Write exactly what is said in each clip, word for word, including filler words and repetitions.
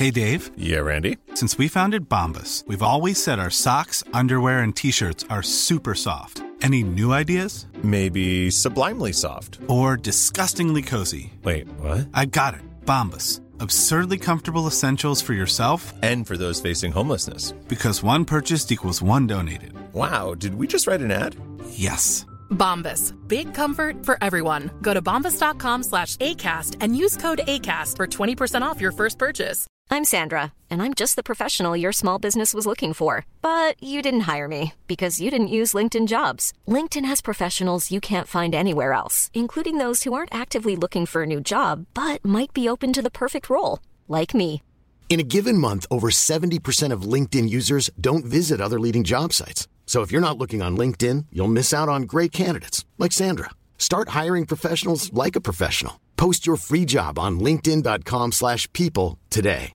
Hey, Dave. Yeah, Randy? Since we founded Bombas, we've always said our socks, underwear, and T-shirts are super soft. Any new ideas? Maybe sublimely soft. Or disgustingly cozy. Wait, what? I got it. Bombas. Absurdly comfortable essentials for yourself and for those facing homelessness. Because one purchased equals one donated. Wow, did we just write an ad? Yes. Bombas. Big comfort for everyone. Go to bombas.com slash ACAST and use code ACAST for twenty percent off your first purchase. I'm Sandra, and I'm just the professional your small business was looking for. But you didn't hire me because you didn't use LinkedIn Jobs. LinkedIn has professionals you can't find anywhere else, including those who aren't actively looking for a new job, but might be open to the perfect role, like me. In a given month, over seventy percent of LinkedIn users don't visit other leading job sites. So if you're not looking on LinkedIn, you'll miss out on great candidates like Sandra. Start hiring professionals like a professional. Post your free job on linkedin.com slash people today.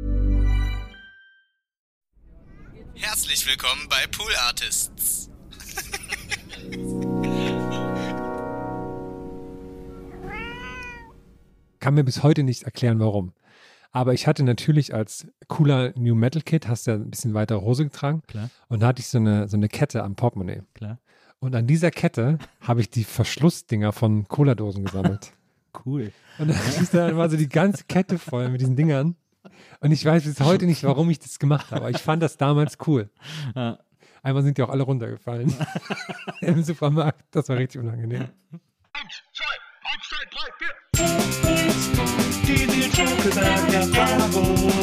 Herzlich willkommen bei Pool Artists. Kann mir bis heute nicht erklären, warum. Aber ich hatte natürlich als cooler New Metal Kid, hast du ja ein bisschen weiter Hose getragen. Klar. Und da hatte ich so eine, so eine Kette am Portemonnaie. Klar. Und an dieser Kette habe ich die Verschlussdinger von Cola-Dosen gesammelt. Cool. Und dann ist da immer so die ganze Kette voll mit diesen Dingern. Und ich weiß bis heute nicht, warum ich das gemacht habe. Aber ich fand das damals cool. Ja. Einmal sind die auch alle runtergefallen. Im Supermarkt. Das war richtig unangenehm. Eins, zwei, eins, zwei, drei, vier. Die Nils Bokelberg-Erfahrung.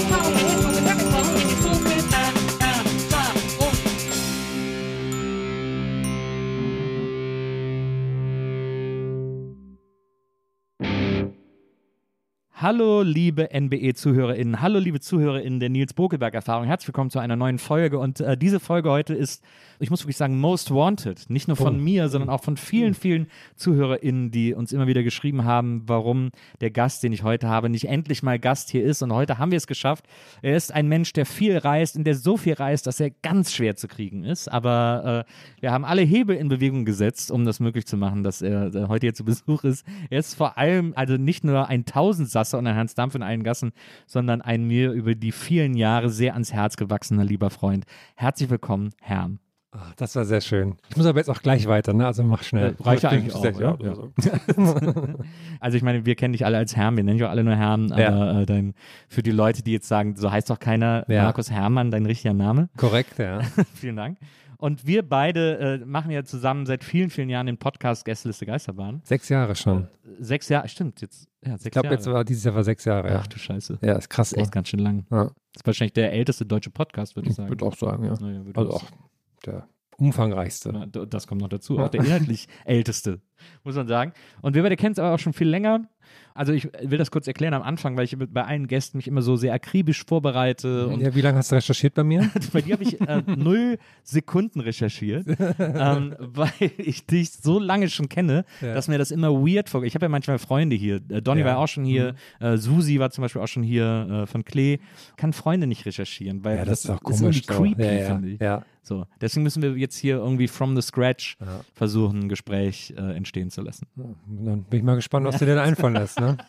Hallo liebe N B E-ZuhörerInnen, hallo liebe ZuhörerInnen der Nils Bokelberg-Erfahrung. Herzlich willkommen zu einer neuen Folge und äh, diese Folge heute ist, ich muss wirklich sagen, most wanted. Nicht nur von oh. mir, sondern auch von vielen, vielen ZuhörerInnen, die uns immer wieder geschrieben haben, warum der Gast, den ich heute habe, nicht endlich mal Gast hier ist. Und heute haben wir es geschafft. Er ist ein Mensch, der viel reist und der so viel reist, dass er ganz schwer zu kriegen ist. Aber äh, wir haben alle Hebel in Bewegung gesetzt, um das möglich zu machen, dass er äh, heute hier zu Besuch ist. Er ist vor allem also nicht nur ein Tausendsasser und ein Hans Dampf in allen Gassen, sondern ein mir über die vielen Jahre sehr ans Herz gewachsener lieber Freund. Herzlich willkommen, Herm. Ach, das war sehr schön. Ich muss aber jetzt auch gleich weiter, ne? Also mach schnell. Äh, reicht ja eigentlich auch, ja, ja. Ja. Also ich meine, wir kennen dich alle als Herm, wir nennen dich auch alle nur Herm, aber ja. äh, dein, für die Leute, die jetzt sagen, so heißt doch keiner ja. Markus Herrmann, dein richtiger Name. Korrekt, ja. Vielen Dank. Und wir beide äh, machen ja zusammen seit vielen, vielen Jahren den Podcast Gästeliste Geisterbahn. Sechs Jahre schon. Sechs Jahre, stimmt. Jetzt, ja, sechs ich glaube, jetzt war dieses Jahr war sechs Jahre. Ja. Ach du Scheiße. Ja, ist krass. Das ist echt ganz schön lang. Ja. Das ist wahrscheinlich der älteste deutsche Podcast, würde ich sagen. Ich würde auch sagen, ja. Naja, also auch der umfangreichste. Ja, das kommt noch dazu. Auch der inhaltlich älteste, muss man sagen. Und wir beide kennen es aber auch schon viel länger. Also ich will das kurz erklären am Anfang, weil ich bei allen Gästen mich immer so sehr akribisch vorbereite. Und ja, wie lange hast du recherchiert bei mir? Bei dir habe ich äh, null Sekunden recherchiert, ähm, weil ich dich so lange schon kenne, ja. dass mir das immer weird vorgeht. Ich habe ja manchmal Freunde hier. Äh, Donny ja. war auch schon hier, mhm. äh, Susi war zum Beispiel auch schon hier, äh, von Klee. Kann Freunde nicht recherchieren, weil ja, das, das ist auch ist komisch. irgendwie creepy, ja, ja. finde ich. Ja. So, deswegen müssen wir jetzt hier irgendwie from the scratch ja. versuchen, ein Gespräch äh, entstehen zu lassen. Ja, dann bin ich mal gespannt, was dir denn einfallen lässt, ne?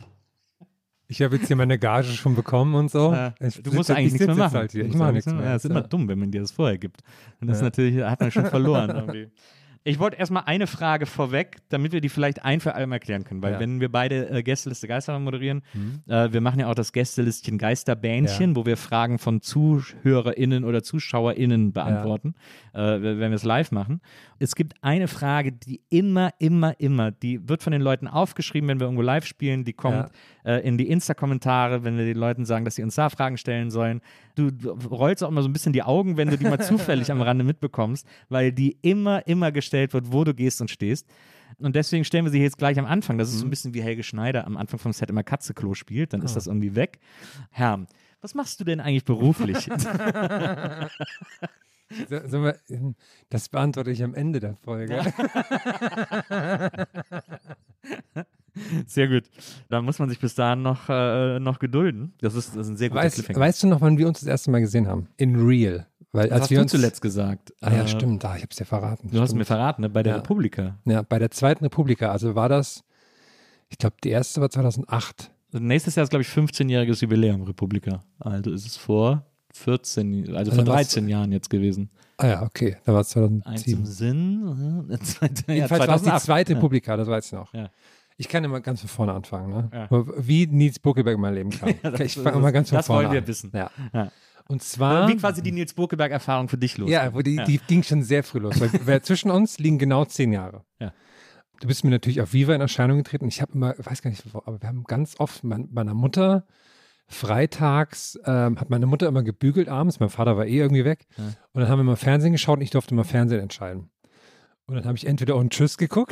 Ich habe jetzt hier meine Gage schon bekommen und so. Äh, du musst eigentlich nichts mehr machen. Halt hier. Ich mache nichts mehr. Ja, das ist immer dumm, wenn man dir das vorher gibt. Und das ja. ist natürlich, hat man schon verloren irgendwie. Ich wollte erstmal eine Frage vorweg, damit wir die vielleicht ein für allem erklären können, weil ja. wenn wir beide äh, Gästeliste Geisterbahn moderieren, mhm. äh, wir machen ja auch das Gästelistchen Geisterbähnchen, ja. wo wir Fragen von ZuhörerInnen oder ZuschauerInnen beantworten, ja. äh, wenn wir es live machen. Es gibt eine Frage, die immer, immer, immer, die wird von den Leuten aufgeschrieben, wenn wir irgendwo live spielen, die kommt ja. äh, in die Insta-Kommentare, wenn wir den Leuten sagen, dass sie uns da Fragen stellen sollen. Du, du rollst auch immer so ein bisschen die Augen, wenn du die mal zufällig am Rande mitbekommst, weil die immer, immer gestellt wird, wo du gehst und stehst. Und deswegen stellen wir sie jetzt gleich am Anfang. Das ist mhm. so ein bisschen wie Helge Schneider am Anfang vom Set immer Katzeklo spielt. Dann oh. ist das irgendwie weg. Herr, was machst du denn eigentlich beruflich? Das beantworte ich am Ende der Folge. Sehr gut. Da muss man sich bis dahin noch, äh, noch gedulden. Das ist, das ist ein sehr guter weißt, Cliffhanger. Weißt du noch, wann wir uns das erste Mal gesehen haben? In Real. Weil, das als hast wir du uns, zuletzt gesagt. Ah ja, stimmt. Ah, ich habe es dir verraten. Du stimmt. hast mir verraten, ne? Bei der ja. Republika. Ja, bei der zweiten Republika. Also war das, ich glaube, die erste war zweitausendacht. Nächstes Jahr ist, glaube ich, fünfzehnjähriges Jubiläum Republika. Also ist es vor vierzehn, also, Also vor das- dreizehn Jahren jetzt gewesen. Ah ja, okay, da war es Eins zweitausendsieben. im Sinn. äh, zweite- ja, Jedenfalls war es die zweitausendacht. zweite Ja. Publika, das weiß ich noch. Ja. Ich kann immer ganz von vorne anfangen, ne? Ja. Wie Nils Buckelberg mein Leben kam. Ja, das- ich fange immer ganz von das vorne wollen wir an. wissen. Ja. Ja. Und zwar, Wie quasi die Nils Burkeberg-Erfahrung für dich los. ja, wo die, die ging schon sehr früh los. Weil, weil zwischen uns liegen genau zehn Jahre. Ja. Du bist mir natürlich auf Viva in Erscheinung getreten. Ich habe immer, weiß gar nicht, wo, aber wir haben ganz oft mein, meiner Mutter freitags, ähm, hat meine Mutter immer gebügelt abends. Mein Vater war eh irgendwie weg. Ja. Und dann haben wir mal Fernsehen geschaut und ich durfte mal Fernsehen entscheiden. Und dann habe ich entweder und Tschüss geguckt.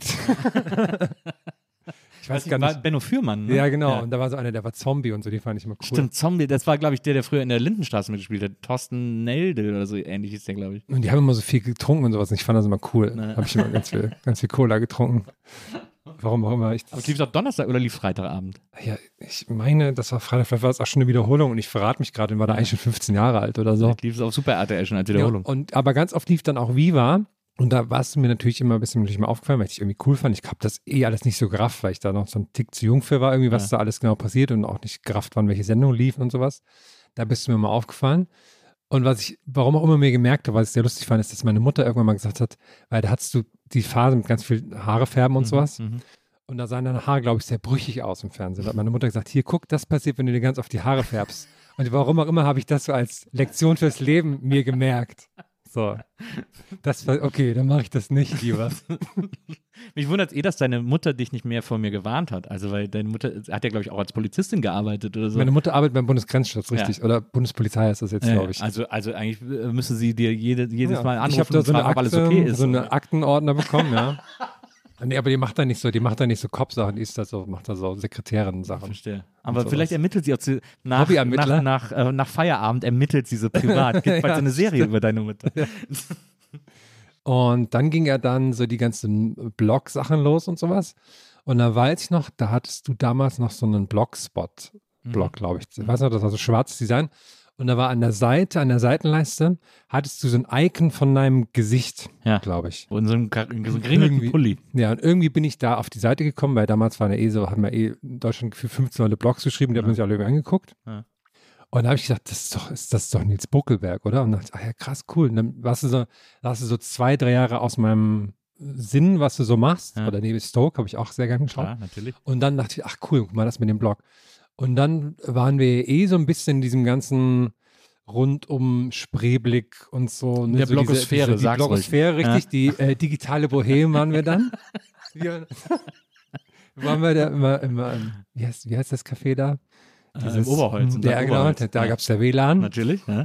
Ich weiß gar war nicht. Benno Fürmann, ne? Ja, genau. Ja. Und da war so einer, der war Zombie und so, die fand ich immer cool. Stimmt, Zombie, das war, glaube ich, der, der früher in der Lindenstraße mitgespielt hat. Thorsten Neldel oder so ähnlich ist der, glaube ich. Und die haben immer so viel getrunken und sowas. Und ich fand das immer cool. Ne. Habe ich immer ganz viel, ganz viel Cola getrunken. Warum auch immer. Ich, Aber es lief doch Donnerstag oder lief Freitagabend? ja, ich meine, das war Freitag, vielleicht war es auch schon eine Wiederholung und ich verrate mich gerade, war da eigentlich schon fünfzehn Jahre alt oder so. Vielleicht lief es auf Super R T L schon als Wiederholung. Ja, und, aber ganz oft lief dann auch Viva. Und da war es mir natürlich immer ein bisschen natürlich mal aufgefallen, weil ich dich irgendwie cool fand. Ich habe das eh alles nicht so gerafft, weil ich da noch so ein Tick zu jung für war, irgendwie, was Ja. da alles genau passiert und auch nicht gerafft, wann welche Sendungen liefen und sowas. Da bist du mir mal aufgefallen. Und was ich, warum auch immer mir gemerkt habe, was ich sehr lustig fand, ist, dass meine Mutter irgendwann mal gesagt hat, weil da hattest du die Phase mit ganz viel Haare färben und sowas. Mhm. Und da sahen deine Haare, glaube ich, sehr brüchig aus im Fernsehen. Da hat meine Mutter gesagt, hier, guck, das passiert, wenn du dir ganz auf die Haare färbst. Und warum auch immer habe ich das so als Lektion fürs Leben mir gemerkt. So. Das war, okay, dann mache ich das nicht lieber. Mich wundert eh, dass deine Mutter dich nicht mehr vor mir gewarnt hat. Also, weil deine Mutter hat ja, glaube ich, auch als Polizistin gearbeitet oder so. Meine Mutter arbeitet beim Bundesgrenzschutz, richtig. Ja. Oder Bundespolizei ist das jetzt, Ja, glaube ich. Also, also eigentlich äh, müsste sie dir jede, jedes Ja. Mal anrufen Ich habe da so und eine, fragen, ob Akte, alles okay ist. so eine Aktenordner bekommen, ja. Nee, aber die macht da nicht so, die macht da nicht so Kopfsachen, die ist da so, macht da so Sekretärinnen-Sachen. Verstehe. Aber sowas. vielleicht ermittelt sie auch zu, nach, Hobbyermittler? nach, nach, äh, nach Feierabend ermittelt sie so privat. Gibt bald Ja, so eine Serie stimmt. über deine Mutter. Und dann ging ja dann so die ganzen Blog-Sachen los und sowas. Und da weiß ich noch, da hattest du damals noch so einen Blogspot-Blog, glaube ich. Ich weiß noch, das war so schwarzes Design. Und da war an der Seite, an der Seitenleiste, hattest du so ein Icon von deinem Gesicht, Ja. glaube ich. Und so ein, Ka- so ein geringelten Irgendwie. Pulli. Ja, und irgendwie bin ich da auf die Seite gekommen, weil damals waren ja eh so, haben wir eh in Deutschland für fünfzehn Leute Blogs geschrieben, die haben sich alle irgendwie angeguckt. Ja. Und da habe ich gedacht, das ist doch, ist, das ist doch Nils Buckelberg, oder? Und dann dachte ich, ach ja, krass, cool. Und dann warst du so, warst du so zwei, drei Jahre aus meinem Sinn, was du so machst. Ja. Oder David Stoke habe ich auch sehr gerne geschaut. Klar, natürlich. Und dann dachte ich, ach cool, guck mal, das mit dem Blog. Und dann waren wir eh so ein bisschen in diesem ganzen rund um Spreeblick und so. Ne, Der so Blogosphäre, diese, diese, die sag's Blogosphäre, ruhig. richtig. Die äh, digitale Bohem waren wir dann. Ja. Waren wir da immer, immer im, wie heißt, wie heißt das Café da? Äh, Im Oberholz. in Der, Bad genau, Oberholz. da Ja. gab es der W L A N. Natürlich. Ja.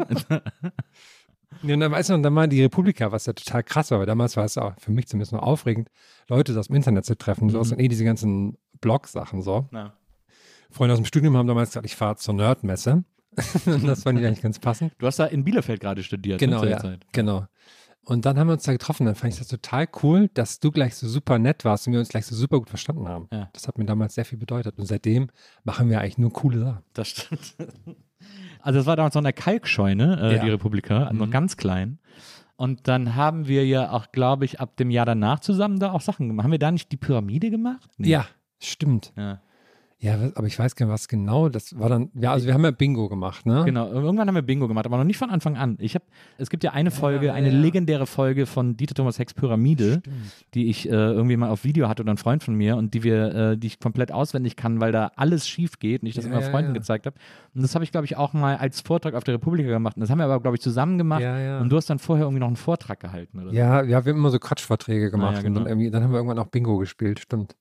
Ja, und dann weißt du, und dann war die Republika, was ja total krass war, weil damals war es auch für mich zumindest noch aufregend, Leute aus dem Internet zu treffen. So Mhm. aus dann eh diese ganzen Blog-Sachen so. Na. Freunde aus dem Studium haben damals gesagt, ich fahre zur Nerdmesse. Und das fand ich eigentlich ganz passend. Du hast da in Bielefeld gerade studiert. Genau, ne, zu der ja, Zeit. genau. Und dann haben wir uns da getroffen. Dann fand ich das total cool, dass du gleich so super nett warst und wir uns gleich so super gut verstanden haben. Ja. Das hat mir damals sehr viel bedeutet. Und seitdem machen wir eigentlich nur coole Sachen. Das stimmt. Also das war damals noch in der Kalkscheune, äh, Ja. die Republika, noch ganz klein. Und dann haben wir ja auch, glaube ich, ab dem Jahr danach zusammen da auch Sachen gemacht. Haben wir da nicht die Pyramide gemacht? Nee. Ja, stimmt. Ja. Ja, was- aber ich weiß gar nicht, was genau. Das war dann, ja, also wir haben ja Bingo gemacht, ne? Genau, irgendwann haben wir Bingo gemacht, aber noch nicht von Anfang an. Ich hab, es gibt ja eine Folge, ja, eine ja. legendäre Folge von Dieter Thomas Hecks Pyramide, die ich äh, irgendwie mal auf Video hatte oder ein Freund von mir und die wir, äh, die ich komplett auswendig kann, weil da alles schief geht und ich das Ja, immer ja, Freunden ja. gezeigt habe. Und das habe ich, glaube ich, auch mal als Vortrag auf der Republika gemacht. Und das haben wir aber, glaube ich, zusammen gemacht. Ja, ja. Und du hast dann vorher irgendwie noch einen Vortrag gehalten, oder? Ja, ja, wir haben immer so Quatschvorträge gemacht Ah, ja, genau. und dann, irgendwie, dann haben wir irgendwann auch Bingo gespielt, stimmt.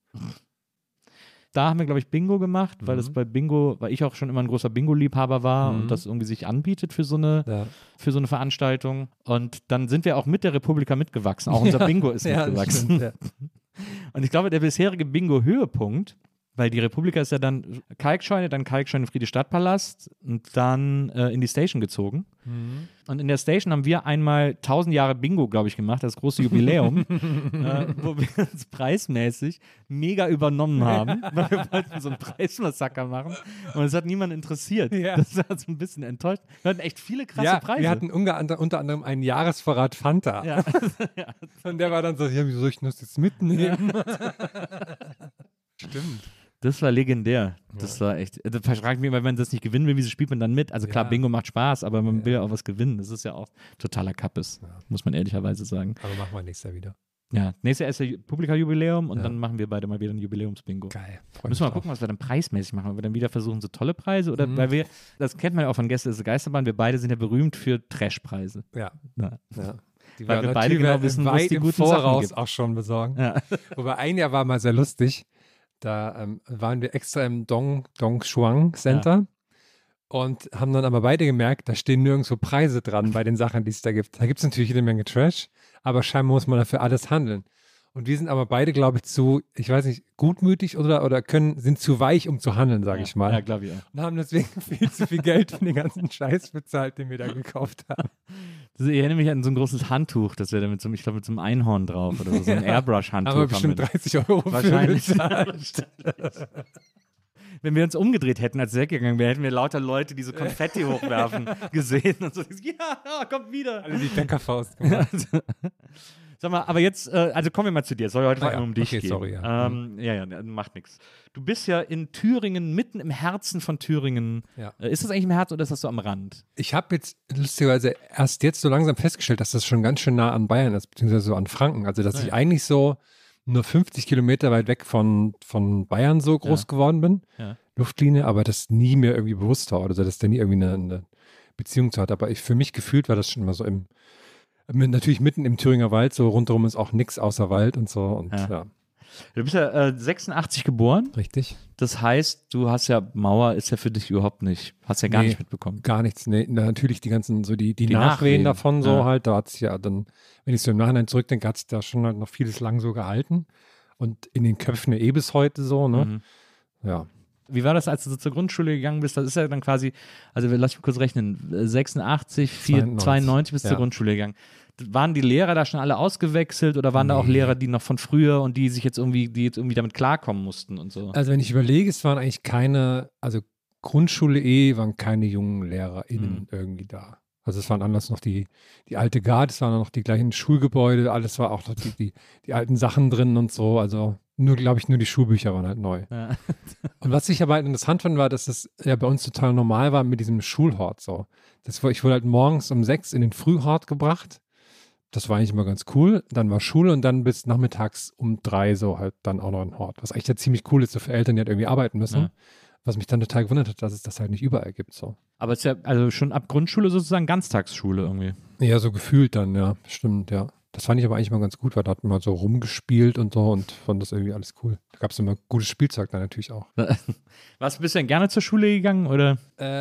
Da haben wir, glaube ich, Bingo gemacht, weil es bei Bingo, weil ich auch schon immer ein großer Bingo-Liebhaber war Mhm. und das irgendwie sich anbietet für so eine, Ja. für so eine Veranstaltung. Und dann sind wir auch mit der Republika mitgewachsen. Auch unser Ja, Bingo ist ja, das mitgewachsen. stimmt, ja. Und ich glaube, der bisherige Bingo-Höhepunkt, weil die Republika ist ja dann Kalkscheune, dann Kalkscheune Friede-Stadtpalast und dann äh, in die Station gezogen. Mhm. Und in der Station haben wir einmal tausend Jahre Bingo, glaube ich, gemacht, das große Jubiläum, äh, wo wir uns preismäßig mega übernommen haben, weil wir wollten so einen Preismassaker machen und es hat niemand interessiert. Ja. Das war so ein bisschen enttäuscht. Wir hatten echt viele krasse Ja, Preise. wir hatten unter, ander- unter anderem einen Jahresvorrat Fanta. ja. Und der war dann so, ja, wieso soll ich das jetzt mitnehmen? Stimmt. Das war legendär. Das ja. war echt. Da frage ich mich immer, wenn man das nicht gewinnen will, wieso spielt man dann mit? Also klar, ja. Bingo macht Spaß, aber man ja. will ja auch was gewinnen. Das ist ja auch totaler Kappes, ja. muss man ehrlicherweise sagen. Aber machen wir nächstes Jahr wieder. Ja, nächstes Jahr ist ja Publika-Jubiläum und ja. dann machen wir beide mal wieder ein Jubiläumsbingo. Geil. Müssen wir mal gucken, was wir dann preismäßig machen. Ob wir dann wieder versuchen, so tolle Preise oder, mhm. weil wir, das kennt man ja auch von Gäste des Geisterbahn, wir beide sind ja berühmt für Trashpreise. Ja. ja. ja. Die weil wir beide genau wissen, was die guten Sachen gibt. Auch schon besorgen. Ja. Wobei ein Jahr war mal sehr lustig. Da ähm, waren wir extra im Dong, Dongshuang Center ja. und haben dann aber beide gemerkt, da stehen nirgendwo Preise dran bei den Sachen, die es da gibt. Da gibt es natürlich jede Menge Trash, aber scheinbar muss man dafür alles handeln. Und wir sind aber beide, glaube ich, zu, ich weiß nicht, gutmütig oder, oder können, sind zu weich, um zu handeln, sage ja, ich mal. Ja, glaube ich auch. Und haben deswegen viel zu viel Geld für den ganzen Scheiß bezahlt, den wir da gekauft haben. Das, ich erinnere mich an so ein großes Handtuch, das wäre da mit so, ich glaube, mit so einem Einhorn drauf oder so, so ein Airbrush-Handtuch. Aber bestimmt dreißig Euro wahrscheinlich. für bezahlt. Wenn wir uns umgedreht hätten, als es weggegangen wäre, hätten wir lauter Leute, die so Konfetti hochwerfen, gesehen und so, ja, kommt wieder. Alle die Bäckerfaust gemacht. Sag mal, aber jetzt, äh, also kommen wir mal zu dir. Es soll heute ah, ja. nur um dich okay, gehen. Sorry, ja. Ähm, ja, ja, macht nichts. Du bist ja in Thüringen, mitten im Herzen von Thüringen. Ja. Äh, ist das eigentlich im Herzen oder ist das so am Rand? Ich habe jetzt lustigerweise erst jetzt so langsam festgestellt, dass das schon ganz schön nah an Bayern ist, beziehungsweise so an Franken. Also, dass ja. ich eigentlich so nur fünfzig Kilometer weit weg von, von Bayern so groß ja. geworden bin. Ja. Luftlinie, aber das nie mir irgendwie bewusst war oder so, dass der nie irgendwie eine, eine Beziehung zu hat. Aber ich, für mich gefühlt war das schon immer so im natürlich mitten im Thüringer Wald, so rundherum ist auch nichts außer Wald und so. Und, ja. Ja. Du bist ja äh, sechsundachtzig geboren. Richtig. Das heißt, du hast ja, Mauer ist ja für dich überhaupt nicht, hast ja gar nee, nicht mitbekommen. Gar nichts, nee. Natürlich die ganzen, so die, die, die Nachwehen, Nachwehen davon so ja. halt, da hat es ja dann, wenn ich so im Nachhinein zurückdenke, hat es da schon halt noch vieles lang so gehalten. Und in den Köpfen eh bis heute so, ne? Mhm. Ja. Wie war das, als du so zur Grundschule gegangen bist? Das ist ja dann quasi, also lass mich kurz rechnen, sechsundachtzig, zweiundneunzig, zweiundneunzig bist du ja. zur Grundschule gegangen. Waren die Lehrer da schon alle ausgewechselt oder waren nee. da auch Lehrer, die noch von früher und die sich jetzt irgendwie, die jetzt irgendwie damit klarkommen mussten und so? Also wenn ich überlege, es waren eigentlich keine, also Grundschule eh waren keine jungen LehrerInnen mhm. irgendwie da. Also es waren anders noch die, die alte Garde, es waren noch die gleichen Schulgebäude, alles war auch noch die, die, die alten Sachen drin und so, also nur, glaube ich, nur die Schulbücher waren halt neu. Ja. Und was ich aber halt interessant fand, war, dass es ja bei uns total normal war mit diesem Schulhort so. Das war, ich wurde halt morgens um sechs in den Frühhort gebracht. Das war eigentlich immer ganz cool. Dann war Schule und dann bis nachmittags um drei so halt dann auch noch ein Hort. Was eigentlich ja ziemlich cool ist, so für Eltern, die halt irgendwie arbeiten müssen. Ja. Was mich dann total gewundert hat, dass es das halt nicht überall gibt. So. Aber es ist ja also schon ab Grundschule sozusagen Ganztagsschule irgendwie. Ja, so gefühlt dann, ja. Stimmt, ja. Das fand ich aber eigentlich mal ganz gut, weil da hat man so rumgespielt und so und fand das irgendwie alles cool. Da gab es immer gutes Spielzeug dann natürlich auch. Was, bist du denn gerne zur Schule gegangen, oder?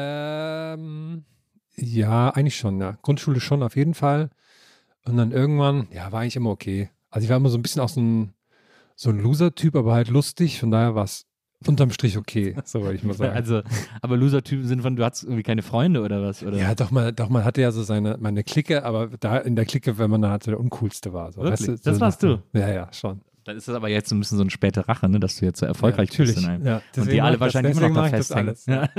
Ähm, ja, eigentlich schon, ja. Grundschule schon auf jeden Fall. Und dann irgendwann, ja, war eigentlich immer okay. Also ich war immer so ein bisschen auch so ein, so ein Loser-Typ, aber halt lustig. Von daher war es unterm Strich okay, so würde ich mal sagen. Also, aber Loser-Typen sind von, du hattest irgendwie keine Freunde oder was? Oder? Ja, doch, man, doch, man hatte ja so seine, meine Clique, aber da in der Clique, wenn man da halt so der Uncoolste war. So. Wirklich? Weißt du, das so warst du? Ja, ja, schon. Dann ist das aber jetzt so ein bisschen so eine späte Rache, ne, dass du jetzt so erfolgreich ja, natürlich. bist. In einem. Ja, und die alle wahrscheinlich das, immer noch da das festhängen. Alles, ja.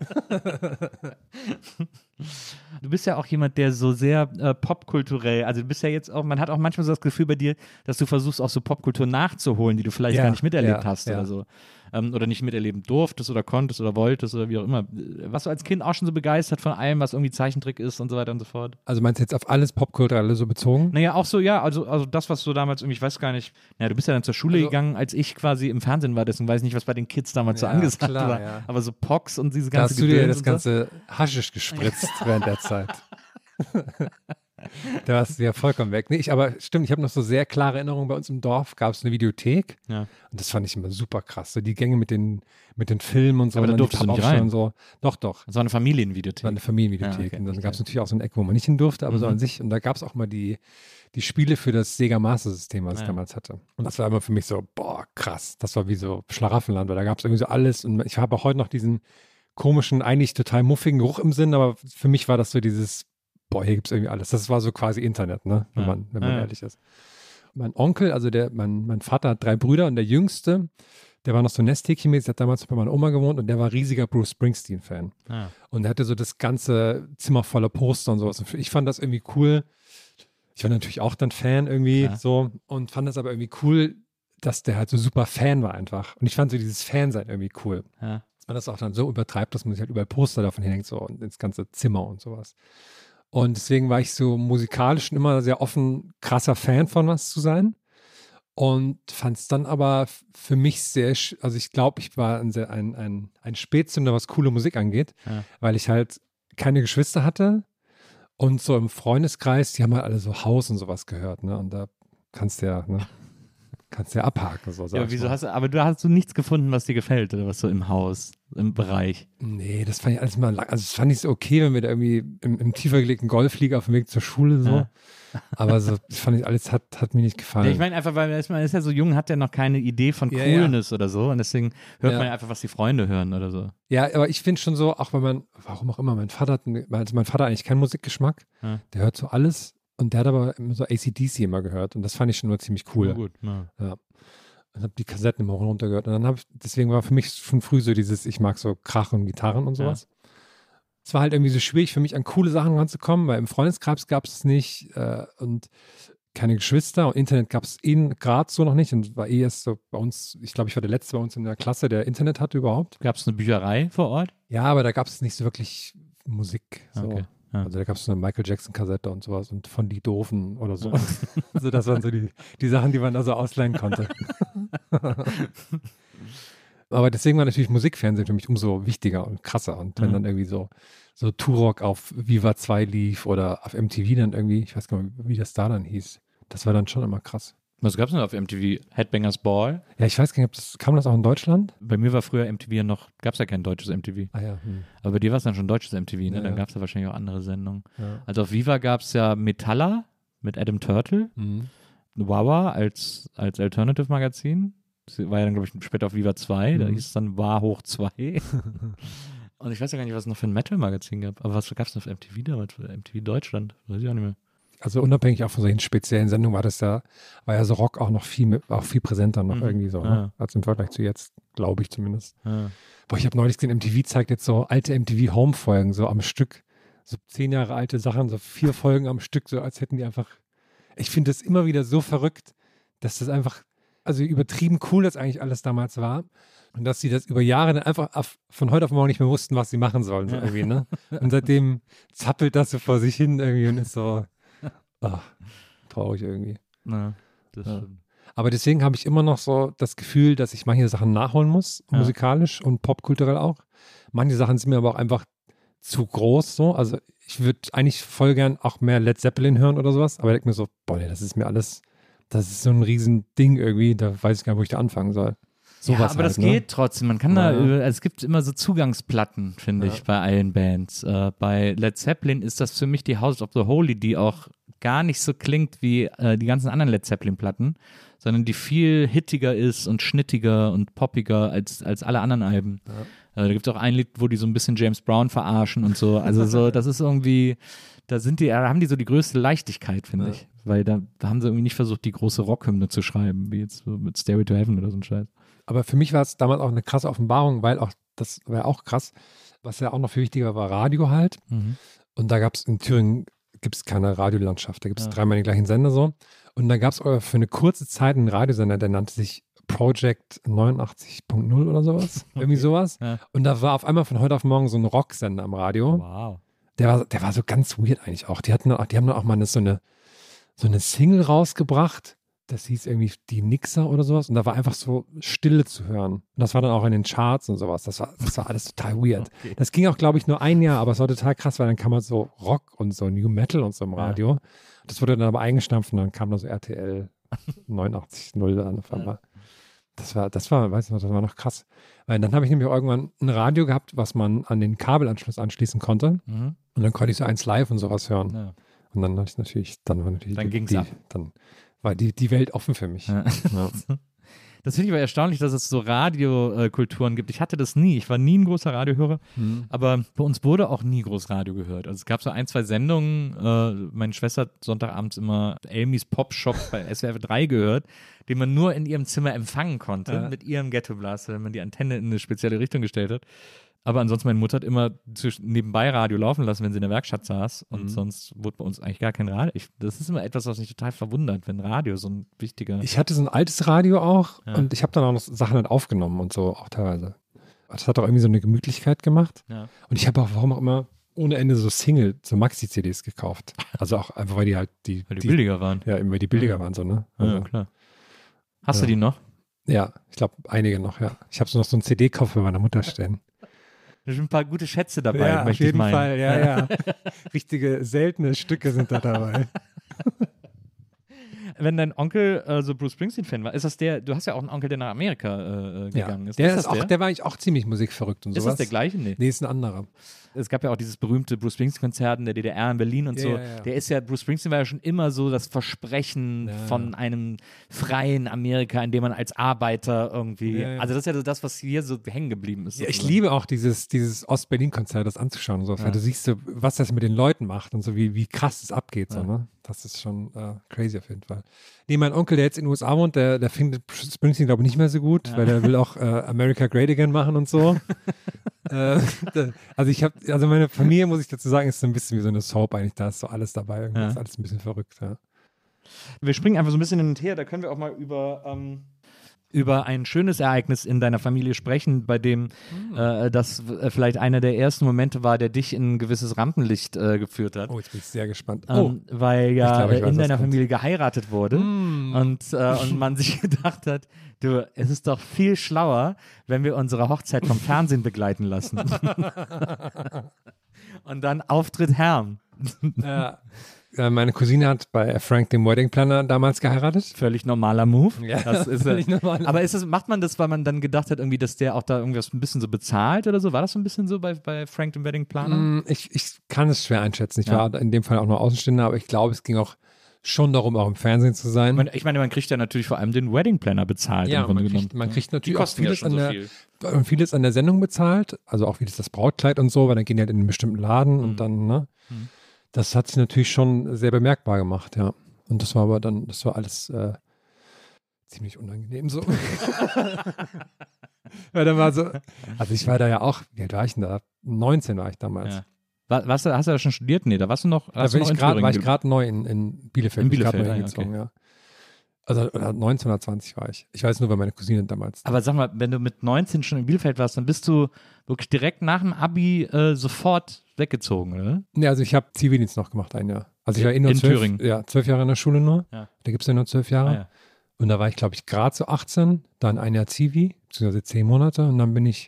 Du bist ja auch jemand, der so sehr äh, popkulturell, also du bist ja jetzt auch, man hat auch manchmal so das Gefühl bei dir, dass du versuchst auch so Popkultur nachzuholen, die du vielleicht ja, gar nicht miterlebt ja, hast ja. oder so. Ähm, oder nicht miterleben durftest oder konntest oder wolltest oder wie auch immer. Was du als Kind auch schon so begeistert von allem, was irgendwie Zeichentrick ist und so weiter und so fort. Also meinst du jetzt auf alles Popkulturelle so bezogen? Naja, auch so, ja, also, also das, was du damals irgendwie, ich weiß gar nicht, naja, du bist ja dann zur Schule also, gegangen, als ich quasi im Fernsehen war, deswegen weiß ich nicht, was bei den Kids damals ja, so angesagt klar, war. Ja. Aber so Pox und diese da ganze hast du dir Gedöns das ganze so? Haschisch gespritzt während der Zeit. Da warst du ja vollkommen weg. Nee, ich, aber stimmt, ich habe noch so sehr klare Erinnerungen. Bei uns im Dorf gab es eine Videothek. Ja. Und das fand ich immer super krass. So die Gänge mit den, mit den Filmen und so. Aber da und durftest du nicht rein. Und so. Doch, doch. Das war eine Familienvideothek. Das war eine Familienvideothek. Ja, okay. Und dann gab es natürlich auch so ein Eck, wo man nicht hin durfte, aber mhm. so an sich. Und da gab es auch mal die, die Spiele für das Sega Master System, was ja. ich damals hatte. Und das war immer für mich so, boah, krass. Das war wie so Schlaraffenland, weil da gab es irgendwie so alles. Und ich habe auch heute noch diesen komischen, eigentlich total muffigen Geruch im Sinn, aber für mich war das so dieses, boah, hier gibt es irgendwie alles. Das war so quasi Internet, ne? Wenn ja. man, wenn man ja. ehrlich ist. Mein Onkel, also der, mein, mein Vater hat drei Brüder und der Jüngste, der war noch so Nesthäkchenmäßig, hat damals bei meiner Oma gewohnt und der war riesiger Bruce Springsteen-Fan. Ja. Und er hatte so das ganze Zimmer voller Poster und sowas. Und ich fand das irgendwie cool. Ich war natürlich auch dann Fan irgendwie ja. so und fand das aber irgendwie cool, dass der halt so super Fan war einfach. Und ich fand so dieses Fansein irgendwie cool. Ja. Und das auch dann so übertreibt, dass man sich halt überall Poster davon hinhängt, so und ins ganze Zimmer und sowas. Und deswegen war ich so musikalisch schon immer sehr offen, krasser Fan von was zu sein. Und fand es dann aber für mich sehr, also ich glaube, ich war ein, sehr, ein, ein, ein Spätzünder, was coole Musik angeht, Ja. weil ich halt keine Geschwister hatte und so im Freundeskreis, die haben halt alle so Haus und sowas gehört, ne? Und da kannst du ja, ne? Kannst du ja abhaken, so sag Ja, ich wieso mal. hast du, aber du hast du nichts gefunden, was dir gefällt oder was so im Haus, im Bereich? Nee, das fand ich alles mal lang. Also, das fand ich so okay, wenn wir da irgendwie im, im tiefer gelegten Golf liegen auf dem Weg zur Schule so. Ja. Aber so, das fand ich alles, hat, hat mir nicht gefallen. Ja, ich meine einfach, weil man ist, man ist ja so jung, hat ja noch keine Idee von Ja, Coolness oder so und deswegen hört Ja. man ja einfach, was die Freunde hören oder so. Ja, aber ich finde schon so, auch wenn man, warum auch immer, mein Vater hat, also mein Vater hat eigentlich keinen Musikgeschmack. Ja. Der hört so alles und der hat aber immer so A C D C immer gehört und das fand ich schon nur ziemlich cool. Ja, gut, ja. Ja. Und habe die Kassetten immer runtergehört. Und dann habe ich, deswegen war für mich schon früh so dieses, ich mag so Krach und Gitarren und sowas. Es war halt irgendwie so schwierig für mich, an coole Sachen ranzukommen, weil im Freundeskreis gab es nicht äh, und keine Geschwister und Internet gab es eh gerade so noch nicht und war eh erst so bei uns, ich glaube, ich war der Letzte bei uns in der Klasse, der Internet hatte überhaupt. Gab es eine Bücherei vor Ort? Ja, aber da gab es nicht so wirklich Musik. So. Okay. Ja. Also da gab es eine Michael Jackson-Kassette und sowas und von Die Doofen oder so. Also das waren so die, die Sachen, die man da so ausleihen konnte. Aber deswegen war natürlich Musikfernsehen für mich umso wichtiger und krasser. Und wenn Mhm. dann irgendwie so, so Turok auf Viva zwei lief oder auf M T V dann irgendwie, ich weiß gar nicht, wie das da dann hieß, das war dann schon immer krass. Was gab es denn auf M T V? Headbangers Ball? Ja, ich weiß gar nicht, ob das, kam das auch in Deutschland? Bei mir war früher M T V ja noch, gab es ja kein deutsches M T V. Ah ja. Hm. Aber bei dir war es dann schon deutsches M T V, ne? Ja, Dann ja. gab es ja wahrscheinlich auch andere Sendungen. Ja. Also auf Viva gab es ja Metalla mit Adam Turtle, Mhm. Wawa als, als Alternative-Magazin. Das war ja dann, glaube ich, später auf Viva zwei, da Mhm. hieß es dann War hoch zwei. Und ich weiß ja gar nicht, was es noch für ein Metal-Magazin gab. Aber was gab es denn auf M T V damals? M T V Deutschland? Weiß ich auch nicht mehr. Also unabhängig auch von solchen speziellen Sendungen war das ja, war ja so Rock auch noch viel, mit, auch viel präsenter noch Mhm. irgendwie so, Ja. ne? Als im Vergleich zu jetzt, glaube ich zumindest. Ja. Boah, ich habe neulich gesehen, M T V zeigt jetzt so alte M T V-Home-Folgen, so am Stück, so zehn Jahre alte Sachen, so vier Folgen am Stück, so als hätten die einfach, ich finde das immer wieder so verrückt, dass das einfach, also übertrieben cool das eigentlich alles damals war und dass sie das über Jahre dann einfach auf, von heute auf morgen nicht mehr wussten, was sie machen sollen, so irgendwie, ne? Und seitdem zappelt das so vor sich hin irgendwie und ist so, ach, traurig irgendwie. Na, das Ja. stimmt. Aber deswegen habe ich immer noch so das Gefühl, dass ich manche Sachen nachholen muss, Ja. musikalisch und popkulturell auch. Manche Sachen sind mir aber auch einfach zu groß so. Also ich würde eigentlich voll gern auch mehr Led Zeppelin hören oder sowas, aber ich denke mir so, boah, nee, das ist mir alles, das ist so ein riesen Ding irgendwie, da weiß ich gar nicht, wo ich da anfangen soll. Sowas ja, aber halt, das ne? geht trotzdem. Man kann da, Ja. über- also es gibt immer so Zugangsplatten, finde Ja. ich, bei allen Bands. Äh, bei Led Zeppelin ist das für mich die House of the Holy, die auch gar nicht so klingt wie äh, die ganzen anderen Led Zeppelin-Platten, sondern die viel hittiger ist und schnittiger und poppiger als, als alle anderen Alben. Äh, da gibt es auch ein Lied, wo die so ein bisschen James Brown verarschen und so. Also so, das ist irgendwie, da sind die, da haben die so die größte Leichtigkeit, finde Ja. ich. Weil da, da haben sie irgendwie nicht versucht, die große Rockhymne zu schreiben, wie jetzt so mit Stairway to Heaven oder so ein Scheiß. Aber für mich war es damals auch eine krasse Offenbarung, weil auch, das war auch krass, was ja auch noch viel wichtiger war, Radio halt. Mhm. Und da gab es in Thüringen gibt es keine Radiolandschaft. Da gibt es Ja. dreimal den gleichen Sender so. Und da gab es für eine kurze Zeit einen Radiosender, der nannte sich Project neunundachtzig Punkt null oder sowas. Irgendwie sowas. Ja. Und da war auf einmal von heute auf morgen so ein Rocksender am Radio. Wow. Der war, der war so ganz weird eigentlich auch. Die hatten dann auch, die haben dann auch mal eine, so eine so eine Single rausgebracht. Das hieß irgendwie die Nixer oder sowas. Und da war einfach so Stille zu hören. Und das war dann auch in den Charts und sowas. Das war, das war alles total weird. Okay. Das ging auch, glaube ich, nur ein Jahr, aber es war total krass, weil dann kam halt so Rock und so New Metal und so im Ja. Radio. Das wurde dann aber eingestampft und dann kam da so R T L neunundachtzig Punkt null an auf einmal. Das war, das war, weiß ich noch, das war noch krass. Weil dann habe ich nämlich auch irgendwann ein Radio gehabt, was man an den Kabelanschluss anschließen konnte. Mhm. Und dann konnte ich so eins live und sowas hören. Ja. Und dann hatte ich natürlich, dann war natürlich Dann die, ging's die, ab. Dann war die, die Welt offen für mich. Ja. Ja. Das finde ich aber erstaunlich, dass es so Radiokulturen gibt. Ich hatte das nie. Ich war nie ein großer Radiohörer, Mhm. aber bei uns wurde auch nie groß Radio gehört. Also es gab so ein, zwei Sendungen. Äh, meine Schwester hat Sonntagabends immer Amy's Pop Shop bei S W R drei gehört, den man nur in ihrem Zimmer empfangen konnte Ja. mit ihrem Ghetto Blaster, wenn man die Antenne in eine spezielle Richtung gestellt hat. Aber ansonsten, meine Mutter hat immer zwischen, nebenbei Radio laufen lassen, wenn sie in der Werkstatt saß. Und Mhm. sonst wurde bei uns eigentlich gar kein Radio. Ich, das ist immer etwas, was mich total verwundert, wenn Radio so ein wichtiger. Ich hatte so ein altes Radio auch Ja. und ich habe dann auch noch Sachen halt aufgenommen und so, auch teilweise. Das hat auch irgendwie so eine Gemütlichkeit gemacht. Ja. Und ich habe auch, warum auch immer, ohne Ende so Single, so Maxi-C Ds gekauft. Also auch einfach, weil die halt die, Weil die, billiger waren. Ja, eben, weil die billiger waren, so, ne? Ja, Also, klar. Hast Ja. du die noch? ja, ich glaube, einige noch, ja. Ich habe so noch so einen C D-Kopf für meine Mutter stehen. Da sind ein paar gute Schätze dabei, ja, auf möchte ich jeden meinen. Fall, ja, ja. Richtige, seltene Stücke sind da dabei. Wenn dein Onkel äh, so Bruce Springsteen-Fan war, ist das der, du hast ja auch einen Onkel, der nach Amerika äh, gegangen ja. ist. Der ist ist das auch, der? der war eigentlich auch ziemlich musikverrückt und Ist sowas. das der gleiche? Nee. Nee, ist ein anderer. Es gab ja auch dieses berühmte Bruce Springsteen-Konzert in der D D R in Berlin und Ja, so. ja, ja. Der ist ja, Bruce Springsteen war ja schon immer so das Versprechen Ja, von ja. einem freien Amerika, in dem man als Arbeiter irgendwie, Ja, ja. also das ist ja so das, was hier so hängen geblieben ist. Ja, ich sozusagen. liebe auch dieses, dieses Ost-Berlin-Konzert, das anzuschauen. Und so. Ja. Weil du siehst, so, was das mit den Leuten macht und so, wie, wie krass es abgeht. So, Ja. ne? Das ist schon äh, crazy auf jeden Fall. Nee, mein Onkel, der jetzt in den U S A wohnt, der, der findet Springsteen, glaube ich, nicht mehr so gut, Ja. weil der will auch äh, America Great Again machen und so. äh, da, also ich habe, also meine Familie, muss ich dazu sagen, ist so ein bisschen wie so eine Soap eigentlich. Da ist so alles dabei. Irgendwie Ja. ist alles ein bisschen verrückt. Ja. Wir springen einfach so ein bisschen hin und her, da können wir auch mal über, ähm, über ein schönes Ereignis in deiner Familie sprechen, bei dem äh, das äh, vielleicht einer der ersten Momente war, der dich in ein gewisses Rampenlicht äh, geführt hat. Oh, jetzt bin ich sehr gespannt. Oh, Ähm, weil ja Ich glaube, ich äh, weiß, in was deiner kommt. Familie geheiratet wurde Mm. und, äh, und man sich gedacht hat, du, es ist doch viel schlauer, wenn wir unsere Hochzeit vom Fernsehen begleiten lassen. Und dann Auftritt Herrn. ja. Äh, meine Cousine hat bei Frank, dem Wedding Planner, damals geheiratet. Völlig normaler Move. Ja, das ist, völlig äh, normal. aber ist das, macht man das, weil man dann gedacht hat, irgendwie, dass der auch da irgendwas ein bisschen so bezahlt oder so? War das so ein bisschen so bei, bei Frank, dem Wedding Planner? Mm, Ich, ich kann es schwer einschätzen. Ich Ja. war in dem Fall auch nur Außenstehender, aber ich glaube, es ging auch schon darum, auch im Fernsehen zu sein. Man, ich meine, man kriegt ja natürlich vor allem den Wedding Planner bezahlt. ja, im Grunde man kriegt, genommen. man kriegt Die natürlich auch kosten ja vieles, schon an so der, viel. und vieles an der Sendung bezahlt, also auch vieles das Brautkleid und so, weil dann gehen die halt in einen bestimmten Laden Mhm. und dann, ne? Mhm. Das hat sich natürlich schon sehr bemerkbar gemacht, ja. Und das war aber dann, das war alles äh, ziemlich unangenehm so. Weil dann war so, also ich war da ja auch, wie alt war ich denn da? neunzehn war ich damals. Ja. War, warst du, hast du da schon studiert? Nee, da warst du noch, Da hast du bin noch ich in grad, Thüringen war ich ge- gerade neu in, in Bielefeld. In bin ich grad Bielefeld, neu ah, ja, hingezogen, okay. ja. Also oder neunzehn oder zwanzig war ich. Ich weiß nur, weil meine Cousine damals. Aber sag mal, wenn du mit neunzehn schon in Bielefeld warst, dann bist du wirklich direkt nach dem Abi äh, sofort weggezogen, oder? Nee, also ich habe Zivildienst noch gemacht, ein Jahr. Also ich war eh nur In zwölf, Thüringen? Ja, zwölf Jahre in der Schule nur. Ja. Da gibt es ja nur zwölf Jahre. Ah, ja. Und da war ich, glaube ich, gerade so achtzehn, dann ein Jahr Zivi, beziehungsweise zehn Monate. Und dann bin ich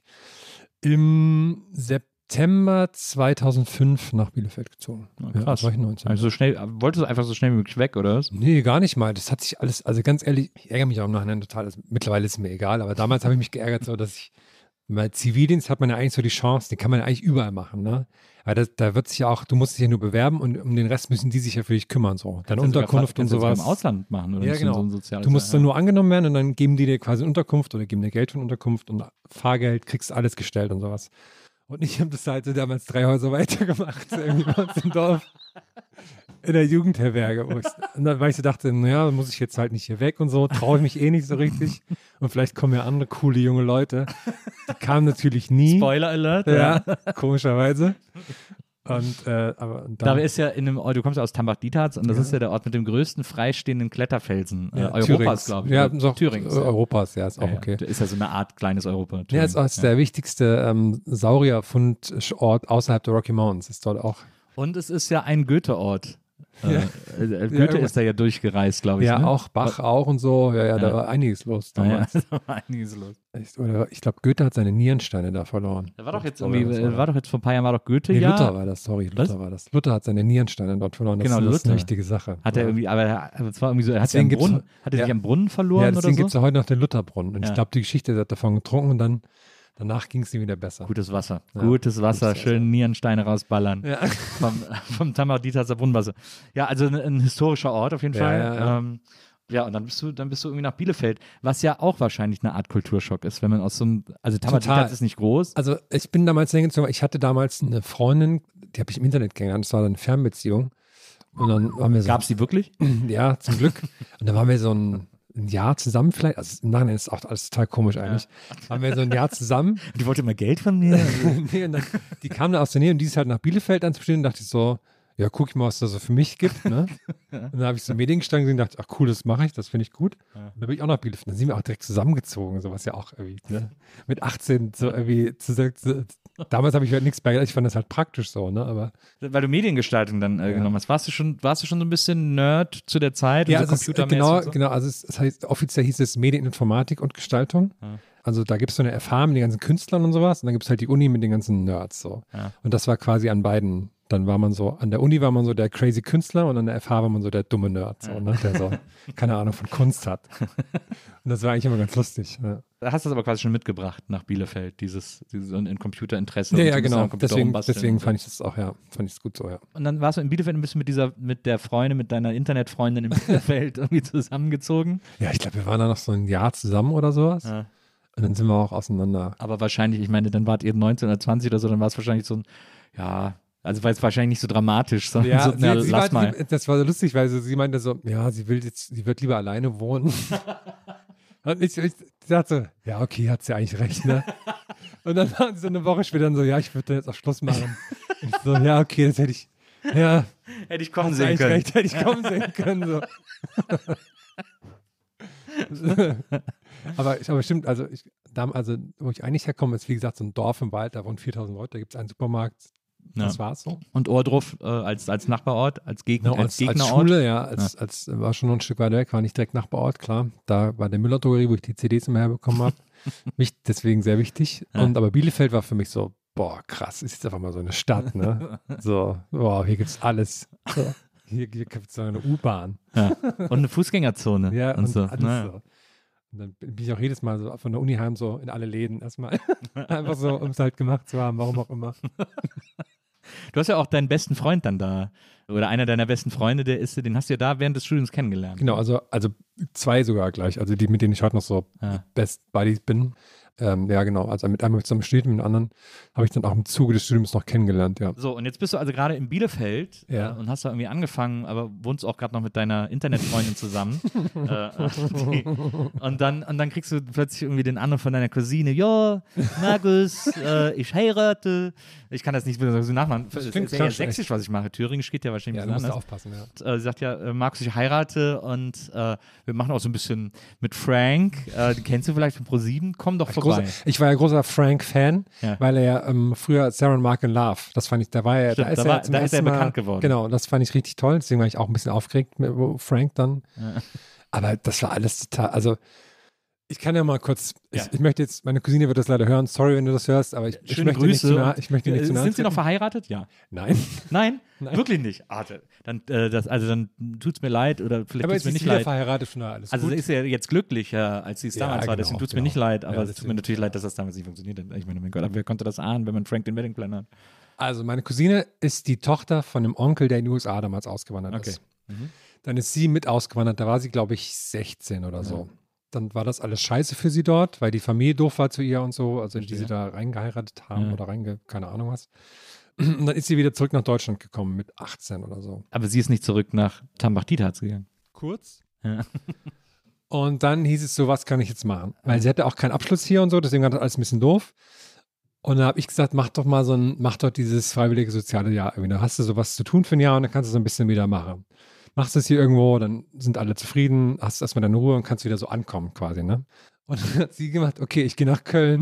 im September zweitausendfünf nach Bielefeld gezogen. Ah, Ja, krass. da war ich neunzehn. Also so schnell, wolltest du einfach so schnell wie möglich weg, oder was? Nee, gar nicht mal. Das hat sich alles, also ganz ehrlich, ich ärgere mich auch im Nachhinein total. Also mittlerweile ist es mir egal, aber damals habe ich mich geärgert, so dass ich, bei Zivildienst hat man ja eigentlich so die Chance, den kann man ja eigentlich überall machen, ne? Weil das, da wird sich ja auch, du musst dich ja nur bewerben und um den Rest müssen die sich ja für dich kümmern, so. Dann Kannst du sogar Unterkunft fa- und kannst du sogar sowas. im Ausland machen, oder? Ja, Bist du genau. So ein soziales Du musst Jahr, dann nur angenommen werden und dann geben die dir quasi Unterkunft oder geben dir Geld für eine Unterkunft und Fahrgeld, kriegst alles gestellt und sowas. Und ich habe das halt so damals drei Häuser weitergemacht, so irgendwie bei uns im Dorf. In der Jugendherberge. Wo ich, und dann, weil ich so dachte, naja, muss ich jetzt halt nicht hier weg und so, traue ich mich eh nicht so richtig. Und vielleicht kommen ja andere coole junge Leute. Die kamen natürlich nie. Spoiler Alert. Ja, komischerweise. Und, äh, aber und Da dann, ist ja in einem, du kommst ja aus Tambach-Dietharz und das Ja. ist ja der Ort mit dem größten freistehenden Kletterfelsen äh, ja, Europas, Thürings. glaube ich. Ja, Oder so, Thürings. äh, Europas, ja, ist auch Ja, ja. okay. Ist ja so eine Art kleines Europa. Ja, Thüringen. ist, ist der wichtigste ähm, Saurierfundort außerhalb der Rocky Mountains. Ist dort auch. Und es ist ja ein Goethe-Ort. Ja. Äh, äh, Goethe irgendwas- ist da ja durchgereist, glaube ich. Ja, ne? auch Bach auch und so. Ja, ja, da Ja. war einiges los Ah, ja, damals. da war einiges los. Ich, oder, ich glaube, Goethe hat seine Nierensteine da verloren. Da war doch jetzt Oder irgendwie, was äh, war war doch jetzt vor ein paar Jahren, war doch Goethe, Nee, ja. Luther war das, sorry, Luther Was? war das. Luther hat seine Nierensteine dort verloren. Das, Genau, das ist eine Luther. wichtige Sache. Hat er ja. irgendwie, aber er- aber es war irgendwie so, er hat, ja Deswegen einen gibt's- Brunnen, hat er ja. sich am Brunnen verloren Ja, oder deswegen so? gibt es ja heute noch den Lutherbrunnen. Und Ja. ich glaube, die Geschichte der hat davon getrunken und dann danach ging es ihm wieder besser. Gutes Wasser. Ja. Gutes Wasser, Gutes schön Nierensteine rausballern. Ja. Vom, vom Tambach-Dietharzer Brunnenwasser. Ja, also ein, ein historischer Ort auf jeden Ja, Fall. ja, ja. Ähm, ja, und dann bist du, dann bist du irgendwie nach Bielefeld, was ja auch wahrscheinlich eine Art Kulturschock ist, wenn man aus so einem, also Tambach-Dietharz ist nicht groß. Also ich bin damals hingezogen, ich hatte damals eine Freundin, die habe ich im Internet kennengelernt, das war dann eine Fernbeziehung. Und dann waren wir so, Gab es die wirklich? ja, zum Glück. Und dann waren wir so ein, ein Jahr zusammen vielleicht, also im Nachhinein ist auch alles total komisch eigentlich, ja. Waren wir so ein Jahr zusammen. Die wollte immer Geld von mir? Nee, und dann, die kam dann aus der Nähe und die ist halt nach Bielefeld anzustehen und dachte ich so, ja, guck ich mal, was das so für mich gibt, ne? Und dann habe ich so Mediengestaltung gesehen und dachte, ach cool, das mache ich, das finde ich gut. Ja. Und dann bin ich auch nach Bielefeld. Dann sind wir auch direkt zusammengezogen, sowas ja auch irgendwie, ne? Mit achtzehn so irgendwie, zu, zu, damals habe ich halt nichts bei, ich fand das halt praktisch so, ne? Aber weil du Mediengestaltung dann äh, ja. genommen hast, warst du schon, warst du schon so ein bisschen Nerd zu der Zeit? Ja, so also es, genau, so? genau, also es, es heißt, offiziell hieß es Medieninformatik und Gestaltung. Ja. Also da gibt es so eine F H mit den ganzen Künstlern und sowas und dann gibt es halt die Uni mit den ganzen Nerds so. Ja. Und das war quasi an beiden. Dann war man so, an der Uni war man so der crazy Künstler und an der F H war man so der dumme Nerd, so, ne? Der so keine Ahnung von Kunst hat. Und das war eigentlich immer ganz lustig. Ja. Da hast du das aber quasi schon mitgebracht nach Bielefeld, dieses, dieses in Computerinteresse. Ja, ja, genau. Deswegen, deswegen fand ich das auch, ja, fand ich es gut so, ja. Und dann warst du in Bielefeld ein bisschen mit dieser, mit der Freundin, mit deiner Internetfreundin in Bielefeld irgendwie zusammengezogen. Ja, ich glaube, wir waren da noch so ein Jahr zusammen oder sowas. Ja. Und dann sind wir auch auseinander. Aber wahrscheinlich, ich meine, dann wart ihr neunzehn oder zwanzig oder so, dann war es wahrscheinlich so ein, ja, also war es wahrscheinlich nicht so dramatisch, sondern ja, so, sie, na, sie lass war, mal. Sie, das war so lustig, weil sie, sie meinte so, ja, sie will jetzt, sie wird lieber alleine wohnen. Und ich, ich dachte so, ja, okay, hat sie eigentlich recht, ne? Und dann waren sie so eine Woche später dann so, ja, ich würde dann jetzt auch Schluss machen. Und ich so, ja, okay, das hätte ich, ja. Hätte ich kommen sehen können. Recht, hätte ich kommen sehen können, so. aber, aber stimmt, also, ich, da, also, wo ich eigentlich herkomme, ist wie gesagt so ein Dorf im Wald, da wohnen viertausend Leute, da gibt es einen Supermarkt. Das ja. war's so. Und Ohrdruf äh, als, als Nachbarort, als, Gegner, no, als, als Gegnerort? Als Schule, ja, als, ja. Als, war schon noch ein Stück weiter weg, war nicht direkt Nachbarort, klar. Da war der Müller-Drogerie, wo ich die C Ds immer herbekommen habe. Deswegen sehr wichtig. Ja. Und aber Bielefeld war für mich so, boah, krass, ist jetzt einfach mal so eine Stadt, ne? So, boah, hier gibt's alles. So, hier hier gibt es so eine U-Bahn. Ja. Und eine Fußgängerzone. Ja, und, und so. Alles naja. so. Und dann bin ich auch jedes Mal so von der Uni heim so in alle Läden erstmal. Einfach so, um es halt gemacht zu haben, warum auch immer. Du hast ja auch deinen besten Freund dann da, oder einer deiner besten Freunde, der ist, den hast du ja da während des Studiums kennengelernt. Genau, also, also zwei sogar gleich, also die, mit denen ich heute noch so ja. Best Buddies bin. Ähm, ja, genau, also mit einem habe ich zusammen studiert, mit dem anderen habe ich dann auch im Zuge des Studiums noch kennengelernt, ja. So, und jetzt bist du also gerade in Bielefeld ja. äh, und hast da irgendwie angefangen, aber wohnst auch gerade noch mit deiner Internetfreundin zusammen. äh, die, und, dann, und dann kriegst du plötzlich irgendwie den Anruf von deiner Cousine, ja, Markus, äh, ich heirate. Ich kann das nicht so nachmachen. Das ist ja sächsisch, was ich mache. Thüringisch geht ja wahrscheinlich ja, ein bisschen anders. Aufpassen, ja. Und, äh, sie sagt ja, äh, Markus, ich heirate und äh, wir machen auch so ein bisschen mit Frank. Äh, den kennst du vielleicht von ProSieben? Komm doch vorbei. Großer, ich war ja großer Frank-Fan, ja. weil er ja ähm, früher Sarah und Mark in Love, das fand ich, da war er, Stimmt, da ist da er, war, zum da ist er Mal, bekannt geworden. Genau, und das fand ich richtig toll, deswegen war ich auch ein bisschen aufgeregt mit Frank dann. Ja. Aber das war alles total, also ich kann ja mal kurz, ja. ich, ich möchte jetzt, meine Cousine wird das leider hören, sorry, wenn du das hörst, aber ich, ich möchte Grüße. nicht zu nah, ich möchte nicht zu nah Sind Sie noch verheiratet? Ja. Nein. Nein? Nein. Wirklich nicht? Ah, dann, äh, das, also dann tut's mir leid oder vielleicht tut's mir nicht leid. Aber verheiratet schon alles Also gut. ist ja jetzt glücklicher, als sie es Ja, damals genau, war, deswegen tut's genau. mir nicht leid, aber Ja, es tut mir natürlich leid, dass das damals nicht funktioniert hat. Ich meine, mein Gott, aber wer konnte das ahnen, wenn man Frank den Weddingplan hat? Also meine Cousine ist die Tochter von einem Onkel, der in die U S A damals ausgewandert Okay. ist. Mhm. Dann ist sie mit ausgewandert, da war sie, glaube ich, sechzehn oder so. Ja. Dann war das alles scheiße für sie dort, weil die Familie doof war zu ihr und so, also die sie da reingeheiratet haben Ja. oder reinge, keine Ahnung was. Und dann ist sie wieder zurück nach Deutschland gekommen mit achtzehn oder so. Aber sie ist nicht zurück nach Tambach-Dietharz gegangen. Kurz. Ja. Und dann hieß es so, was kann ich jetzt machen? Weil sie hatte auch keinen Abschluss hier und so, deswegen war das alles ein bisschen doof. Und dann habe ich gesagt, mach doch mal so ein, mach doch dieses freiwillige soziale Jahr irgendwie. Da hast du sowas zu tun für ein Jahr und dann kannst du so ein bisschen wieder machen. Machst es hier irgendwo, dann sind alle zufrieden, hast erstmal deine Ruhe und kannst wieder so ankommen quasi, ne? Und dann hat sie gemacht, okay, ich gehe nach Köln.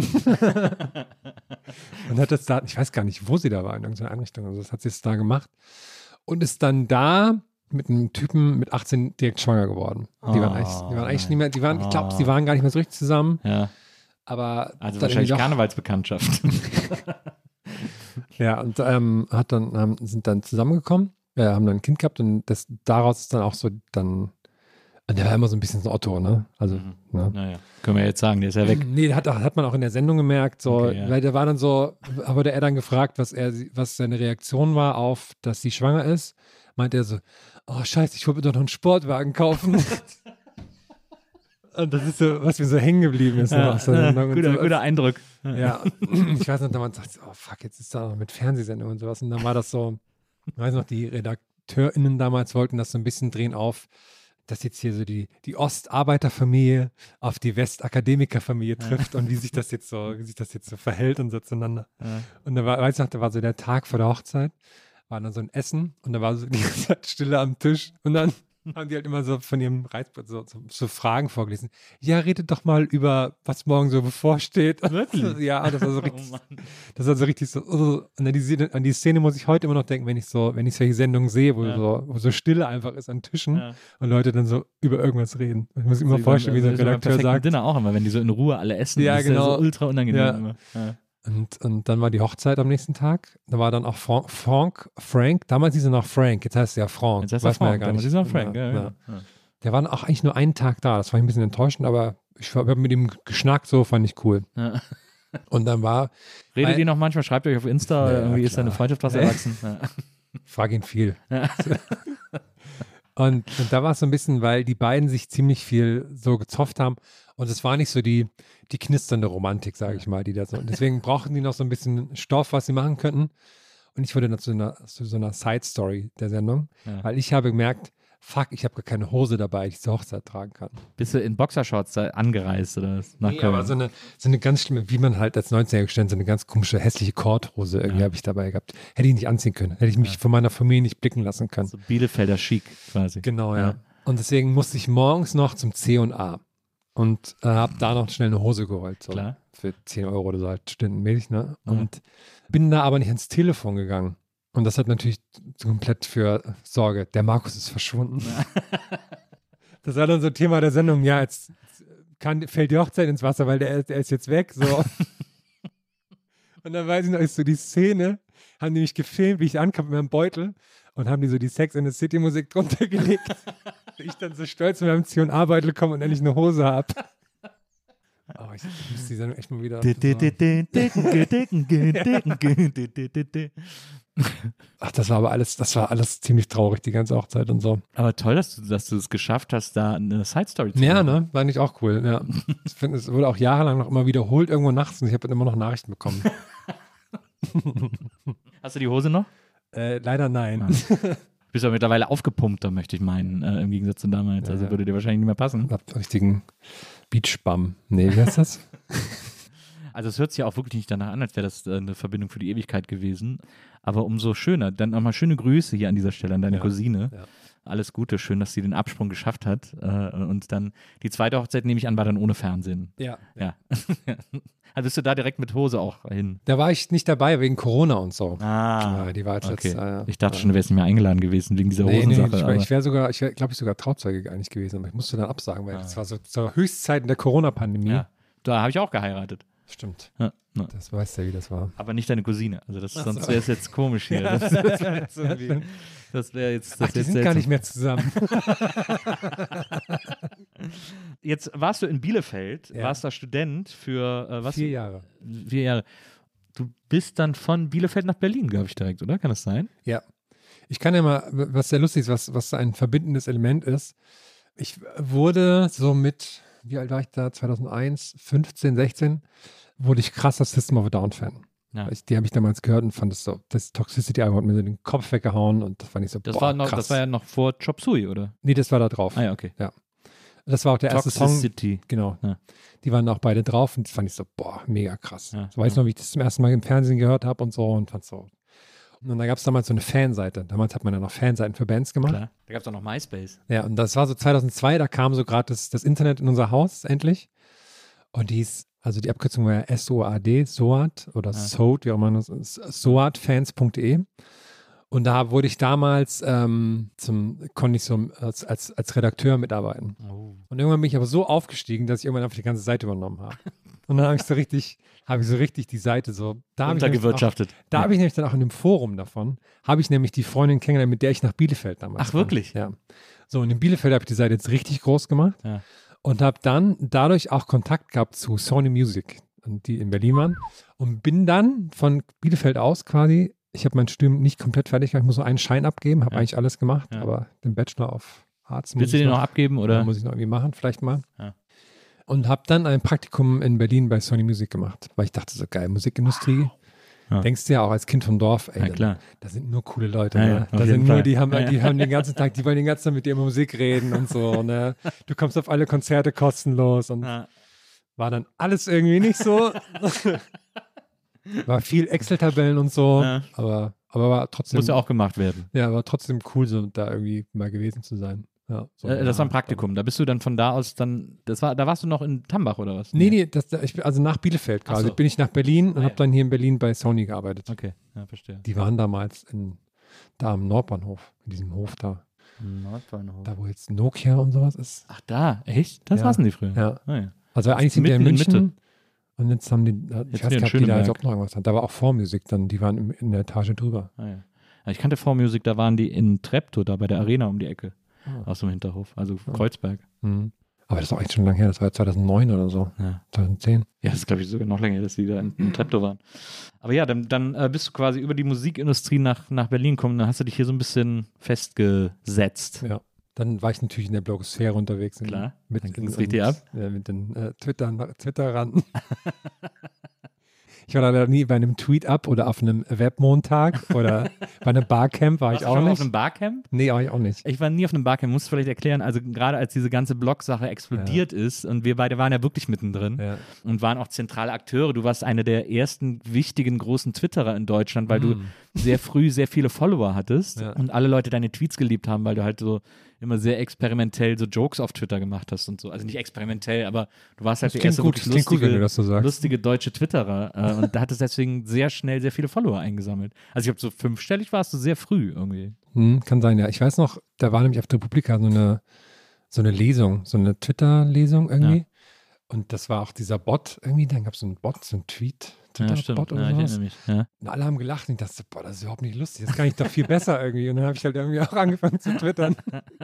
Und hat das da, ich weiß gar nicht, wo sie da war, in irgendeiner Einrichtung. Also das hat sie jetzt da gemacht. Und ist dann da mit einem Typen mit achtzehn direkt schwanger geworden. Die Oh, waren eigentlich, die waren eigentlich nicht mehr, die waren, Oh. ich glaube, sie waren gar nicht mehr so richtig zusammen. Ja. Aber Also dann wahrscheinlich irgendwie doch- Karnevalsbekanntschaft. Ja, und ähm, hat dann, haben, sind dann zusammengekommen, äh, haben dann ein Kind gehabt und das, daraus ist dann auch so dann, und der war immer so ein bisschen so Otto, ne? Also, Mhm. ne? Naja, können wir jetzt sagen, der ist ja weg. Nee, hat, hat man auch in der Sendung gemerkt, so, Okay, ja. weil der war dann so, wurde er dann gefragt, was er, was seine Reaktion war auf, dass sie schwanger ist, meint er so, oh scheiße, ich wollte mir doch noch einen Sportwagen kaufen. Und das ist so, was mir so hängen geblieben ist. Ja, noch aus der Sendung und guter, so. guter Eindruck. Ja, ich weiß noch, da man sagt, oh fuck, jetzt ist da noch mit Fernsehsendung und sowas. Und dann war das so, ich weiß noch, die RedakteurInnen damals wollten das so ein bisschen drehen auf, dass jetzt hier so die, die Ostarbeiterfamilie auf die Westakademikerfamilie trifft und wie sich das jetzt so, wie sich das jetzt so verhält und so zueinander. Ja. Und da war, weiß ich noch, da war so der Tag vor der Hochzeit, war dann so ein Essen und da war so die ganze Zeit Stille am Tisch und dann haben die halt immer so von ihrem Reizbrett so, so, so Fragen vorgelesen. Ja, redet doch mal über, was morgen so bevorsteht. Wirklich? Ja, das war so richtig, Oh Mann. das war so richtig so, so an, die, Szene- an die Szene muss ich heute immer noch denken, wenn ich so, wenn ich solche Sendungen sehe, wo, Ja. so, wo so Stille einfach ist an Tischen Ja. und Leute dann so über irgendwas reden. Ich muss mir immer So vorstellen, wie so ein beim- beim Redakteur perfekten sagt. Dinner auch immer, wenn die so in Ruhe alle essen. Ja, das ist genau. Ja so ultra unangenehm Ja. immer. Ja. Und, und dann war die Hochzeit am nächsten Tag. Da war dann auch Frank, Frank, Frank, damals hieß er noch Frank, jetzt heißt er ja Frank. Jetzt heißt er Weiß man Frank, ja gar damals nicht. ist er Frank. Ja, Ja, ja. ja. Ja. Der war auch eigentlich nur einen Tag da. Das war ein bisschen enttäuschend, aber ich habe mit ihm geschnackt, so fand ich cool. Ja. Und dann war, Redet Weil- ihr noch manchmal, schreibt euch auf Insta, Ja, irgendwie ist klar. deine Freundschaft daraus Ja. erwachsen. Ja. frag ihn viel. Ja. Und, und da war es so ein bisschen, weil die beiden sich ziemlich viel so gezofft haben und es war nicht so die, die knisternde Romantik, sage ich mal, die da so. Und deswegen brauchten die noch so ein bisschen Stoff, was sie machen könnten. Und ich wurde dann zu einer, zu so einer Side-Story der Sendung, Ja. weil ich habe gemerkt, fuck, ich habe gar keine Hose dabei, die ich zur Hochzeit tragen kann. Bist du in Boxershorts da angereist oder was? Nach Nee, Köln? aber so eine, so eine ganz schlimme, wie man halt als neunzehnjähriger Student, so eine ganz komische, hässliche Korthose irgendwie Ja. habe ich dabei gehabt. Hätte ich nicht anziehen können. Hätte ich mich von meiner Familie nicht blicken lassen können. so Bielefelder Chic quasi. Genau, ja. Ja. Und deswegen musste ich morgens noch zum C und A und äh, habe da noch schnell eine Hose geholt. So. Klar. Für zehn Euro oder so halt studentenmäßig, ne? Und bin da aber nicht ans Telefon gegangen. Und das hat natürlich komplett für Sorge. Der Markus ist verschwunden. Das war dann so Thema der Sendung. Ja, jetzt kann, fällt die Hochzeit ins Wasser, weil der, der ist jetzt weg. So. Und dann weiß ich noch, ist so die Szene, haben die mich gefilmt, wie ich ankam mit meinem Beutel und haben die so die Sex in the City Musik drunter gelegt. Ich dann so stolz mit meinem C und A-Beutel komme und endlich eine Hose habe. Oh, ich muss die Sendung echt mal wieder. Ach, das war aber alles, das war alles ziemlich traurig, die ganze Hochzeit und so. Aber toll, dass du, dass du es geschafft hast, da eine Side-Story zu Ja, machen. ne? War nicht auch cool, ja. Ich finde, es wurde auch jahrelang noch immer wiederholt irgendwo nachts und ich habe immer noch Nachrichten bekommen. Hast du die Hose noch? äh, leider nein. Du bist aber mittlerweile aufgepumpt, da möchte ich meinen, äh, im Gegensatz zu damals. Also Ja. würde dir wahrscheinlich nicht mehr passen. Ich hab einen richtigen Beachbum. Nee, wie heißt das? Also es hört sich ja auch wirklich nicht danach an, als wäre das äh, eine Verbindung für die Ewigkeit gewesen. Aber umso schöner. Dann nochmal schöne Grüße hier an dieser Stelle an deine Ja, Cousine. ja. Alles Gute, schön, dass sie den Absprung geschafft hat. Äh, und dann die zweite Hochzeit, nehme ich an, war dann ohne Fernsehen. Ja. Ja. Also bist du da direkt mit Hose auch hin? Da war ich nicht dabei wegen Corona und so. Ah, Ja, die war jetzt okay. jetzt, äh, Ich dachte äh, schon, du wärst nicht mehr eingeladen gewesen wegen dieser Nee, nee, Hosensache. ich, aber- ich wäre sogar, ich wäre, glaube ich, sogar Trauzeuge eigentlich gewesen, aber ich musste dann absagen, weil Ah. das war so zur Höchstzeiten der Corona-Pandemie. ja. Da habe ich auch geheiratet. Stimmt. Ja, ja. Das weißt du ja, wie das war. Aber nicht deine Cousine. Also das, Ach sonst so. wäre es jetzt komisch hier. Das, das wäre jetzt, irgendwie- das wär jetzt, das Ach, die jetzt sind gar seltsam. nicht mehr zusammen. Jetzt warst du in Bielefeld, Ja. warst da Student für äh, was? Vier Jahre. Vier Jahre. Du bist dann von Bielefeld nach Berlin, glaube ich, direkt, oder? Kann das sein? Ja. Ich kann ja mal, was sehr lustig ist, was, was ein verbindendes Element ist. Ich wurde so mit, wie alt war ich da? zweitausendeins, fünfzehn, sechzehn, wurde ich krasser System of a Down-Fan. Ja. Ich, die habe ich damals gehört und fand es so, das Toxicity-Album hat mir so den Kopf weggehauen und das fand ich so, Das, boah, war noch, krass. das war ja noch vor Chop Suey, oder? Nee, das war da drauf. Ah ja, okay. Das war auch der erste Song. Toxicity. Genau. Ja. Die waren auch beide drauf und das fand ich so, boah, mega krass. Ja, So weiß ja. noch, wie ich das zum ersten Mal im Fernsehen gehört habe und so und fand so. Und da gab es damals so eine Fanseite. Damals hat man ja noch Fanseiten für Bands gemacht. Klar. Da gab es auch noch MySpace. Ja, und das war so zweitausendzwei, da kam so gerade das, das Internet in unser Haus endlich. Und die ist, also die Abkürzung war ja S O A D, SOAD oder Ja. SOAD, wie auch immer das ist, soadfans punkt de. Und da wurde ich damals ähm, zum, konnte ich so als, als, als Redakteur mitarbeiten. Oh. Und irgendwann bin ich aber so aufgestiegen, dass ich irgendwann einfach die ganze Seite übernommen habe. Und dann habe ich so richtig, habe ich so richtig die Seite so, da habe ich nämlich auch, Untergewirtschaftet. da habe ich nämlich dann auch in dem Forum davon, habe ich nämlich die Freundin kennengelernt, mit der ich nach Bielefeld damals Ach, kam. wirklich? Ja. So, und in Bielefeld habe ich die Seite jetzt richtig groß gemacht Ja. und habe dann dadurch auch Kontakt gehabt zu Sony Music, die in Berlin waren. Und bin dann von Bielefeld aus quasi, ich habe mein Studium nicht komplett fertig gemacht, ich muss nur einen Schein abgeben, habe Ja. eigentlich alles gemacht, Ja. aber den Bachelor of Arts muss Willst du ich den noch abgeben, oder? ja, muss ich noch irgendwie machen, vielleicht mal. Ja. Und habe dann ein Praktikum in Berlin bei Sony Music gemacht, weil ich dachte so, geil, Musikindustrie, Ja. Denkst du ja auch als Kind vom Dorf, ey, Ja, klar. da sind nur coole Leute. Ja, ne? ja, auf Da jeden sind nur, Fall. die haben, Ja, ja. die haben den ganzen Tag, die wollen den ganzen Tag mit dir über Musik reden und so. Ne? Du kommst auf alle Konzerte kostenlos und Ja. war dann alles irgendwie nicht so. War viel Excel-Tabellen und so, Ja. aber, aber war trotzdem, Muss ja auch gemacht werden. ja, war trotzdem cool, so da irgendwie mal gewesen zu sein. Ja, so, Äh, das war ein ja, Praktikum. Da bist du dann von da aus dann, das war, da warst du noch in Tambach oder was? Nee, nee, das, ich, also nach Bielefeld Ach quasi. so. Bin ich nach Berlin und Ah, habe ja. dann hier in Berlin bei Sony gearbeitet. Okay, ja, verstehe. Die waren damals in, da am Nordbahnhof, in diesem Hof da. Nordbahnhof. Da, wo jetzt Nokia und sowas ist. Ach da, echt? Das Ja. saßen die früher? Ja. Ah, ja. Also eigentlich sind die Mitten in in München. Mitte. Und jetzt haben die, ich Jetzt weiß sind die gar in nicht, ob die da Schöneberg. jetzt auch noch irgendwas haben. Da war auch Vormusik dann, die waren im, in der Etage drüber. Ah, ja. Ja, ich kannte V-Music, da waren die in Treptow, da bei der Arena um die Ecke. Ah. Aus dem Hinterhof, also Kreuzberg. Mhm. Aber das ist auch echt schon lange her, das war zweitausendneun oder so. Ja. zweitausendzehn. Ja, das ist, glaube ich, sogar noch länger, dass die da in, in Treptow waren. Aber ja, dann, dann äh, bist du quasi über die Musikindustrie nach, nach Berlin gekommen. Dann hast du dich hier so ein bisschen festgesetzt. Ja. Dann war ich natürlich in der Blogosphäre unterwegs. In, Klar, mit, dann ging's in- richtig und, ab. Ja, mit den äh, Twitter, Twitterern. Ich war leider nie bei einem Tweet-Up oder auf einem Webmontag oder bei einem Barcamp war Warst ich du auch schon mal nicht. auf einem Barcamp? Nee, war ich auch nicht. Ich war nie auf einem Barcamp, musst du vielleicht erklären, also gerade als diese ganze Blog-Sache explodiert ist und wir beide waren ja wirklich mittendrin Ja. und waren auch zentrale Akteure. Du warst einer der ersten wichtigen großen Twitterer in Deutschland, weil du sehr früh sehr viele Follower hattest Ja. und alle Leute deine Tweets geliebt haben, weil du halt so immer sehr experimentell so Jokes auf Twitter gemacht hast und so. Also nicht experimentell, aber du warst halt Das der erste klingt gut, wirklich das klingt gut, wenn lustige, du das so sagst. lustige deutsche Twitterer äh, und da hattest deswegen sehr schnell sehr viele Follower eingesammelt. Also ich glaube, so fünfstellig warst du sehr früh irgendwie. Hm, kann sein, ja. Ich weiß noch, da war nämlich auf der Republika so eine, so eine Lesung, so eine Twitter-Lesung irgendwie. Ja. Und das war auch dieser Bot irgendwie, dann gab es so einen Bot, so einen Tweet, Ja, stimmt. Twitter-Bot Ja, oder ich sowas. erinnere mich. Ja. Und alle haben gelacht und ich dachte, boah, das ist überhaupt nicht lustig, das kann ich doch viel besser irgendwie. Und dann habe ich halt irgendwie auch angefangen zu twittern.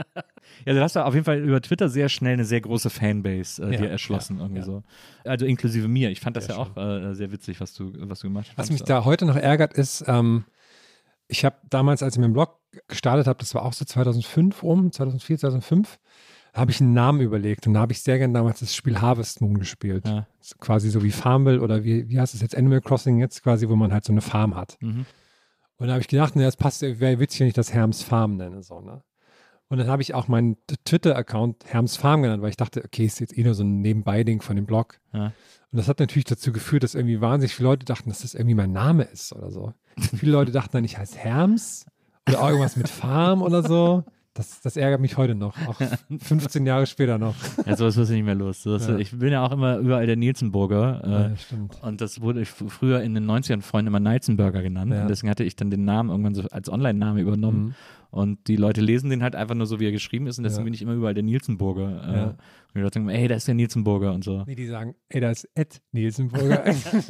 Ja, du hast da auf jeden Fall über Twitter sehr schnell eine sehr große Fanbase äh, Ja, dir erschlossen, ja, irgendwie ja. so. Also inklusive mir. Ich fand das Sehr ja auch äh, sehr witzig, was du, was du gemacht hast. Was mich da heute noch ärgert, ist, ähm, ich habe damals, als ich meinen Blog gestartet habe, das war auch so zweitausendfünf rum, zweitausendvier, zweitausendfünf, habe ich einen Namen überlegt und da habe ich sehr gerne damals das Spiel Harvest Moon gespielt. Ja. Das ist quasi so wie Farmville oder wie, wie heißt es jetzt, Animal Crossing jetzt quasi, wo man halt so eine Farm hat. Mhm. Und da habe ich gedacht, ne, das passt, wäre witzig, wenn ich das Herms Farm nenne. So, ne? Und dann habe ich auch meinen T- Twitter-Account Herms Farm genannt, weil ich dachte, okay, ist jetzt eh nur so ein Nebenbei-Ding von dem Blog. Ja. Und das hat natürlich dazu geführt, dass irgendwie wahnsinnig viele Leute dachten, dass das irgendwie mein Name ist oder so. Viele Leute dachten dann, ich heiße Herms oder auch irgendwas mit Farm oder so. Das, das ärgert mich heute noch, auch fünfzehn Jahre später noch. Ja, sowas wirst du nicht mehr los. Sowas, Ja. Ich bin ja auch immer überall der Nielsenburger. Äh, Ja, stimmt. Und das wurde ich f- früher in den neunzigern Freunden immer Neizenburger genannt. Ja. Und deswegen hatte ich dann den Namen irgendwann so als Online-Name übernommen. Mhm. Und die Leute lesen den halt einfach nur so, wie er geschrieben ist. Und deswegen Ja. bin ich immer überall der Nielsenburger. Äh, Ja. Und die Leute sagen, ey, da ist der Nielsenburger und so. Nee, die sagen, ey, da ist Ed Nielsenburger.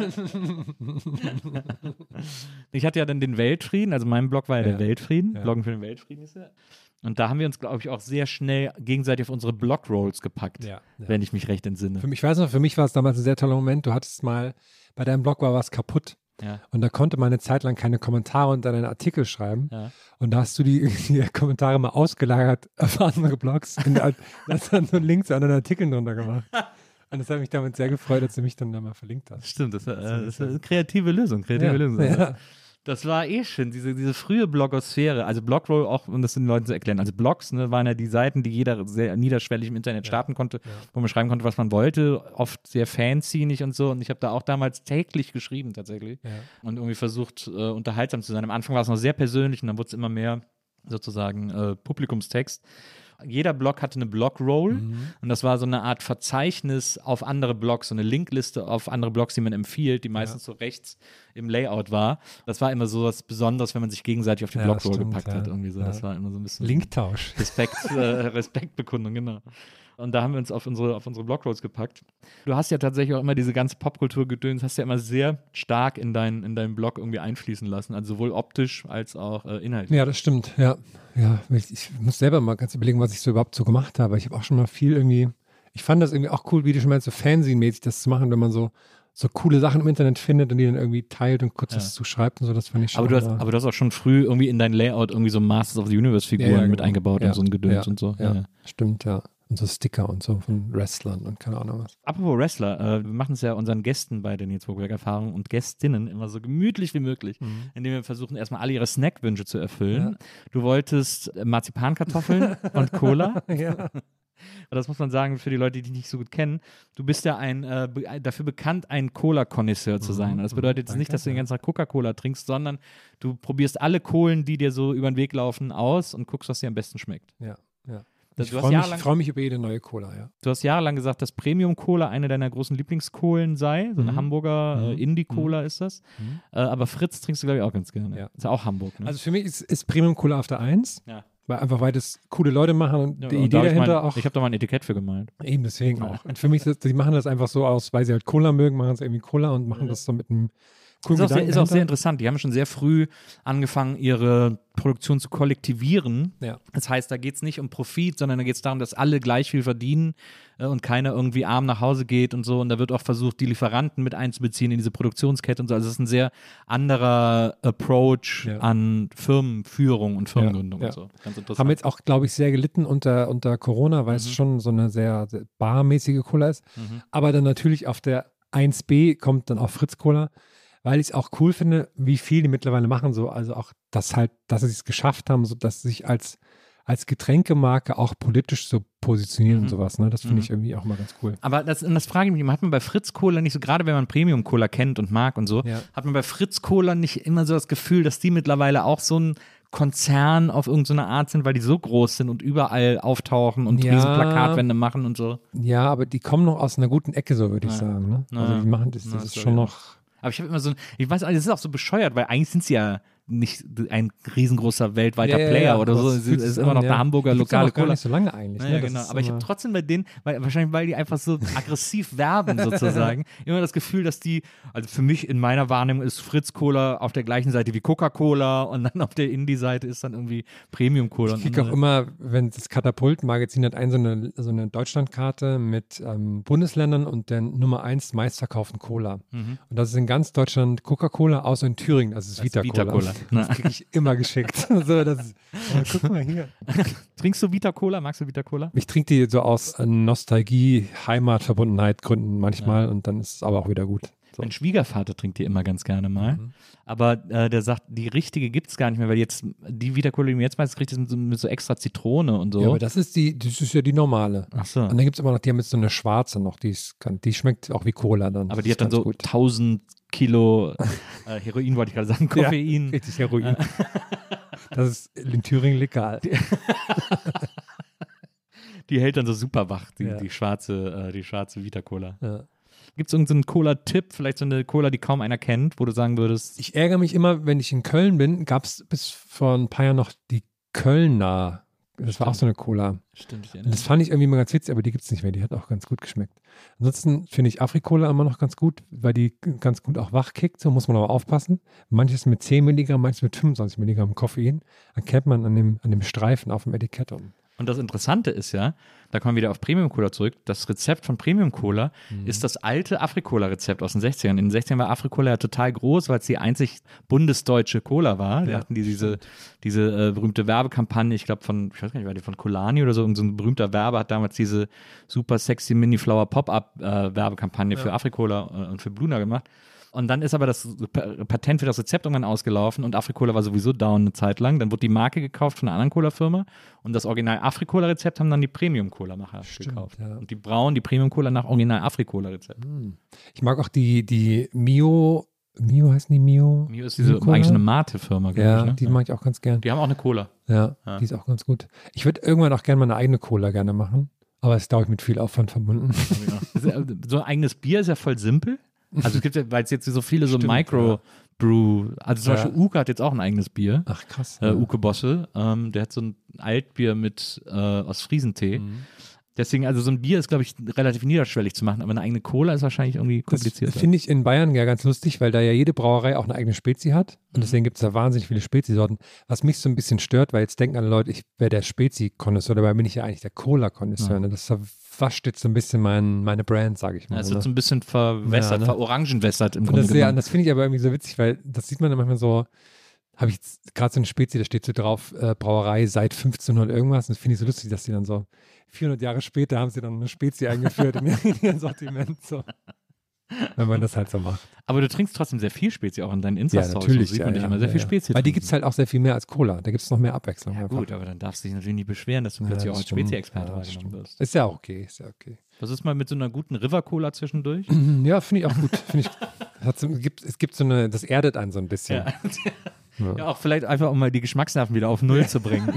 Ich hatte ja dann den Weltfrieden, also mein Blog war ja, Ja. der Weltfrieden, Ja. Bloggen für den Weltfrieden ist er. Und da haben wir uns, glaube ich, auch sehr schnell gegenseitig auf unsere Blog-Rolls gepackt, Ja, ja. wenn ich mich recht entsinne. Für mich, ich weiß noch, für mich war es damals ein sehr toller Moment. Du hattest mal, bei deinem Blog war was kaputt. Ja. Und da konnte man eine Zeit lang keine Kommentare unter deinen Artikel schreiben. Ja. Und da hast du die, die Kommentare mal ausgelagert auf andere Blogs. Und da hast dann so einen Link zu anderen Artikeln drunter gemacht. Und das hat mich damit sehr gefreut, dass du mich dann da mal verlinkt hast. Stimmt, das, äh, das ist eine kreative Lösung, kreative Ja, Lösung. ja. Das war eh schön, diese, diese frühe Blogosphäre, also Blogroll auch, um das den Leuten zu erklären. Also Blogs, ne, waren ja die Seiten, die jeder sehr niederschwellig im Internet starten konnte, wo man schreiben konnte, was man wollte, oft sehr fancy und so. Und ich habe da auch damals täglich geschrieben tatsächlich Ja. und irgendwie versucht, äh, unterhaltsam zu sein. Am Anfang war es noch sehr persönlich und dann wurde es immer mehr sozusagen äh, Publikumstext. Jeder Blog hatte eine Blogroll und das war so eine Art Verzeichnis auf andere Blogs, so eine Linkliste auf andere Blogs, die man empfiehlt, die meistens so rechts im Layout war. Das war immer so was Besonderes, wenn man sich gegenseitig auf die Ja, Blogroll stimmt, gepackt ja. hat. Irgendwie so. Ja. Das war immer so ein bisschen Linktausch. Respekt, äh, Respektbekundung, genau. Und da haben wir uns auf unsere, auf unsere Blogrolls gepackt. Du hast ja tatsächlich auch immer diese ganze Popkultur-Gedöns, hast ja immer sehr stark in, dein, in deinen Blog irgendwie einfließen lassen, also sowohl optisch als auch äh, inhaltlich. Ja, das stimmt. Ja, ja. Ich, ich muss selber mal ganz überlegen, was ich so überhaupt so gemacht habe. Ich habe auch schon mal viel irgendwie, ich fand das irgendwie auch cool, wie du schon meinst, so Fanzine-mäßig das zu machen, wenn man so, so coole Sachen im Internet findet und die dann irgendwie teilt und kurz Ja. was zuschreibt und so, das fand ich schon. Aber du, hast, immer- aber du hast auch schon früh irgendwie in dein Layout irgendwie so Masters of the Universe-Figuren Ja, ja, mit genau. eingebaut Ja, und so ein Gedöns ja, und so. Ja, stimmt, ja. Und so Sticker und so von Wrestlern und keine Ahnung was. Apropos Wrestler, äh, wir machen es ja unseren Gästen bei der Nils Burgberg-Erfahrung und Gästinnen immer so gemütlich wie möglich, mhm. indem wir versuchen, erstmal alle ihre Snackwünsche zu erfüllen. Ja. Du wolltest Marzipankartoffeln und Cola. Ja. Das muss man sagen, für die Leute, die dich nicht so gut kennen. Du bist ja ein äh, be- dafür bekannt, ein Cola-Konnoisseur zu sein. Und das bedeutet jetzt nicht, dass du den ganzen Tag Coca-Cola trinkst, sondern du probierst alle Kohlen, die dir so über den Weg laufen, aus und guckst, was dir am besten schmeckt. Ja, ja. Das, ich du freue mich, jahrelang- freu mich über jede neue Cola, ja. Du hast jahrelang gesagt, dass Premium-Cola eine deiner großen Lieblingskohlen sei. So eine Mhm. Hamburger Mhm. äh, Indie-Cola Mhm. ist das. Mhm. Äh, aber Fritz trinkst du, glaube ich, auch ganz gerne. Ja. Ist ja auch Hamburg, ne? Also für mich ist, ist Premium Cola auf der Eins. Ja. Weil einfach, weil das coole Leute machen und Ja, die und Idee da hab ich dahinter mein, auch. Ich habe da mal ein Etikett für gemalt. Eben deswegen auch. Und für mich, ist, die machen das einfach so aus, weil sie halt Cola mögen, machen es irgendwie Cola und machen das so mit einem coolen Ist auch, sehr, Gedanken ist auch sehr dahinter. interessant. Die haben schon sehr früh angefangen, ihre Produktion zu kollektivieren. Ja. Das heißt, da geht es nicht um Profit, sondern da geht es darum, dass alle gleich viel verdienen äh, und keiner irgendwie arm nach Hause geht und so. Und da wird auch versucht, die Lieferanten mit einzubeziehen in diese Produktionskette und so. Also es ist ein sehr anderer Approach Ja. an Firmenführung und Firmengründung Ja, und so. Ganz interessant. Haben jetzt auch, glaube ich, sehr gelitten unter, unter Corona, weil es schon so eine sehr, sehr barmäßige Cola ist. Mhm. Aber dann natürlich auf der eins B kommt dann auch Fritz Cola, weil ich es auch cool finde, wie viel die mittlerweile machen. So, also auch, dass halt, dass sie es geschafft haben, so dass sie sich als, als Getränkemarke auch politisch so positionieren Mhm. und sowas. Ne? Das finde Mhm. ich irgendwie auch mal ganz cool. Aber das, und das frage ich mich immer, hat man bei Fritz Cola nicht so, gerade wenn man Premium Cola kennt und mag und so, Ja. hat man bei Fritz Cola nicht immer so das Gefühl, dass die mittlerweile auch so ein Konzern auf irgendeine Art sind, weil die so groß sind und überall auftauchen und Ja. riesen Plakatwände machen und so. Ja, aber die kommen noch aus einer guten Ecke, so würde ich Ja. sagen. Ne? Ja. Also die machen das, Ja, das das ist glaub schon ich noch. Aber ich habe immer so, ein- ich weiß, das ist auch so bescheuert, weil eigentlich sind sie ja nicht ein riesengroßer weltweiter Ja, ja, Player ja, oder so. das Es fühlt ist sich immer an, noch ja. eine Hamburger Die gibt's lokale aber auch gar Cola. nicht so lange eigentlich. Naja, Ne? Das genau. ist Aber ich habe immer- trotzdem bei denen, weil, wahrscheinlich weil die einfach so aggressiv werben sozusagen, immer das Gefühl, dass die, also für mich in meiner Wahrnehmung ist Fritz Cola auf der gleichen Seite wie Coca-Cola und dann auf der Indie-Seite ist dann irgendwie Premium Cola. Ich kriege auch immer, wenn das Katapult-Magazin hat, ein so eine, so eine Deutschlandkarte mit ähm, Bundesländern und der Nummer eins meistverkauften Cola. Mhm. Und das ist in ganz Deutschland Coca-Cola, außer in Thüringen, das ist Das ist Vita-Cola. Vita-Cola. Das kriege ich immer geschickt. so, das ist, oh, guck mal hier. Trinkst du Vita Cola? Magst du Vita Cola? Ich trinke die so aus äh, Nostalgie, Heimatverbundenheit Gründen manchmal und dann ist es aber auch wieder gut. So. Mein Schwiegervater trinkt die immer ganz gerne mal. Mhm. Aber äh, der sagt, die richtige gibt es gar nicht mehr, weil jetzt die Vita Cola, die mir jetzt meistens kriegt, ist mit so, mit so extra Zitrone und so. Ja, aber das ist die, das ist ja die normale. Ach so. Und dann gibt es aber noch, die haben jetzt so eine schwarze noch, die, ist, die schmeckt auch wie Cola dann. Aber Das die ist hat dann ganz so gut. tausend Kilo äh, Heroin, wollte ich gerade sagen, Koffein. Ja, richtig Heroin. Das ist in Thüringen legal. Die hält dann so super wach, die, Ja. die schwarze, äh, die schwarze Vita Cola. Ja. Gibt es irgendeinen Cola-Tipp, vielleicht so eine Cola, die kaum einer kennt, wo du sagen würdest, Ich ärgere mich immer, wenn ich in Köln bin, gab es bis vor ein paar Jahren noch die Kölner. Das war auch so eine Cola. stimmt, Und das fand ich irgendwie immer ganz witzig, aber die gibt es nicht mehr. Die hat auch ganz gut geschmeckt. Ansonsten finde ich Afri-Cola immer noch ganz gut, weil die ganz gut auch wach kickt. So muss man aber aufpassen. Manches mit zehn Milligramm, manches mit fünfundzwanzig Milligramm Koffein. Erkennt man an dem, an dem Streifen auf dem Etikett. Um. Und das Interessante ist ja, da kommen wir wieder auf Premium Cola zurück, das Rezept von Premium Cola Mhm. ist das alte Afri-Cola-Rezept aus den sechzigern. In den sechzigern war Afri-Cola ja total groß, weil es die einzig bundesdeutsche Cola war. Da Ja, hatten die diese, diese äh, berühmte Werbekampagne, ich glaube von, ich weiß gar nicht, war die von Colani oder so, irgend so ein berühmter Werber hat damals diese super sexy Mini-Flower Pop-Up-Werbekampagne für Afri-Cola äh, und für Bluna gemacht. Und dann ist aber das Pa- Patent für das Rezept irgendwann ausgelaufen und Afri-Cola war sowieso down eine Zeit lang. Dann wurde die Marke gekauft von einer anderen Cola-Firma und das Original Afri-Cola-Rezept haben dann die Premium-Cola-Macher gekauft. ja. Und die brauen die Premium-Cola nach Original Afri-Cola-Rezept. Ich mag auch die, die Mio, Mio heißen die Mio? Mio ist diese Mio-Cola? eigentlich so eine Mate-Firma, glaube Ja, ich. Ne? die mag ich auch ganz gern. Die haben auch eine Cola. Ja, Ja. die ist auch ganz gut. Ich würde irgendwann auch gerne mal eine eigene Cola gerne machen, aber es ist, glaube ich, mit viel Aufwand verbunden. So ein eigenes Bier ist ja voll simpel. Also es gibt ja, weil es jetzt so viele so Stimmt, Micro-Brew, also zum Ja. Beispiel Uke hat jetzt auch ein eigenes Bier. Ach, krass. Äh, Uke Bosse, ähm, der hat so ein Altbier mit äh, aus Friesentee. Mhm. Deswegen, also so ein Bier ist, glaube ich, relativ niederschwellig zu machen, aber eine eigene Cola ist wahrscheinlich irgendwie Das komplizierter. finde ich in Bayern ja ganz lustig, weil da ja jede Brauerei auch eine eigene Spezi hat. Und Mhm. deswegen gibt es da wahnsinnig viele Spezi-Sorten. Was mich so ein bisschen stört, weil jetzt denken alle Leute, ich wäre der Spezi-Konnoisseur, dabei bin ich ja eigentlich der Cola-Konnoisseur. Ja. Ne? Das verwascht jetzt so ein bisschen mein, meine Brand, sage ich mal. Ja, es ne? wird so ein bisschen verwässert, Ja, ne? verorangenwässert im Und Grunde das, ist ja, genommen. das finde ich aber irgendwie so witzig, weil das sieht man dann manchmal so, habe ich gerade so eine Spezie, da steht so drauf, äh, Brauerei seit fünfzehnhundert irgendwas. Und das finde ich so lustig, dass die dann so vierhundert Jahre später haben sie dann eine Spezie eingeführt in ihr Sortiment. So. Wenn man das halt so macht. Aber du trinkst trotzdem sehr viel Spezi, auch in deinen Insta-Stories. Ja, natürlich. So sieht Ja, man dich ja, immer sehr ja, viel ja. Spezi. Weil die gibt es halt auch sehr viel mehr als Cola. Da gibt es noch mehr Abwechslung. Ja, gut, aber dann darfst du dich natürlich nicht beschweren, dass du Ja, plötzlich das auch als stimmt. Spezi-Experte Ja, das wahrgenommen stimmt. wirst. Ist ja okay, ist ja okay. Was ist mal mit so einer guten River-Cola zwischendurch? Ja, finde ich auch gut. Find ich, hat so, gibt, es gibt so eine, das erdet einen so ein bisschen. Ja. Ja, auch vielleicht einfach, um mal die Geschmacksnerven wieder auf Null zu bringen.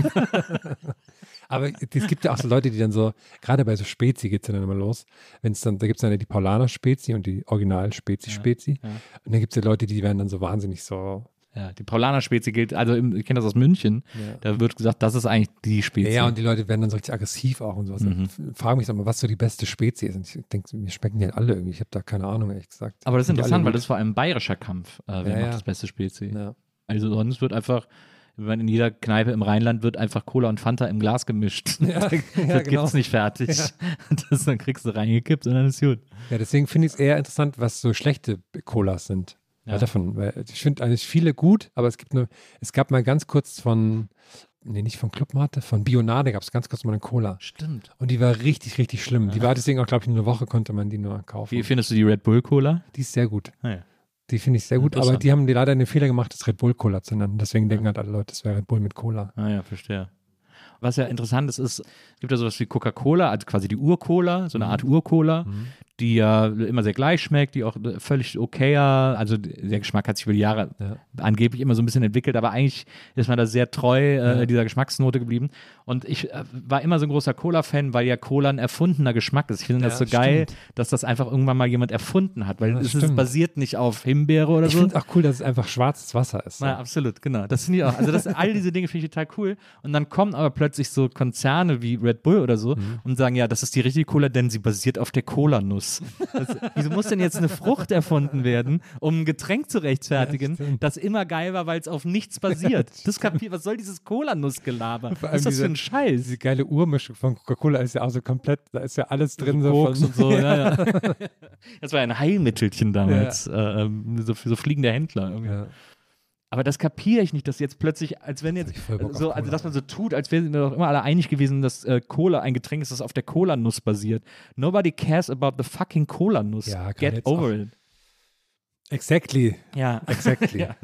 Aber es gibt ja auch so Leute, die dann so, gerade bei so Spezi geht es ja dann immer los, wenn es dann, da gibt es dann ja die Paulaner Spezi und die Original Spezi Ja, Spezi. ja. Und dann gibt es ja Leute, die werden dann so wahnsinnig so. Ja, die Paulaner Spezi gilt, also im, ich kenne das aus München, Ja. da wird gesagt, das ist eigentlich die Spezi. Ja, und die Leute werden dann so richtig aggressiv auch und sowas. Mhm. Und fragen mich dann mal, was so die beste Spezi ist. Und ich denke, mir schmecken die halt alle irgendwie. Ich habe da keine Ahnung, ehrlich gesagt. Aber das ist Sind die alle interessant, weil gut? das ist vor allem ein bayerischer Kampf. Äh, wer Ja, macht ja. das beste Spezi? Ja. Also sonst wird einfach, wenn man in jeder Kneipe im Rheinland wird einfach Cola und Fanta im Glas gemischt. Ja, das ja, gibt's genau. nicht fertig. Das, dann kriegst du reingekippt und dann ist gut. Ja, deswegen finde ich es eher interessant, was so schlechte Colas sind. Ja. Ja. Davon, weil ich finde eigentlich viele gut, aber es gibt eine, es gab mal ganz kurz von, nee, nicht von Club Mate, von Bionade gab es ganz kurz mal eine Cola. Stimmt. Und die war richtig, richtig schlimm. Die war deswegen auch, glaube ich, nur eine Woche konnte man die nur kaufen. Wie findest du die Red Bull Cola? Die ist sehr gut. Ah, ja. Die finde ich sehr gut, aber Interessant. die haben die leider den Fehler gemacht, das Red Bull Cola zu nennen. Deswegen denken halt alle Leute, das wäre Red Bull mit Cola. Ah ja, verstehe. Was ja interessant ist, ist, es gibt ja sowas wie Coca-Cola, also quasi die Ur-Cola, so eine Art Ur-Cola, die ja immer sehr gleich schmeckt, die auch völlig okayer, also der Geschmack hat sich über die Jahre Ja. angeblich immer so ein bisschen entwickelt, aber eigentlich ist man da sehr treu äh, Ja. dieser Geschmacksnote geblieben. Und ich äh, war immer so ein großer Cola-Fan, weil ja Cola ein erfundener Geschmack ist. Ich finde das Ja, so geil, stimmt. dass das einfach irgendwann mal jemand erfunden hat, weil Ja, es ist, stimmt. basiert nicht auf Himbeere oder Ich so. finde es auch cool, dass es einfach schwarzes Wasser ist. So. Ja, absolut, genau. Das finde ich auch. Also das, all diese Dinge finde ich total cool. Und dann kommen aber plötzlich so Konzerne wie Red Bull oder so Mhm. und sagen, ja, das ist die richtige Cola, denn sie basiert auf der Cola-Nuss. Das, wieso muss denn jetzt eine Frucht erfunden werden, um ein Getränk zu rechtfertigen, Ja, stimmt. das immer geil war, weil es auf nichts basiert? Das kapier, was soll dieses Cola-Nuss-Gelaber? Vor Was ist allem das für diese- ein Scheiß? Diese geile Urmischung von Coca-Cola ist ja auch so komplett, da ist ja alles drin. So Koks von, und so, ja, ja. Das war ein Heilmittelchen damals, äh, ähm, so für so fliegende Händler. Irgendwie. Ja. Aber das kapiere ich nicht, dass jetzt plötzlich, als wenn jetzt, ich voll Bock auf so, Cola, also dass man so tut, als wären wir doch immer alle einig gewesen, dass äh, Cola ein Getränk ist, das auf der Cola-Nuss basiert. Nobody cares about the fucking Cola-Nuss. Ja, gerade Get jetzt over auch. it. Exactly. Ja, Exactly. Ja.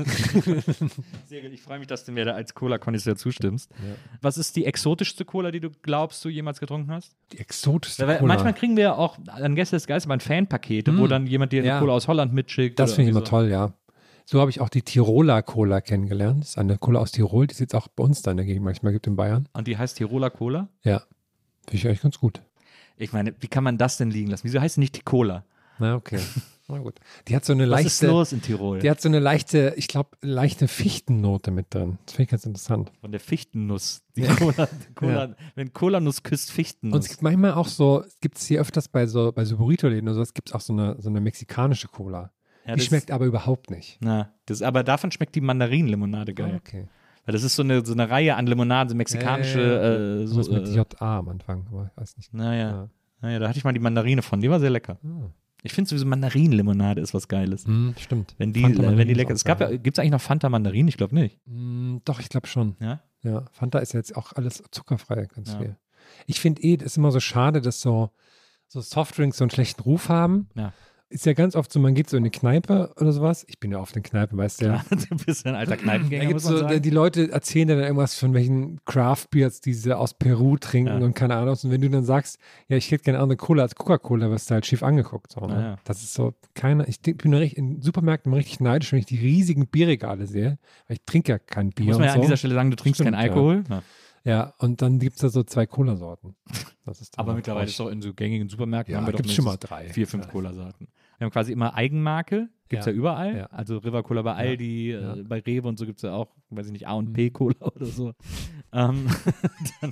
Sehr gut. Ich freue mich, dass du mir da als Cola-Konnoisseur zustimmst. Ja. Was ist die exotischste Cola, die du glaubst, du jemals getrunken hast? Die exotischste Weil Cola. manchmal kriegen wir ja auch an Gäste des Geistes Fanpakete, wo Mm. dann jemand dir eine Ja. Cola aus Holland mitschickt. Das oder finde ich immer irgendwie so. toll, ja. So habe ich auch die Tiroler Cola kennengelernt. Das ist eine Cola aus Tirol, die es jetzt auch bei uns da in der Gegend manchmal gibt in Bayern. Und die heißt Tiroler Cola? Ja, finde ich eigentlich ganz gut. Ich meine, wie kann man das denn liegen lassen? Wieso heißt sie nicht die Cola? Na, okay. Na gut. Die hat so eine Was leichte, ist los in Tirol? die hat so eine leichte, ich glaube, leichte Fichtennote mit drin. Das finde ich ganz interessant. Von der Fichtennuss. Die Cola, die Cola, wenn Cola-Nuss küsst, Fichtennuss. Und es gibt manchmal auch so, es gibt es hier öfters bei so, bei so Burrito-Läden oder so, es gibt auch so eine, so eine mexikanische Cola. Ja, die das- schmeckt aber überhaupt nicht. Na, das, aber davon schmeckt die Mandarinenlimonade geil. Ah, okay. Weil das ist so eine, so eine Reihe an Limonaden, so mexikanische. Äh, äh, so, so, mit äh, J A am Anfang, aber ich weiß nicht. naja, Ja. naja, da hatte ich mal die Mandarine von. Die war sehr lecker. Ah. Ich finde sowieso Mandarinenlimonade ist was Geiles. Hm, stimmt. Wenn die, Fanta äh, wenn die Mandarin lecker ist ist. Es gab auch ja, gibt es eigentlich noch Fanta Mandarin? Ich glaube nicht. Hm, doch, ich glaube schon. Ja? Ja, Fanta ist jetzt auch alles zuckerfrei, ganz Ja. viel. Ich finde eh, das ist immer so schade, dass so, so Softdrinks so einen schlechten Ruf haben. Ja. Ist ja ganz oft so, man geht so in eine Kneipe oder sowas. Ich bin ja oft in Kneipen, weißt du ja. Du bist ein alter Da Kneipengänger, gibt's muss man so, sagen. die Leute erzählen dann irgendwas von welchen Craft-Beers, die sie aus Peru trinken Ja. und keine Ahnung. Und wenn du dann sagst, ja, ich hätte gerne andere Cola als Coca-Cola, wirst du halt schief angeguckt. So, ne? Ja, ja. Das ist so keiner, ich bin nur richtig, in Supermärkten immer richtig neidisch, wenn ich die riesigen Bierregale sehe, weil ich trinke ja kein Bier Muss man und ja so. an dieser Stelle sagen, du trinkst Stimmt, keinen Alkohol. Ja. Ja, und dann gibt es da so zwei Cola-Sorten. Das ist dann Aber auch mittlerweile traurig. ist doch in so gängigen Supermärkten Ja, haben wir doch gibt's schon mal mindestens drei. vier, fünf Ja. Cola-Sorten. Wir haben quasi immer Eigenmarke, gibt es ja. Ja. überall. Ja. Also River Cola bei Aldi, Ja. äh, bei Rewe und so gibt es ja auch, weiß ich nicht, A und P Cola oder so. ähm, dann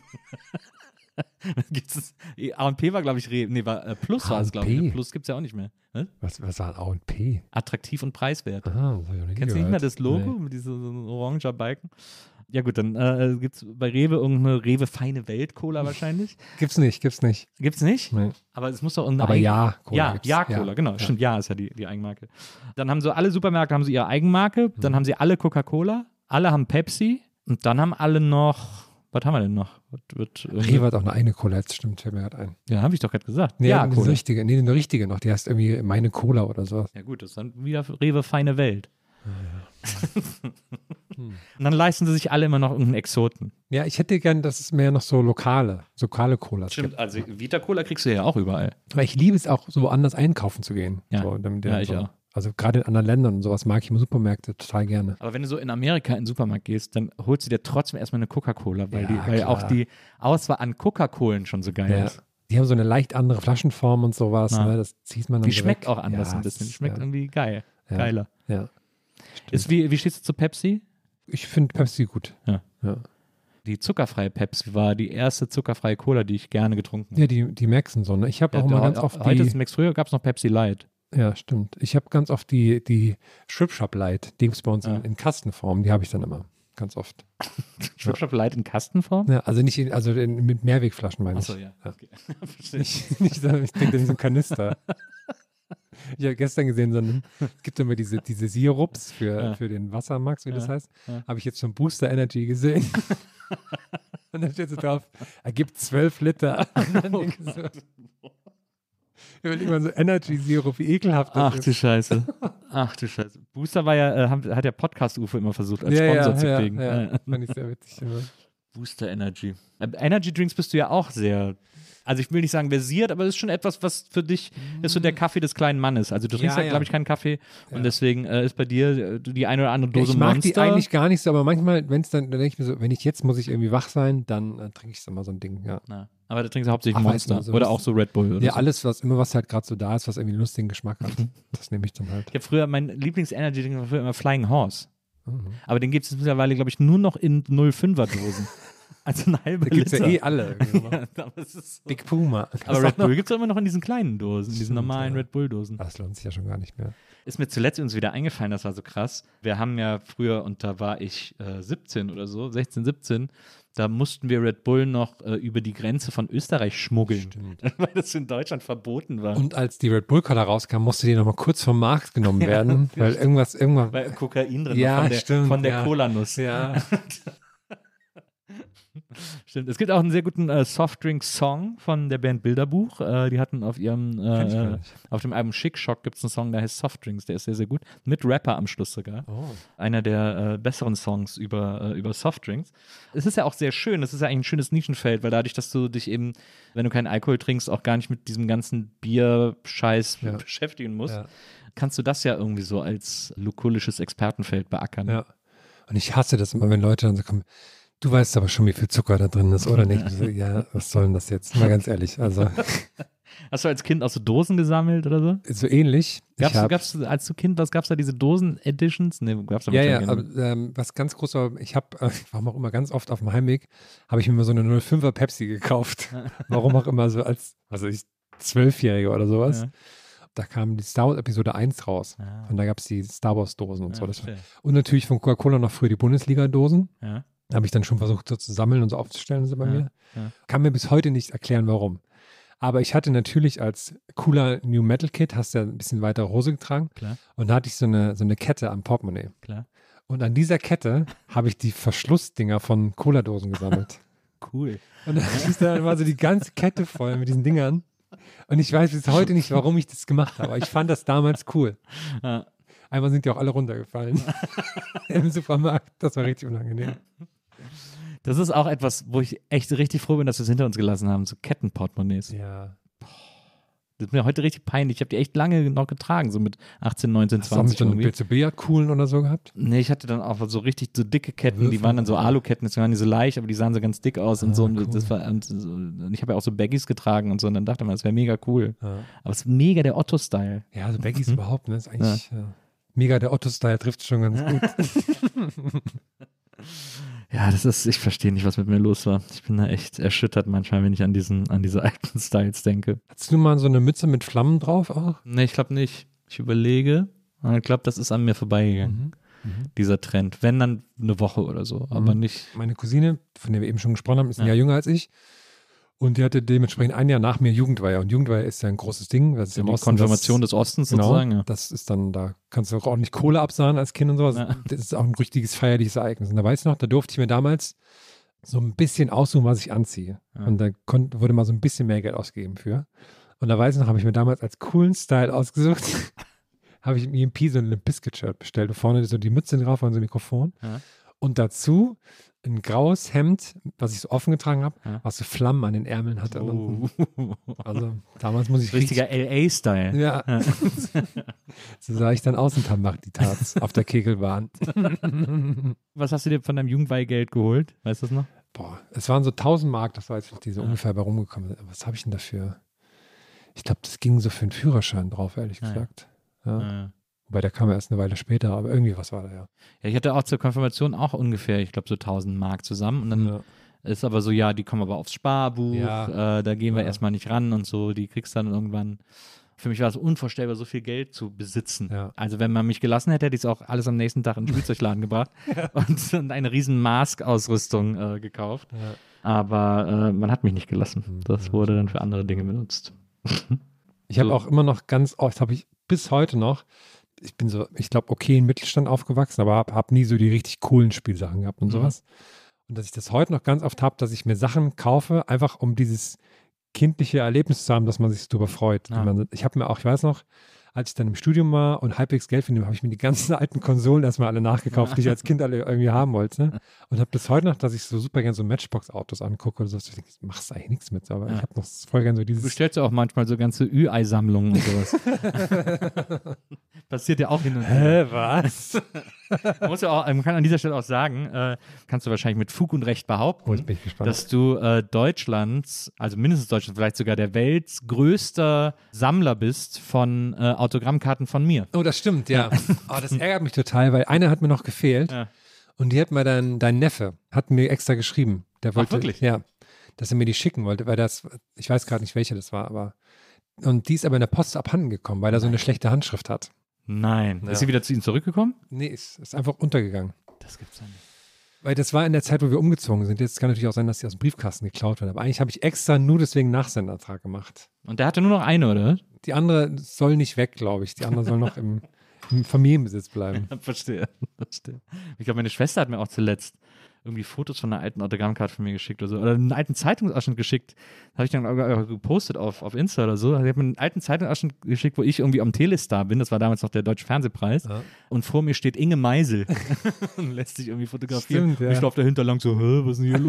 gibt's A und P war, glaube ich, Rewe, nee, war, äh, Plus war es, glaube ich. A und P? Plus gibt es ja auch nicht mehr. Ne? Was, was war A und P? Attraktiv und preiswert. Aha, das hab ich noch nie Kennst du nicht gehört. mehr das Logo Nee. mit diesem so ein oranger Balken? Ja gut, dann äh, gibt es bei Rewe irgendeine Rewe Feine Welt Cola wahrscheinlich. Gibt's nicht, gibt's nicht. Gibt's nicht? Nee. Aber es muss doch irgendeine Aber Eigen- ja, Cola Ja, gibt's. ja, Cola, Ja. genau. Ja. Stimmt, ja ist ja die, die Eigenmarke. Dann haben so alle Supermärkte haben so ihre Eigenmarke, dann Mhm. haben sie alle Coca-Cola, alle haben Pepsi und dann haben alle noch, was haben wir denn noch? Was wird, äh, Rewe hat auch eine eigene Cola, jetzt stimmt, fällt mir gerade ein. Ja, habe ich doch gerade gesagt. Nee, ja, eine Cola. richtige, nee, eine richtige noch, die heißt irgendwie meine Cola oder sowas. Ja gut, das ist dann wieder Rewe feine Welt. Ja. Und dann leisten sie sich alle immer noch irgendeinen Exoten. Ja, ich hätte gern, dass es mehr noch so lokale, so lokale Colas Stimmt, gibt. also Vita Cola kriegst du ja auch überall. Aber ich liebe es auch, so woanders einkaufen zu gehen. Ja, so, damit ja dann ich so, auch. Also gerade in anderen Ländern und sowas mag ich im Supermärkte total gerne. Aber wenn du so in Amerika in den Supermarkt gehst, dann holst du dir trotzdem erstmal eine Coca-Cola, weil, Ja, die, weil klar. auch die Auswahl an Coca-Colen schon so geil Ja. ist. Die haben so eine leicht andere Flaschenform und sowas. Ja. Ne? Das zieht man dann Die so schmeckt weg. auch anders Ja, ein bisschen. Die es- schmeckt ja. irgendwie geil. Ja. Geiler. Ja. Ist wie, wie stehst du zu Pepsi? Ich finde Pepsi gut. Ja. Ja, Die zuckerfreie Pepsi war die erste zuckerfreie Cola, die ich gerne getrunken habe. ja die, die Maxen so. Ne? Ich habe Ja, auch immer da- ganz oft Heute ist die, Max, früher gab es noch Pepsi Light. ja stimmt, ich habe ganz oft die, die Strip Shop Light, die gibt es bei uns Ja. in, in Kastenform, die habe ich dann immer, ganz oft. Schwipschwap Light in Kastenform? Ja, also nicht, in, also in, mit Mehrwegflaschen meine ich. Achso, ja. Ja. Okay. Verstehe. Nicht, nicht, so- ich denke, das ist ein Kanister. Ich habe gestern gesehen, so ein, es gibt immer diese, diese Sirups für, Ja. für den Wassermax, wie das Ja. heißt. Ja. Habe ich jetzt schon Booster Energy gesehen. Und dann steht so drauf, er gibt zwölf Liter. Und dann Oh denke ich so, ich überlege mal so Energy-Sirup, wie ekelhaft das Ach ist. du Scheiße. Ach du Scheiße. Booster war ja, äh, haben- hat ja Podcast-U F O immer versucht, als ja, Sponsor ja, zu ja, kriegen. Ja, Ja. fand ich sehr witzig. Immer. Booster Energy. Äh, Energy Drinks bist du ja auch sehr, also ich will nicht sagen versiert, aber das ist schon etwas, was für dich ist so der Kaffee des kleinen Mannes. Also du trinkst Ja, ja, ja. glaube ich, keinen Kaffee Ja. und deswegen äh, ist bei dir äh, die eine oder andere Ja, Dose ich mag Monster. die eigentlich gar nicht so, aber manchmal, wenn es dann, dann denke ich mir so, wenn ich jetzt muss ich irgendwie wach sein, dann äh, trinke ich so mal so ein Ding, ja. Na, aber da trinkst du hauptsächlich Ach, weiß Monster man, so oder das- auch so Red Bull oder Ja, so. alles, was immer was halt gerade so da ist, was irgendwie einen lustigen Geschmack hat, das nehme ich dann halt. Ich habe früher, mein Lieblings-Energy-Drink war früher immer Flying Horse. Mhm. Aber den gibt es mittlerweile, glaube ich, nur noch in null Komma fünfer Dosen. Also eine halbe Da gibt es ja Liter. eh alle. irgendwie. Ja, aber es ist so. Big Puma. Aber Red Bull gibt es immer noch in diesen kleinen Dosen, in diesen Stimmt, normalen ja. Red Bull-Dosen. Das lohnt sich ja schon gar nicht mehr. Ist mir zuletzt uns wieder eingefallen, das war so krass. Wir haben ja früher, und da war ich äh, siebzehn oder so, sechzehn, siebzehn, da mussten wir Red Bull noch äh, über die Grenze von Österreich schmuggeln, Stimmt. weil das in Deutschland verboten war. Und als die Red Bull Cola rauskam, musste die nochmal kurz vom Markt genommen Ja, werden, weil irgendwas, irgendwann. weil Kokain drin Ja, war von der, stimmt, von der ja. Cola-Nuss. Ja. Stimmt. Es gibt auch einen sehr guten äh, Softdrink-Song von der Band Bilderbuch. Äh, die hatten auf ihrem, Kenn ich gar äh, nicht. auf dem Album Chic Shock gibt es einen Song, der heißt Softdrinks. Der ist sehr, sehr gut. Mit Rapper am Schluss sogar. Oh. Einer der äh, besseren Songs über, äh, über Softdrinks. Es ist ja auch sehr schön. Es ist ja eigentlich ein schönes Nischenfeld, weil dadurch, dass du dich eben, wenn du keinen Alkohol trinkst, auch gar nicht mit diesem ganzen Bier-Scheiß Ja. beschäftigen musst, Ja. kannst du das ja irgendwie so als lukulisches Expertenfeld beackern. Ja. Und ich hasse das immer, wenn Leute dann so kommen, du weißt aber schon, wie viel Zucker da drin ist, oder nicht? So, ja, was soll denn das jetzt? Mal ganz ehrlich. Also, Hast du als Kind auch so Dosen gesammelt oder so? so ähnlich. Gab's, Ich hab- gab's, als du Kind warst, gab es da diese Dosen-Editions? Nee, gab's da Ja, ja, wahrscheinlich aber, ähm, was ganz groß war, ich habe, äh, warum auch immer ganz oft auf dem Heimweg, habe ich mir mal so eine null Komma fünfer Pepsi gekauft. Warum auch immer so als, also ich, Zwölfjähriger oder sowas. Ja. Da kam die Star Wars Episode eins raus. Ah. Und da gab es die Star Wars Dosen und Ja, so. Das, verstehe. und natürlich von Coca-Cola noch früher die Bundesliga-Dosen. Ja. Habe ich dann schon versucht, so zu sammeln und so aufzustellen, so bei Ja, mir. ja. Kann mir bis heute nicht erklären, warum. Aber ich hatte natürlich als cooler New Metal Kid, hast du ja ein bisschen weiter Hose getragen. Klar. Und da hatte ich so eine, so eine Kette am Portemonnaie. Klar. Und an dieser Kette habe ich die Verschlussdinger von Cola-Dosen gesammelt. Cool. Und dann ist da war so die ganze Kette voll mit diesen Dingern. Und ich weiß bis heute nicht, warum ich das gemacht habe. Aber ich fand das damals cool. Ja. Einmal sind die auch alle runtergefallen. Im Supermarkt. Das war richtig unangenehm. Das ist auch etwas, wo ich echt richtig froh bin, dass wir es hinter uns gelassen haben. So Kettenportemonnaies. Ja. Das ist mir heute richtig peinlich. Ich habe die echt lange noch getragen, so mit achtzehn, neunzehn, Hast du auch mit zwanzig so einem irgendwie. B Z B-Kuhlen oder so gehabt? Nee, ich hatte dann auch so richtig so dicke Ketten, die Würfel. waren dann so Aluketten, deswegen waren die so leicht, aber die sahen so ganz dick aus und Ah, so. Und, cool. das war, und, so, und ich habe ja auch so Baggies getragen und so und dann dachte man, das wäre mega cool. Ja, Aber es ist mega der Otto-Style. ja also Baggies Mhm. überhaupt, ne? Ist eigentlich ja. mega der Otto-Style, trifft schon ganz gut. Ja, das ist, ich verstehe nicht, was mit mir los war. Ich bin da echt erschüttert manchmal, wenn ich an diesen, an diese alten Styles denke. Hattest du mal so eine Mütze mit Flammen drauf auch? Nee, ich glaube nicht. Ich überlege. Aber ich glaube, das ist an mir vorbeigegangen, Mhm. dieser Trend. Wenn, dann eine Woche oder so, aber Mhm. nicht. Meine Cousine, von der wir eben schon gesprochen haben, ist ein Ja. Jahr jünger als ich. Und die hatte dementsprechend ein Jahr nach mir Jugendweihe. Und Jugendweihe ist ja ein großes Ding. Das ist Ja, im die Osten, Konfirmation das, des Ostens genau, sozusagen. Ja. Das ist dann, da kannst du auch ordentlich Kohle absahen als Kind und sowas. Ja. Das ist auch ein richtiges feierliches Ereignis. Und da weiß ich noch, da durfte ich mir damals so ein bisschen aussuchen, was ich anziehe. Ja. Und da konnt, wurde mal so ein bisschen mehr Geld ausgegeben für. Und da weiß ich noch, habe ich mir damals als coolen Style ausgesucht, habe ich im E M P so ein Limp Bizkit-Shirt bestellt. Und vorne so die Mütze drauf und so ein Mikrofon. Ja. Und dazu ein graues Hemd, was ich so offen getragen habe, Ja. was so Flammen an den Ärmeln hatte. Oh. Also damals muss ich Richtiger L A-Style. Ja. So sah ich dann aus in Tambach, die Tats, auf der Kegelbahn. Was hast du dir von deinem Jugendweihgeld geholt? Weißt du das noch? Boah, es waren so tausend Mark, das war jetzt die so Ja. ungefähr bei rumgekommen sind. Was habe ich denn dafür? Ich glaube, das ging so für einen Führerschein drauf, ehrlich Ah, ja. gesagt. Ja. Ja. Wobei, der kam erst eine Weile später, aber irgendwie was war da, ja. Ja, ich hatte auch zur Konfirmation auch ungefähr, ich glaube, so tausend Mark zusammen. Und dann Ja. ist aber so, ja, die kommen aber aufs Sparbuch, Ja. äh, da gehen wir Ja. erstmal nicht ran und so, die kriegst dann irgendwann. Für mich war es unvorstellbar, so viel Geld zu besitzen. Ja. Also wenn man mich gelassen hätte, hätte ich es auch alles am nächsten Tag in den Spielzeugladen gebracht und, und eine riesen Mask-Ausrüstung äh, gekauft. Ja. Aber äh, man hat mich nicht gelassen. Mhm. Das wurde dann für andere Dinge benutzt. Ich habe So. auch immer noch ganz oft, habe ich bis heute noch, ich bin so, ich glaube, okay in Mittelstand aufgewachsen, aber habe hab nie so die richtig coolen Spielsachen gehabt und Mhm. sowas. Und dass ich das heute noch ganz oft habe, dass ich mir Sachen kaufe, einfach um dieses kindliche Erlebnis zu haben, dass man sich darüber freut. Ja. Man, ich habe mir auch, ich weiß noch, als ich dann im Studium war und halbwegs Geld verdiene, habe ich mir die ganzen alten Konsolen erstmal alle nachgekauft, die ich als Kind alle irgendwie haben wollte. Und habe bis heute noch, dass ich so super gerne so Matchbox-Autos angucke oder so. Ich denke, du machst eigentlich nichts mit, aber Ja. ich habe noch voll gerne so Du dieses. bestellst ja auch manchmal so ganze Ü-Ei-Sammlungen und sowas. Passiert ja auch hin und her. Hä, was? Man muss ja auch, man kann an dieser Stelle auch sagen, äh, kannst du wahrscheinlich mit Fug und Recht behaupten, Oh, jetzt bin ich gespannt. dass du äh, Deutschlands, also mindestens Deutschlands, vielleicht sogar der Welts größter Sammler bist von äh, Autogrammkarten von mir. Oh, das stimmt, ja. Oh, das ärgert mich total, weil eine hat mir noch gefehlt. Ja. Und die hat mir dann, dein Neffe, hat mir extra geschrieben. Der wollte, wirklich? Ja, dass er mir die schicken wollte, weil das, ich weiß gerade nicht, welche das war, aber, und die ist aber in der Post abhanden gekommen, weil er so eine schlechte Handschrift hat. Nein. Ja. Ist sie wieder zu ihm zurückgekommen? Nee, ist, ist einfach untergegangen. Das gibt's ja nicht. Weil das war in der Zeit, wo wir umgezogen sind. Jetzt kann natürlich auch sein, dass die aus dem Briefkasten geklaut werden. Aber eigentlich habe ich extra nur deswegen einen Nachsendeantrag gemacht. Und der hatte nur noch eine, oder? Die andere soll nicht weg, glaube ich. Die andere soll noch im, im Familienbesitz bleiben. Verstehe. Verstehe. Ich glaube, meine Schwester hat mir auch zuletzt irgendwie Fotos von einer alten Autogrammkarte von mir geschickt oder so. Oder einen alten Zeitungsausschnitt geschickt. Das habe ich dann auch gepostet auf, auf Insta oder so. Sie hat mir einen alten Zeitungsausschnitt geschickt, wo ich irgendwie am Telestar bin. Das war damals noch der Deutsche Fernsehpreis. Ja. Und vor mir steht Inge Meisel. Und lässt sich irgendwie fotografieren. Stimmt, ja. Und ich laufe dahinter lang so, hä, was ist denn hier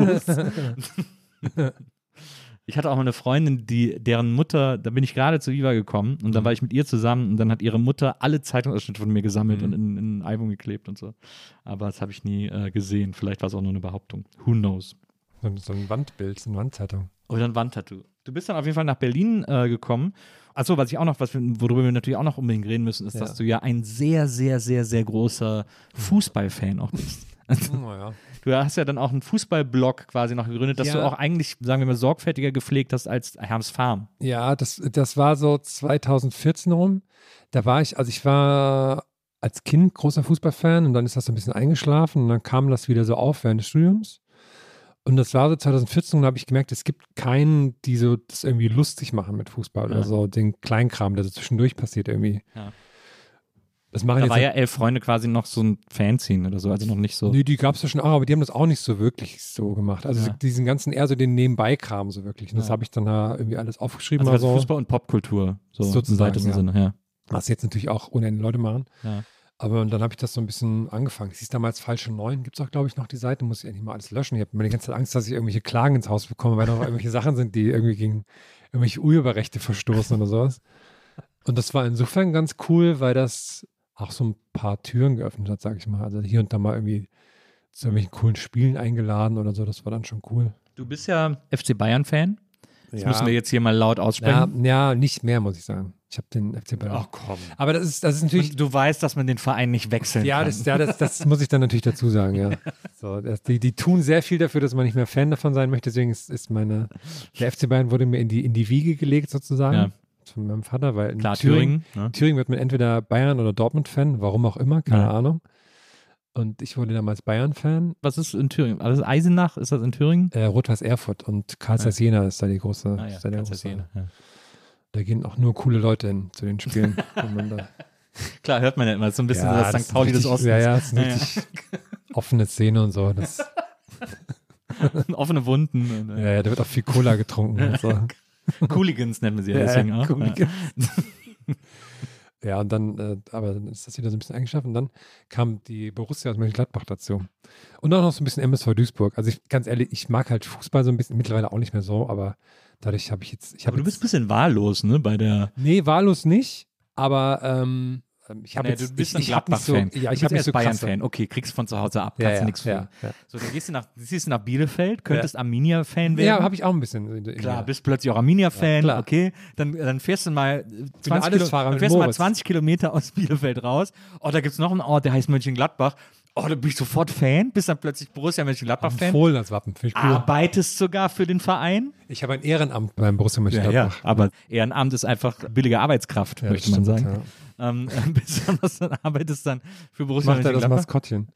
los? Ich hatte auch mal eine Freundin, die, deren Mutter, da bin ich gerade zu Viva gekommen und dann war ich mit ihr zusammen und dann hat ihre Mutter alle Zeitungsausschnitte von mir gesammelt Mhm. und in, in ein Album geklebt und so. Aber das habe ich nie äh, gesehen. Vielleicht war es auch nur eine Behauptung. Who knows? So, so ein Wandbild, so eine Wandzeitung. Oder ein Wandtattoo. Du bist dann auf jeden Fall nach Berlin äh, gekommen. Achso, was ich auch noch, was wir, worüber wir natürlich auch noch unbedingt reden müssen, ist, Ja. dass du ja ein sehr, sehr, sehr, sehr großer Fußballfan auch bist. Oh, ja. Du hast ja dann auch einen Fußballblog quasi noch gegründet, dass Ja. du auch eigentlich, sagen wir mal, sorgfältiger gepflegt hast als Herms Farm. Ja, das, das war so zweitausendvierzehn rum. Da war ich, also ich war als Kind großer Fußballfan und dann ist das so ein bisschen eingeschlafen und dann kam das wieder so auf während des Studiums. Und das war so zweitausendvierzehn und da habe ich gemerkt, es gibt keinen, die so das irgendwie lustig machen mit Fußball Ja. oder so, den Kleinkram, der so zwischendurch passiert irgendwie. Ja. Das machen Da jetzt war ja Elf Freunde quasi noch so ein Fanzine oder so, also noch nicht so. Nee, die gab es ja schon auch, aber die haben das auch nicht so wirklich so gemacht. Also Ja. diesen ganzen eher so den Nebenbei-Kram so wirklich. Und das Ja. habe ich dann da irgendwie alles aufgeschrieben. Also, also oder so. Fußball und Popkultur, so Sozusagen, im weitesten ja. Sinne, ja. Was jetzt natürlich auch ohne Ende Leute machen. Ja. Aber und dann habe ich das so ein bisschen angefangen. Es hieß damals Falsche Neun, gibt es auch, glaube ich, noch die Seite, muss ich endlich mal alles löschen. Ich habe mir die ganze Zeit Angst, dass ich irgendwelche Klagen ins Haus bekomme, weil da noch irgendwelche Sachen sind, die irgendwie gegen irgendwelche Urheberrechte verstoßen oder sowas. Und das war insofern ganz cool, weil das auch so ein paar Türen geöffnet hat, sage ich mal. Also hier und da mal irgendwie zu irgendwelchen coolen Spielen eingeladen oder so, das war dann schon cool. Du bist ja F C Bayern-Fan. Das Ja. müssen wir jetzt hier mal laut Ja, aussprechen. ja, nicht mehr, muss ich sagen. Ich habe den F C Bayern. Ach komm. Aber das ist, das ist natürlich. Und du weißt, dass man den Verein nicht wechseln Ja, kann. das, ja das, das muss ich dann natürlich dazu sagen, ja. So, das, die, die tun sehr viel dafür, dass man nicht mehr Fan davon sein möchte. Deswegen ist, ist meine, der F C Bayern wurde mir in die, in die Wiege gelegt sozusagen. Ja. Von meinem Vater, weil in Klar, Thüringen, Thüringen. Ne? Thüringen wird man entweder Bayern oder Dortmund-Fan, warum auch immer, keine Ja. Ahnung. Und ich wurde damals Bayern-Fan. Was ist in Thüringen? Also Eisenach, ist das in Thüringen? Äh, Rot-Weiß Erfurt und Karl Zeiss Jena ist da die große. Ah, ja, ist da der Karl Zeiss große. Jena, ja. Da gehen auch nur coole Leute hin zu den Spielen. wenn man da Klar, hört man ja immer so ein bisschen Ja, das das Sankt Pauli ist des richtig- Ostens. ja, ja, das ist eine Ja, richtig offene Szene und so. Das, Offene Wunden. Und, ja, ja, da wird auch viel Cola getrunken und so. Cooligans nennen wir sie ja Ja, deswegen auch. Cooligans. Ja, und dann, äh, aber dann ist das wieder so ein bisschen eingeschafft und dann kam die Borussia aus Mönchengladbach dazu. Und auch noch so ein bisschen M S V Duisburg. Also ich, ganz ehrlich, ich mag halt Fußball so ein bisschen, mittlerweile auch nicht mehr so, aber dadurch habe ich jetzt, ich habe Aber du bist jetzt, ein bisschen wahllos, ne, bei der... nee, wahllos nicht, aber ähm, ich habe Nee, jetzt, du bist ich, ein ich hab nicht so, Gladbach-Fan. ja, ich du habe bist nicht so erst krasse- Bayern-Fan. Okay, kriegst von zu Hause ab, Ja, kannst ja, du nichts für. ja, ja. So, dann gehst du nach, ziehst du nach Bielefeld, könntest Arminia-Fan werden. Ja, habe ich auch ein bisschen. In, in Klar, mir. bist plötzlich auch Arminia-Fan, Ja, klar. okay. Dann, dann fährst du mal zwanzig, alles Kilo, Fahrer dann mit fährst du mal Moritz. zwanzig Kilometer aus Bielefeld raus. Oh, da gibt es noch einen Ort, der heißt Mönchengladbach. Oh, da bin ich sofort Fan, bist dann plötzlich Borussia Mönchengladbach-Fan. Fohlen als Wappen, finde ich cool. Arbeitest sogar für den Verein. Ich habe ein Ehrenamt beim Borussia Ja, Mönchengladbach. ja, aber Ehrenamt ist einfach billige Arbeitskraft, Ja, möchte man stimmt, sagen. Ähm, bist dann, was, dann arbeitest dann für Borussia Macht er das Mönchengladbach. Maskottchen.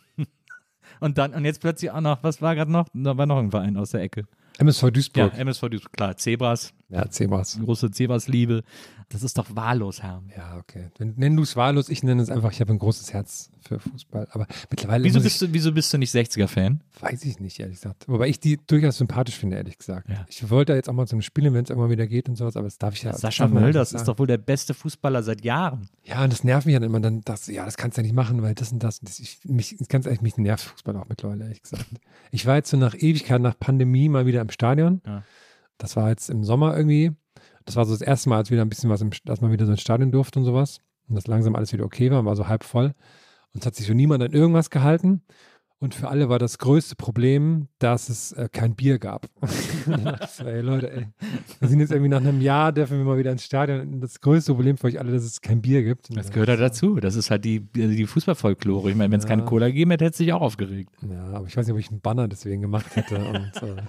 Und dann, und jetzt plötzlich auch noch, was war gerade noch? Da war noch ein Verein aus der Ecke. M S V Ja, Duisburg. M S V Duisburg, klar, Zebras, Ja, Zebras. große Zebras-Liebe. Das ist doch wahllos, Herr. Ja, okay. Wenn- Nenn du es wahllos, ich nenne es einfach, ich habe ein großes Herz für Fußball. Aber mittlerweile Wieso muss bist, du, wieso bist du nicht sechziger-Fan? ich, weiß ich nicht, ehrlich gesagt. Wobei ich die durchaus sympathisch finde, ehrlich gesagt. Ja. Ich wollte jetzt auch mal zu einem Spielen, wenn es irgendwann wieder geht und sowas, aber das darf ich ja. Sascha darf man Mölders nicht ist sagen. doch wohl der beste Fußballer seit Jahren. Ja, und das nervt mich dann immer, dann das, ja, das kannst du ja nicht machen, weil das und das. Und das ich, mich, ganz ehrlich, mich nervt Fußball auch mittlerweile, ehrlich gesagt. Ich war jetzt so nach Ewigkeit, nach Pandemie mal wieder im Stadion. Ja. Das war jetzt im Sommer irgendwie. Das war so das erste Mal, als wieder ein bisschen was, im, dass man wieder so ins Stadion durfte und sowas. Und das langsam alles wieder okay war, war so halb voll. Und es hat sich so niemand an irgendwas gehalten. Und für alle war das größte Problem, dass es äh, kein Bier gab. So, ey, Leute, ey. Wir sind jetzt irgendwie nach einem Jahr, dürfen wir mal wieder ins Stadion. Und das größte Problem für euch alle, dass es kein Bier gibt. Das gehört halt dazu. Das ist halt die, die Fußballfolklore. Ich meine, wenn es Ja. keine Cola gegeben hätte, hätte es sich auch aufgeregt. Ja, aber ich weiß nicht, ob ich einen Banner deswegen gemacht hätte. Und, äh,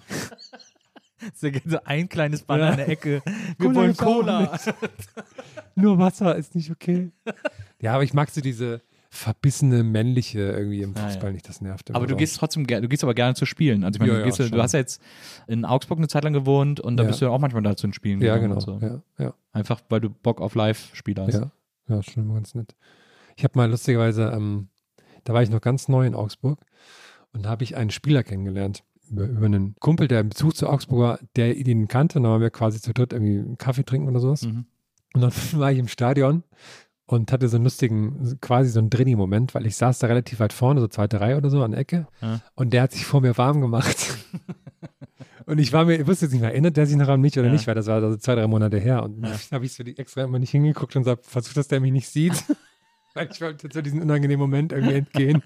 So ein kleines Banner Ja. in der Ecke. Wir Cola wollen gibt's auch Cola. nicht. Nur Wasser ist nicht okay. Ja, aber ich mag so diese verbissene männliche irgendwie im Ja, Fußball ja. nicht, das nervt. Aber immer du so. gehst trotzdem gerne, du gehst aber gerne zu Spielen. Also ich meine, Ja, du, gehst, ja, du schon. hast ja jetzt in Augsburg eine Zeit lang gewohnt und da Ja. bist du ja auch manchmal da zu den Spielen Ja, gegangen genau. und so. Ja, ja, Einfach, weil du Bock auf Live-Spiele hast. ja. Ja, schon immer ganz nett. Ich habe mal lustigerweise, ähm, da war ich noch ganz neu in Augsburg und da habe ich einen Spieler kennengelernt. Über, über einen Kumpel, der im Besuch zu Augsburg war, der ihn kannte. Und dann waren wir quasi zu dritt irgendwie einen Kaffee trinken oder sowas. Mhm. Und dann war ich im Stadion und hatte so einen lustigen, quasi so einen Drini-Moment, weil ich saß da relativ weit vorne, so zweite Reihe oder so an der Ecke. Ja. Und der hat sich vor mir warm gemacht. Und ich war mir, ich wusste jetzt nicht mehr, erinnert der sich noch an mich oder Ja. nicht, weil das war also zwei, drei Monate her. Und dann habe ich so die extra immer nicht hingeguckt und gesagt, versucht, dass der mich nicht sieht. Weil ich wollte zu diesem unangenehmen Moment irgendwie entgehen.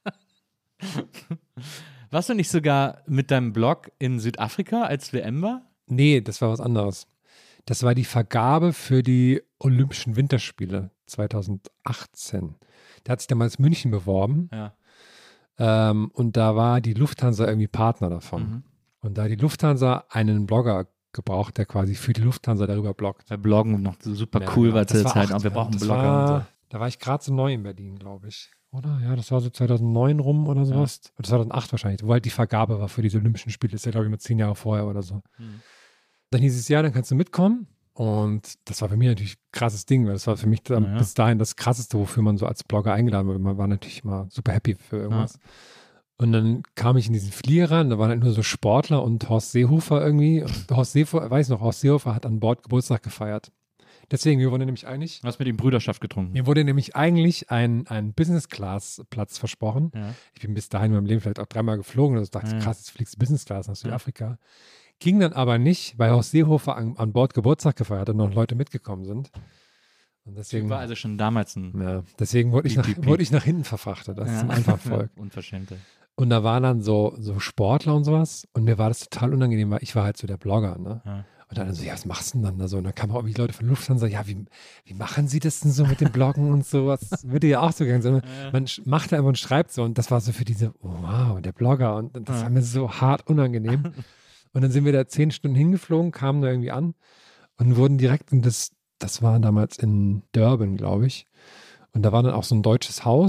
Warst du nicht sogar mit deinem Blog in Südafrika, als W M war? Nee, das war was anderes. Das war die Vergabe für die Olympischen Winterspiele zweitausendachtzehn. Da hat sich damals München beworben. Ja. Ähm, und da war die Lufthansa irgendwie Partner davon. Mhm. Und da hat die Lufthansa einen Blogger gebraucht, der quasi für die Lufthansa darüber bloggt. Bei Bloggen noch super Ja, cool genau. war zu Das der war Zeit. acht, Und wir ja. brauchen Das Blogger war, und so. Da war ich gerade so neu in Berlin, glaube ich. Oder? Ja, das war so zweitausendneun rum oder sowas. Und zweitausendacht wahrscheinlich, wo halt die Vergabe war für diese Olympischen Spiele. Das ist ja, glaube ich, mal zehn Jahre vorher oder so. Mhm. Dann hieß es, ja, dann kannst du mitkommen. Und das war für mich natürlich ein krasses Ding, weil das war für mich dann Ja, ja. bis dahin das Krasseste, wofür man so als Blogger eingeladen wurde. Man war natürlich mal super happy für irgendwas. Und dann kam ich in diesen Flieger rein, da waren halt nur so Sportler und Horst Seehofer irgendwie. Und Horst Seehofer, weiß noch, Horst Seehofer hat an Bord Geburtstag gefeiert. Deswegen, wir wurden nämlich eigentlich, Du hast mit ihm Brüderschaft getrunken. mir wurde nämlich eigentlich ein, ein Business-Class-Platz versprochen. Ja. Ich bin bis dahin in meinem Leben vielleicht auch dreimal geflogen und dachte, Ja. krass, jetzt fliegst du Business-Class nach Südafrika. Ging dann aber nicht, weil Horst Seehofer an, an Bord Geburtstag gefeiert hat und noch Leute mitgekommen sind. Und deswegen, War also schon damals ein ja, deswegen wurde ich, Piep, nach, piep, piep. wurde ich nach hinten verfrachtet. Das ist zum einfachen Volk. Unverschämte. Und da waren dann so, so Sportler und sowas. Und mir war das total unangenehm, weil ich war halt so der Blogger. Ne? Ja. Und dann so, ja, was machst du denn dann da so? Und dann kamen auch irgendwie Leute von Lufthansa, ja, wie, wie machen sie das denn so mit dem Bloggen und sowas? Würde ja auch so gegangen sein. Man sch- macht da einfach und schreibt so. Und das war so für diese, oh, wow, der Blogger. Und das Ja. war mir so hart unangenehm. Und dann sind wir da zehn Stunden hingeflogen, kamen da irgendwie an und wurden direkt in das, das war damals in Durban, glaube ich. Und da war dann auch so ein deutsches Haus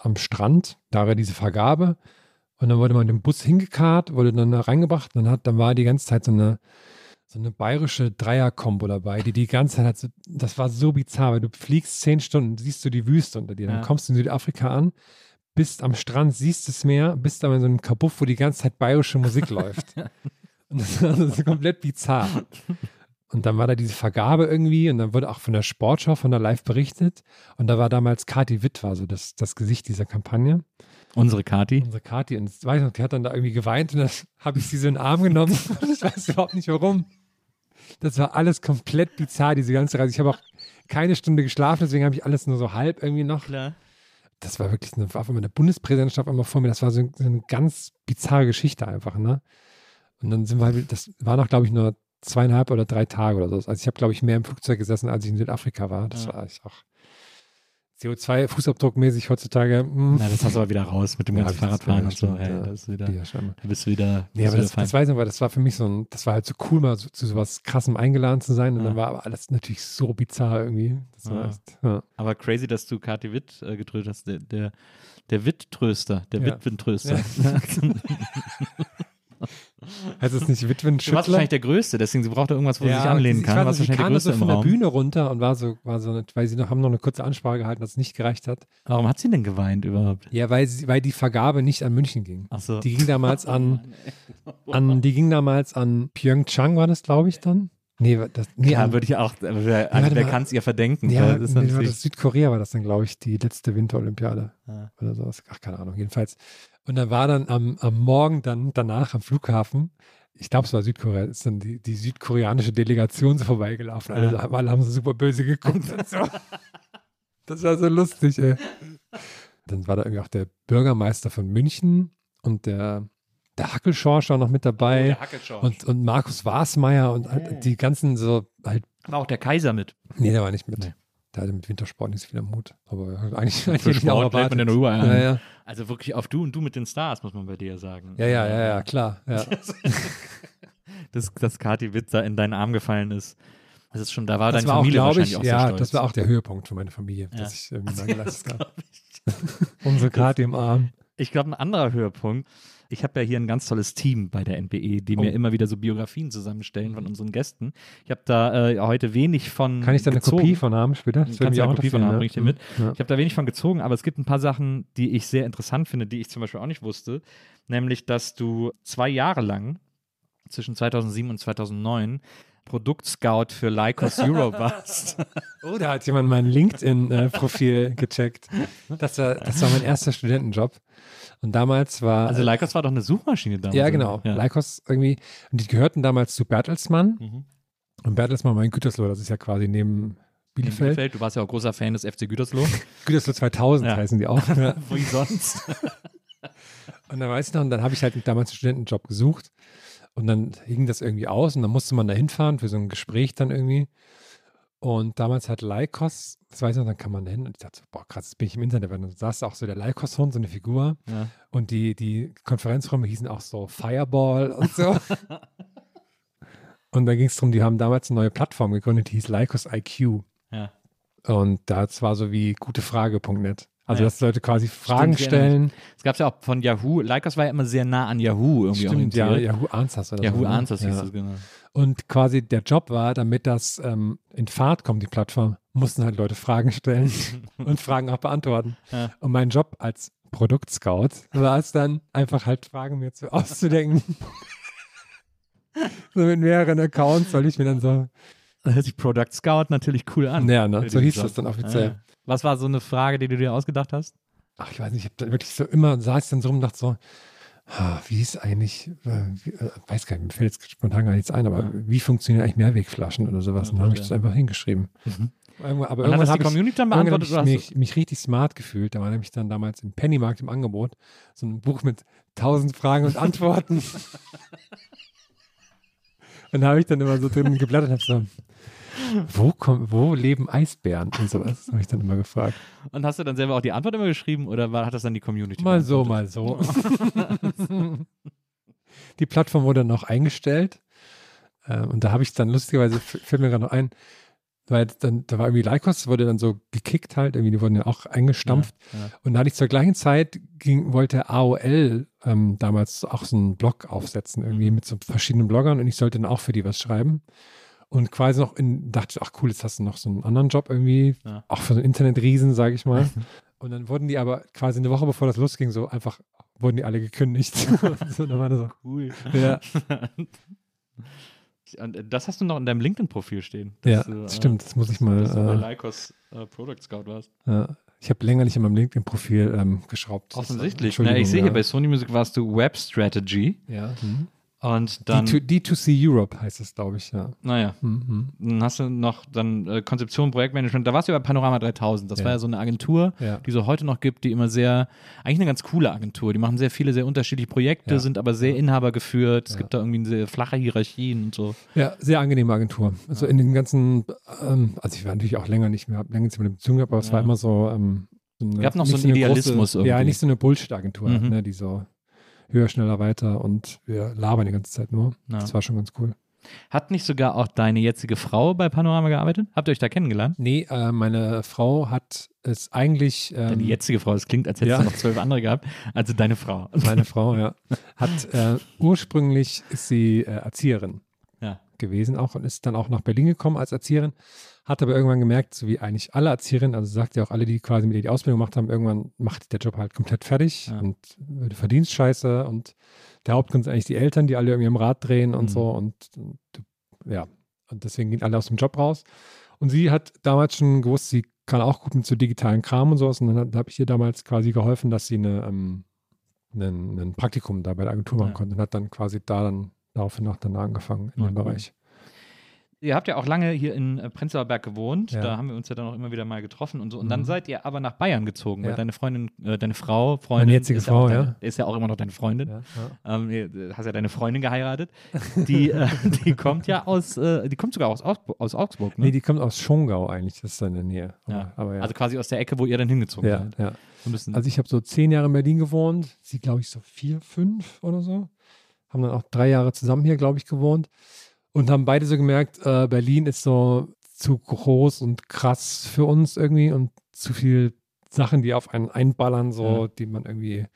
am Strand, da war diese Vergabe und dann wurde man in den Bus hingekarrt, wurde dann da reingebracht und dann, hat, dann war die ganze Zeit so eine, so eine bayerische Dreier-Kombo dabei, die die ganze Zeit hat, so, das war so bizarr, weil du fliegst zehn Stunden, siehst du die Wüste unter dir, dann Ja. kommst du in Südafrika an, bist am Strand, siehst das Meer, bist aber in so einem Kabuff, wo die ganze Zeit bayerische Musik läuft. Und das war so komplett bizarr. Und dann war da diese Vergabe irgendwie und dann wurde auch von der Sportschau, von der Live berichtet. Und da war damals Kathi Witt, war so das, das Gesicht dieser Kampagne. Unsere Kati. Unsere Kathi. Und ich weiß noch, die hat dann da irgendwie geweint und dann habe ich sie so in den Arm genommen. Ich weiß überhaupt nicht warum. Das war alles komplett bizarr, diese ganze Reise. Ich habe auch keine Stunde geschlafen, deswegen habe ich alles nur so halb irgendwie noch. Klar. Das war wirklich eine, war auf einmal der Bundespräsidentschaft einmal vor mir. Das war so, so eine ganz bizarre Geschichte einfach, ne? Und dann sind wir halt, das war noch, glaube ich, nur zweieinhalb oder drei Tage oder so. Also ich habe, glaube ich, mehr im Flugzeug gesessen, als ich in Südafrika war. Das Ja. war ich auch C O zwei Fußabdruckmäßig heutzutage. Mh. Na, das hast du aber wieder raus mit dem Ja, ganzen hab ich das Fahrradfahren und wieder, so. stimmt, Hey, ja. das ist wieder, Ja, scheinbar. du bist wieder, Nee, aber bist das, wieder das weiß ich noch, weil das war für mich so ein, das war halt so cool, mal so, zu sowas Krassem eingeladen zu sein. Und Ja. dann war aber alles natürlich so bizarr irgendwie. Das war Ja. echt, ja. Aber crazy, dass du Kathi Witt äh, getrötet hast. Der, der, der Witt-Tröster, der Ja. Witwentröster. Heißt es nicht Du warst Witwenschüttler? wahrscheinlich der Größte, deswegen sie brauchte irgendwas, wo sie sich anlehnen ich kann. weiß Du warst nicht, wahrscheinlich sie der kam Größte so im von der Raum. Bühne runter und war so, war so, eine, weil sie noch, haben noch eine kurze Ansprache gehalten, dass es nicht gereicht hat. Warum hat sie denn geweint überhaupt? Ja, weil, sie, weil die Vergabe nicht an München ging. Ach so. Die ging damals an, an, die ging damals an Pyeongchang, war das, glaube ich, dann? Nee, das, nee, Ja, an, würde ich auch, äh, wer, warte wer mal. kann es ihr verdenken? ja, Weil das ist nee, war natürlich- das Südkorea war das dann, glaube ich, die letzte Winterolympiade Ja. oder sowas. Ach, keine Ahnung, jedenfalls. Und dann war dann am, am Morgen dann danach am Flughafen, ich glaube, es war Südkorea, ist dann die, die südkoreanische Delegation so vorbeigelaufen. Alle, Ja. alle haben so super böse geguckt und so. Das war so lustig, ey. Dann war da irgendwie auch der Bürgermeister von München und der, der Hackelschorsch auch noch mit dabei. und, und Markus Wasmeier und halt die ganzen so halt. War auch der Kaiser mit. Nee, der war nicht mit. Nee. Der hatte mit Wintersport nicht so viel am Hut. Aber eigentlich, eigentlich Für hätte ich auch Sport bleibt man erwartet. ja nur überall. Ja, ja. Also wirklich auf du und du mit den Stars, muss man bei dir sagen. Ja, ja, ja, ja, klar. Ja. Dass, dass Kathi Witt da in deinen Arm gefallen ist. Das ist schon, da war Das deine war auch, Familie glaube wahrscheinlich ich, auch ja, sehr stolz. das war auch der Höhepunkt für meine Familie, Ja. dass ich irgendwie mal Ja, geleistet das habe. glaub ich. Unsere Kati im Arm. Ich glaube, ein anderer Höhepunkt. Ich habe ja hier ein ganz tolles Team bei der N B E, die Oh. mir immer wieder so Biografien zusammenstellen von unseren Gästen. Ich habe da äh, heute wenig von Kann ich da eine gezogen. Kopie von haben später? Das Kannst würde du mich eine auch Kopie von interessieren, haben, ja. bring ich dir mit. Ja. Ich habe da wenig von gezogen, aber es gibt ein paar Sachen, die ich sehr interessant finde, die ich zum Beispiel auch nicht wusste. Nämlich, dass du zwei Jahre lang, zwischen zweitausendsieben und zweitausendneun, Produktscout für Lycos Europe warst. Oh, da hat jemand mein LinkedIn-Profil gecheckt. Das war, das war mein erster Studentenjob. Und damals war. Also Lycos war doch eine Suchmaschine damals. ja, genau. Ja. Lycos irgendwie. Und die gehörten damals zu Bertelsmann. Mhm. Und Bertelsmann war in Gütersloh. Das ist ja quasi neben Bielefeld. Bielefeld. Du warst ja auch großer Fan des F C Gütersloh. Gütersloh zweitausend Ja. heißen die auch. Ja. Wie sonst? Und dann weiß ich noch, und dann habe ich halt damals einen Studentenjob gesucht. Und dann hing das irgendwie aus und dann musste man da hinfahren für so ein Gespräch dann irgendwie. Und damals hat Lycos, das weiß ich noch, dann kam man da hin und ich dachte so, boah krass, jetzt bin ich im Internet. Und dann saß da auch so der Lycos-Hund, so eine Figur. Ja. Und die, die Konferenzräume hießen auch so Fireball und so. Und da ging es darum, die haben damals eine neue Plattform gegründet, die hieß Lycos I Q. Ja. Und das war so wie gutefrage punkt net. Also, Ja. dass Leute quasi Fragen Stimmt, genau. stellen. Es gab ja auch von Yahoo, Lycos war ja immer sehr nah an Yahoo irgendwie Stimmt, ja, orientiert. Yahoo Answers oder Yahoo so. ne? Answers hieß Ja. das, genau. Und quasi der Job war, damit das ähm, in Fahrt kommt, die Plattform, mussten halt Leute Fragen stellen und Fragen auch beantworten. Ja. Und mein Job als Produktscout war es dann, einfach halt Fragen mir zu auszudenken. So mit mehreren Accounts soll ich mir dann so. Da hört sich Product Scout natürlich cool an. Ja, ne? Für So diesen hieß Job. das dann offiziell. Ja. Was war so eine Frage, die du dir ausgedacht hast? Ach, ich weiß nicht, ich habe dann wirklich so immer, saß ich dann so rum und dachte so, ah, wie ist eigentlich, äh, wie, äh, weiß gar nicht, mir fällt jetzt spontan gar nichts ein, aber Ja. wie funktionieren eigentlich Mehrwegflaschen oder sowas? Ja, und dann habe ich ja. das einfach hingeschrieben. Mhm. Irgendwann, aber Und hat irgendwann das die habe ich, Community dann irgendwann hab beantwortet? ich oder hast mich, mich richtig smart gefühlt. Da war nämlich dann damals im Pennymarkt im Angebot so ein Buch mit tausend Fragen und Antworten. Und da habe ich dann immer so drin geblättert und habe so, wo, komm, wo leben Eisbären und sowas, habe ich dann immer gefragt. du, und hast du dann selber auch die Antwort immer geschrieben oder war, hat das dann die Community Mal so, beantwortet? mal so. Die Plattform wurde dann noch eingestellt. Ähm, und da habe ich dann lustigerweise, f- fällt mir gerade noch ein, weil dann, da war irgendwie Lycos, wurde dann so gekickt halt, irgendwie, die wurden ja auch eingestampft. Ja, ja. Und da hatte ich zur gleichen Zeit, ging, wollte A O L ähm, damals auch so einen Blog aufsetzen, irgendwie mit so verschiedenen Bloggern und ich sollte dann auch für die was schreiben. Und quasi noch in, dachte ich, ach cool, jetzt hast du noch so einen anderen Job irgendwie, ja. auch für so einen Internetriesen, sage ich mal. Und dann wurden die aber quasi eine Woche bevor das losging, so einfach, wurden die alle gekündigt. So, dann war das so cool. Ja. Und das hast du noch in deinem LinkedIn-Profil stehen. Ja, du, das stimmt, das muss ich mal. Dass du bei Äh, Lycos äh, Product Scout warst. Ja, ich habe länger nicht in meinem LinkedIn-Profil ähm, geschraubt. Offensichtlich. Na, ich sehe hier, ja. bei Sony Music warst du Web Strategy. Ja. Mhm. Und dann. D zwei C Europe heißt es, glaube ich, ja. Naja. Mhm. Dann hast du noch dann äh, Konzeption, Projektmanagement. Da warst du ja bei Panorama dreitausend. Das ja. war ja so eine Agentur, ja. die es so heute noch gibt, die immer sehr, eigentlich eine ganz coole Agentur. Die machen sehr viele, sehr unterschiedliche Projekte, ja. sind aber sehr inhabergeführt. Es ja. gibt da irgendwie eine sehr flache Hierarchien und so. Ja, sehr angenehme Agentur. Also ja. in den ganzen, ähm, also ich war natürlich auch länger nicht mehr, habe länger nicht mehr eine Beziehung gehabt, aber es ja. war immer so. Ähm, so eine, gab noch so einen so Idealismus große, irgendwie. Ja, nicht so eine Bullshit-Agentur, mhm. ne, die so höher, schneller, weiter und wir labern die ganze Zeit nur. Ja. Das war schon ganz cool. Hat nicht sogar auch deine jetzige Frau bei Panorama gearbeitet? Habt ihr euch da kennengelernt? Nee, äh, meine Frau hat es eigentlich... Ähm, deine jetzige Frau, es klingt, als hättest ja. du noch zwölf andere gehabt. Also deine Frau. Meine Frau, ja. Hat äh, ursprünglich ist sie äh, Erzieherin ja. gewesen auch und ist dann auch nach Berlin gekommen als Erzieherin. Hat aber irgendwann gemerkt, so wie eigentlich alle Erzieherinnen, also sagt ja auch alle, die quasi mit ihr die Ausbildung gemacht haben, irgendwann macht der Job halt komplett fertig ja. und du verdienst scheiße und der Hauptgrund sind eigentlich die Eltern, die alle irgendwie am Rad drehen und mhm. so und, und ja, und deswegen gehen alle aus dem Job raus. Und sie hat damals schon gewusst, sie kann auch gut mit so digitalen Kram und sowas und dann habe ich ihr damals quasi geholfen, dass sie eine, ähm, einen, ein Praktikum da bei der Agentur machen ja. konnte und hat dann quasi da dann daraufhin noch dann angefangen in ja, dem cool. Bereich. Ihr habt ja auch lange hier in äh, Prenzlauer Berg gewohnt, ja. da haben wir uns ja dann auch immer wieder mal getroffen und so. Und mhm. dann seid ihr aber nach Bayern gezogen, ja. weil deine Freundin, äh, deine Frau, Freundin, meine jetzige ist Frau, ja, ja. Deine, ist ja auch immer noch deine Freundin. Ja, ja. Ähm, du hast ja deine Freundin geheiratet. Die, äh, die kommt ja aus, äh, die kommt sogar aus, Augsburg, aus Augsburg, ne? Nee, die kommt aus Schongau eigentlich, das ist da in der Nähe. Aber, ja. aber ja. Also quasi aus der Ecke, wo ihr dann hingezogen ja, seid. Ja. So ein bisschen. Also ich habe so zehn Jahre in Berlin gewohnt, sie glaube ich so vier, fünf oder so. Haben dann auch drei Jahre zusammen hier, glaube ich, gewohnt. Und haben beide so gemerkt, äh, Berlin ist so zu groß und krass für uns irgendwie und zu viel Sachen, die auf einen einballern, so, ja. die man irgendwie,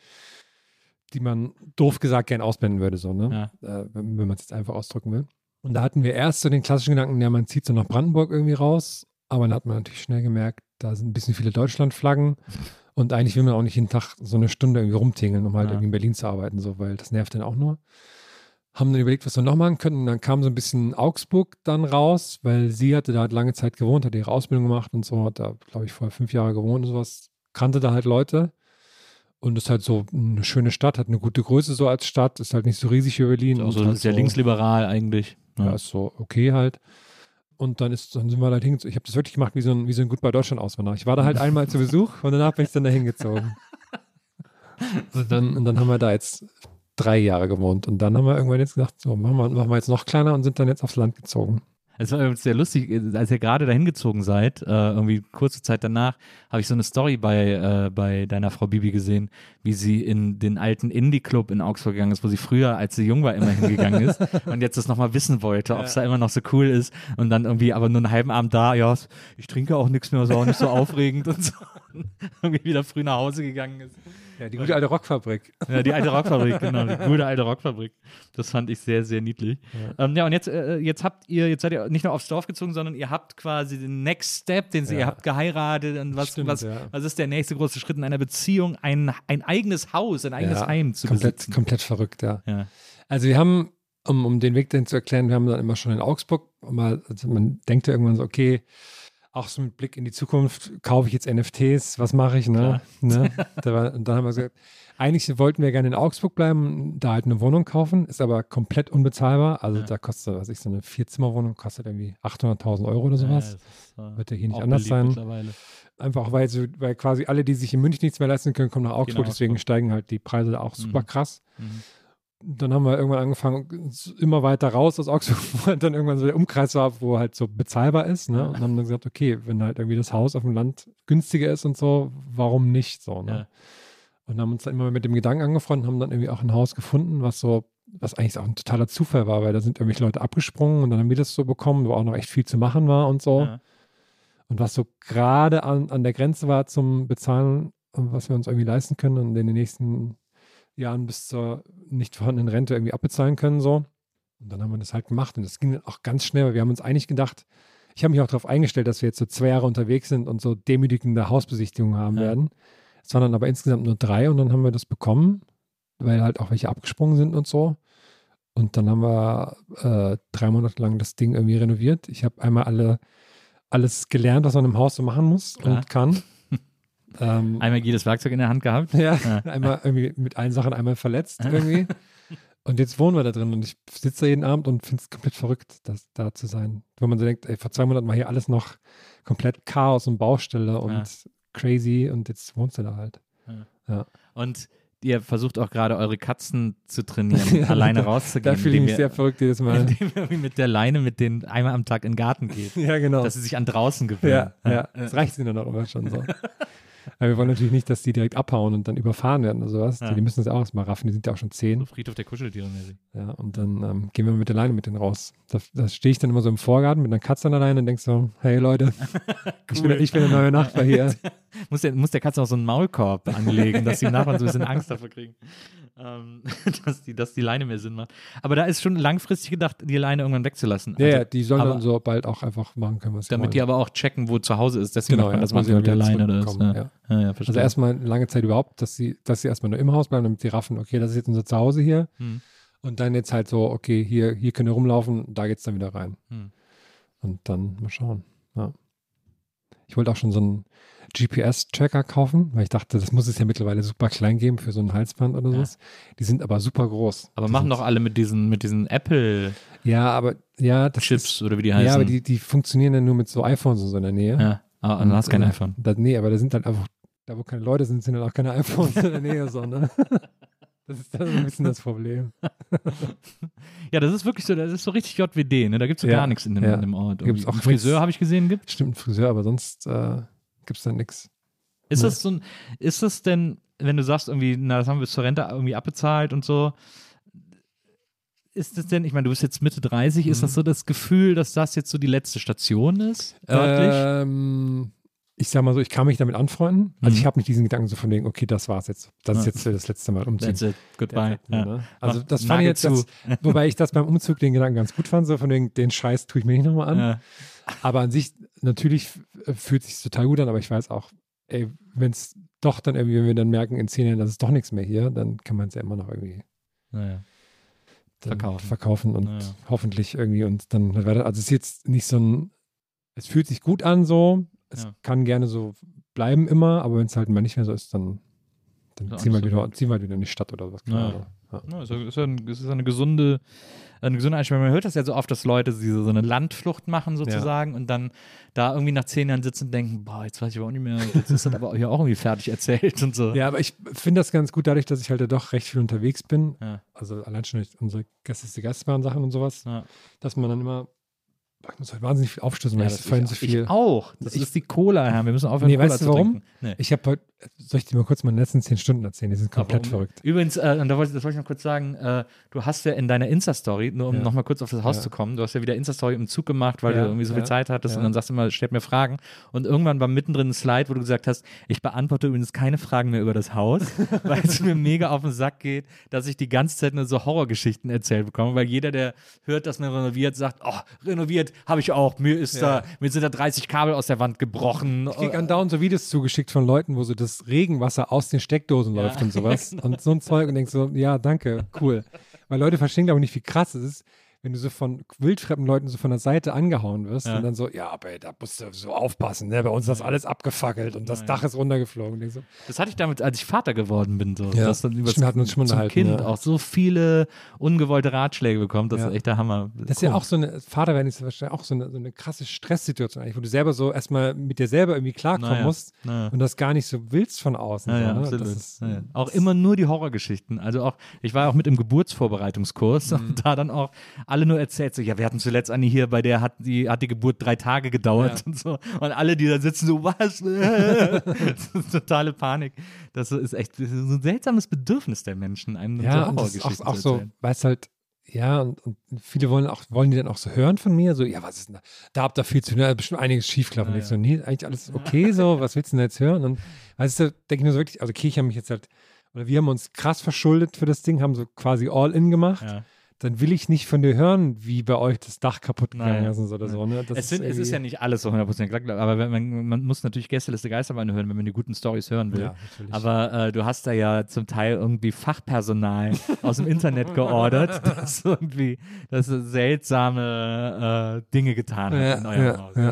die man doof gesagt gern ausblenden würde, so, ne? Ja. Äh, wenn, wenn man es jetzt einfach ausdrücken will. Und da hatten wir erst so den klassischen Gedanken, ja, man zieht so nach Brandenburg irgendwie raus, aber dann hat man natürlich schnell gemerkt, da sind ein bisschen viele Deutschlandflaggen und eigentlich will man auch nicht jeden Tag so eine Stunde irgendwie rumtingeln, um halt ja. irgendwie in Berlin zu arbeiten, so, weil das nervt dann auch nur. Haben dann überlegt, was wir noch machen könnten. Und dann kam so ein bisschen Augsburg dann raus, weil sie hatte da halt lange Zeit gewohnt, hat ihre Ausbildung gemacht und so, hat da, glaube ich, vorher fünf Jahre gewohnt und sowas. Kannte da halt Leute. Und ist halt so eine schöne Stadt, hat eine gute Größe so als Stadt, ist halt nicht so riesig wie Berlin. Ist auch so halt sehr so, linksliberal eigentlich. Ja. ja, ist so okay halt. Und dann ist, dann sind wir da hingezogen. Ich habe das wirklich gemacht wie so ein, wie so ein Goodbye Deutschland Auswanderer. Ich war da halt einmal zu Besuch und danach bin ich dann da hingezogen. Und dann, und dann haben wir da jetzt drei Jahre gewohnt. Und dann haben wir irgendwann jetzt gesagt, so, machen wir, machen wir jetzt noch kleiner und sind dann jetzt aufs Land gezogen. Es war sehr lustig, als ihr gerade dahin gezogen seid, äh, irgendwie kurze Zeit danach, habe ich so eine Story bei, äh, bei deiner Frau Bibi gesehen, wie sie in den alten Indie-Club in Augsburg gegangen ist, wo sie früher, als sie jung war, immer hingegangen ist und jetzt das nochmal wissen wollte, ob es ja. da immer noch so cool ist und dann irgendwie aber nur einen halben Abend da, ja, ich trinke auch nichts mehr, ist auch nicht so aufregend und so. Und irgendwie wieder früh nach Hause gegangen ist. Ja, die gute alte Rockfabrik. Ja, die alte Rockfabrik, genau, die gute alte Rockfabrik. Das fand ich sehr, sehr niedlich. Ja, ähm, ja und jetzt, äh, jetzt habt ihr, jetzt seid ihr nicht nur aufs Dorf gezogen, sondern ihr habt quasi den Next Step, den sie, ja. ihr habt geheiratet und was, Stimmt, was, ja. was ist der nächste große Schritt in einer Beziehung, ein, ein eigenes Haus, ein eigenes ja, Heim zu komplett, besitzen. Komplett verrückt, ja. ja. Also wir haben, um, um den Weg dahin zu erklären, wir haben dann immer schon in Augsburg, mal, also man denkt ja irgendwann so, okay, auch so mit Blick in die Zukunft, kaufe ich jetzt N F Ts, was mache ich, ne? ne? Da war, und dann haben wir gesagt, eigentlich wollten wir gerne in Augsburg bleiben, da halt eine Wohnung kaufen, ist aber komplett unbezahlbar. Also ja. da kostet, was ich, so eine Vierzimmerwohnung kostet irgendwie achthunderttausend Euro oder sowas. Ja, ist, uh, Wird ja hier nicht anders sein. Einfach auch, weil, so, weil quasi alle, die sich in München nichts mehr leisten können, kommen nach Augsburg, genau, deswegen Augsburg. Steigen halt die Preise da auch super mhm. krass. Mhm. Dann haben wir irgendwann angefangen, immer weiter raus aus Augsburg, wo dann irgendwann so der Umkreis war, wo halt so bezahlbar ist. Ne? Und dann haben wir gesagt, okay, wenn halt irgendwie das Haus auf dem Land günstiger ist und so, warum nicht so, ne? Ja. Und haben uns dann immer mit dem Gedanken angefreundet, haben dann irgendwie auch ein Haus gefunden, was so, was eigentlich auch ein totaler Zufall war, weil da sind irgendwelche Leute abgesprungen und dann haben wir das so bekommen, wo auch noch echt viel zu machen war und so. Ja. Und was so gerade an, an der Grenze war zum Bezahlen, was wir uns irgendwie leisten können und in den nächsten Jahren bis zur nicht vorhandenen Rente irgendwie abbezahlen können, so. Und dann haben wir das halt gemacht und das ging dann auch ganz schnell, weil wir haben uns eigentlich gedacht, ich habe mich auch darauf eingestellt, dass wir jetzt so zwei Jahre unterwegs sind und so demütigende Hausbesichtigungen haben ja. werden. Es waren dann aber insgesamt nur drei und dann haben wir das bekommen, weil halt auch welche abgesprungen sind und so. Und dann haben wir äh, drei Monate lang das Ding irgendwie renoviert. Ich habe einmal alle, alles gelernt, was man im Haus so machen muss Klar. und kann. ähm, einmal jedes Werkzeug in der Hand gehabt. Ja, ja, einmal irgendwie mit allen Sachen einmal verletzt irgendwie. Und jetzt wohnen wir da drin und ich sitze da jeden Abend und finde es komplett verrückt, das, da zu sein. Wenn man so denkt, ey, vor zwei Monaten war hier alles noch komplett Chaos und Baustelle und ja. crazy und jetzt wohnst du da halt. Ja. Ja. Und ihr versucht auch gerade eure Katzen zu trainieren, ja, alleine rauszugehen. Da fühle ich mich sehr verrückt jedes Mal. Indem ihr mit der Leine mit denen einmal am Tag in den Garten geht. Ja, genau. Dass sie sich an draußen gewöhnen. Ja, ja. ja. Das reicht ihnen dann auch immer schon so. Aber wir wollen natürlich nicht, dass die direkt abhauen und dann überfahren werden oder sowas. Ja. Die müssen das auch erstmal raffen, die sind ja auch schon zehn. So Friedhof der Kuscheltiere mäßig. Ja, und dann ähm, gehen wir mit der Leine mit denen raus. Da, da stehe ich dann immer so im Vorgarten mit einer Katze an der Leine und denke so, hey Leute, cool. ich, bin, ich bin der neue Nachbar hier. muss, der, muss der Katze auch so einen Maulkorb anlegen, dass die Nachbarn so ein bisschen Angst davor kriegen. Ähm, dass, die, dass die Leine mehr Sinn macht. Aber da ist schon langfristig gedacht, die Leine irgendwann wegzulassen. Ja, also, ja, die sollen dann so bald auch einfach machen können, was sie damit wollen. Die aber auch checken, wo zu Hause ist. Deswegen genau, macht man ja, das manchmal mit der Leine. Oder das, ja. Ja. Ja, ja, also erstmal lange Zeit überhaupt, dass sie, dass sie erstmal nur im Haus bleiben, damit sie raffen, okay, das ist jetzt unser Zuhause hier. Hm. Und dann jetzt halt so, okay, hier, hier können wir rumlaufen, da geht's dann wieder rein. Hm. Und dann mal schauen. Ja. Ich wollte auch schon so einen G P S-Tracker kaufen, weil ich dachte, das muss es ja mittlerweile super klein geben für so ein Halsband oder sowas. Ja. Die sind aber super groß. Aber die machen doch alle mit diesen, mit diesen Apple ja, aber, ja, das Chips ist, oder wie die heißen. Ja, aber die, die funktionieren dann nur mit so iPhones und so in der Nähe. Ja, aber du hast kein äh, iPhone. Da, nee, aber da sind halt einfach, da wo keine Leute sind, sind dann auch keine iPhones in der Nähe, so, ne? Das ist, das ist ein bisschen das Problem. Ja, das ist wirklich so, das ist so richtig J W D, ne? Da gibt es so ja, gar nichts in dem, ja. in dem Ort. Gibt's auch einen Friseur habe ich gesehen, gibt Stimmt, einen Friseur, aber sonst äh, gibt es da nichts. Ist das so ein, ist das denn, wenn du sagst, irgendwie, na, das haben wir bis zur Rente irgendwie abbezahlt und so, ist das denn, ich meine, du bist jetzt Mitte dreißig, mhm. ist das so das Gefühl, dass das jetzt so die letzte Station ist, örtlich? Ähm, ich sag mal so, ich kann mich damit anfreunden. Also mhm. ich habe nicht diesen Gedanken so von wegen, okay, das war's jetzt. Das ja. ist jetzt das letzte Mal umziehen. That's it, goodbye. Ja, ja. ne? Also Mach das fand ich jetzt, das, wobei ich das beim Umzug den Gedanken ganz gut fand, so von wegen, den Scheiß tue ich mir nicht nochmal an. Ja. Aber an sich, natürlich fühlt es sich total gut an, aber ich weiß auch, ey, wenn es doch dann irgendwie, wenn wir dann merken in zehn Jahren, das ist doch nichts mehr hier, dann kann man es ja immer noch irgendwie naja. verkaufen. verkaufen und naja. hoffentlich irgendwie und dann weiter. Also es ist jetzt nicht so ein, es fühlt sich gut an so, es ja. kann gerne so bleiben immer, aber wenn es halt mal nicht mehr so ist, dann, dann ja, ziehen, wir so wieder, ziehen wir halt wieder in die Stadt oder was. Naja. Ja. Ja, es ist ja ein, es ist eine gesunde eine gesunde Einstellung. Man hört das ja so oft, dass Leute diese, so eine Landflucht machen sozusagen ja. und dann da irgendwie nach zehn Jahren sitzen und denken, boah, jetzt weiß ich aber auch nicht mehr, jetzt ist das aber hier auch irgendwie fertig erzählt und so. Ja, aber ich finde das ganz gut dadurch, dass ich halt ja doch recht viel unterwegs bin. Ja. Also allein schon durch unsere Gäste Gastbahn Sachen und sowas, ja. dass man dann immer ich muss halt wahnsinnig viel aufstoßen, weil ja, ich vorhin so viel. Ich auch. Das ich, ist die Cola, Herr. Wir müssen aufhören, nee, Cola weißt du zu warum? trinken. Nee. Ich habe heute, soll ich dir mal kurz meine letzten zehn Stunden erzählen? Die sind komplett warum? verrückt. Übrigens, äh, und da wollte, das wollte ich noch kurz sagen, äh, du hast ja in deiner Insta-Story, nur um ja. nochmal kurz auf das Haus ja. zu kommen, du hast ja wieder Insta-Story im Zug gemacht, weil ja. du irgendwie so viel ja. Zeit hattest ja. und dann sagst du immer, stellt mir Fragen. Und irgendwann war mittendrin ein Slide, wo du gesagt hast, ich beantworte übrigens keine Fragen mehr über das Haus, weil es mir mega auf den Sack geht, dass ich die ganze Zeit nur so Horrorgeschichten erzählt bekomme, weil jeder, der hört, dass man renoviert, sagt, oh, renoviert habe ich auch, mir ist ja. da, mir sind da dreißig Kabel aus der Wand gebrochen. Ich krieg andauernd so Videos zugeschickt von Leuten, wo so das Regenwasser aus den Steckdosen ja. läuft und sowas. Genau. Und so ein Zeug und denkst so, ja, danke, cool. Weil Leute verstehen, glaube ich, nicht, wie krass es ist, wenn du so von wildfremden Leuten so von der Seite angehauen wirst ja. und dann so, ja, aber da musst du so aufpassen, ne? Bei uns ist das alles abgefackelt und das ja, Dach ist runtergeflogen. Und so. Das hatte ich damit, als ich Vater geworden bin. So. Ja. Dass dann über Stimmt, hatten uns schon mal zum unterhalten, Kind ja. auch so viele ungewollte Ratschläge bekommt. Das ja. ist echt der Hammer. Das ist cool. Ja auch so eine, Vater werden ist wahrscheinlich auch so eine, so eine krasse Stresssituation eigentlich, wo du selber so erstmal mit dir selber irgendwie klarkommen naja. musst naja. und das gar nicht so willst von außen. Naja, so, ne? absolut. Das ist, naja. Auch immer nur die Horrorgeschichten. Also auch, ich war auch mit im Geburtsvorbereitungskurs mhm. und da dann auch alle nur erzählt, so, ja, wir hatten zuletzt Annie hier, bei der hat die, hat die Geburt drei Tage gedauert ja. und so. Und alle, die da sitzen, so, was? Das ist totale Panik. Das ist echt das ist ein seltsames Bedürfnis der Menschen, einem ja, so Horrorgeschichten Horrorgeschichten auch, auch zu so, erzählen. weil es halt Ja, und, und viele wollen auch, wollen die dann auch so hören von mir, so, ja, was ist denn da? Da habt ihr viel zu tun, da ist bestimmt einiges schiefgelaufen. Ja, Und ich ja. so, nee, eigentlich alles okay so, was willst du denn jetzt hören? Und weißt du, denke ich mir so wirklich, also okay, ich habe mich jetzt halt, oder wir haben uns krass verschuldet für das Ding, haben so quasi All-In gemacht. Ja. Dann will ich nicht von dir hören, wie bei euch das Dach kaputt gegangen Nein. ist oder so. Ne? Das Es, sind, ist es ist ja nicht alles so hundert Prozent klar, aber wenn man, man muss natürlich Gästeliste Geisterbahn hören, wenn man die guten Storys hören will. Ja, natürlich. Aber äh, du hast da ja zum Teil irgendwie Fachpersonal aus dem Internet geordert, das irgendwie das seltsame äh, Dinge getan hat ja, in eurem ja, Haus. ja.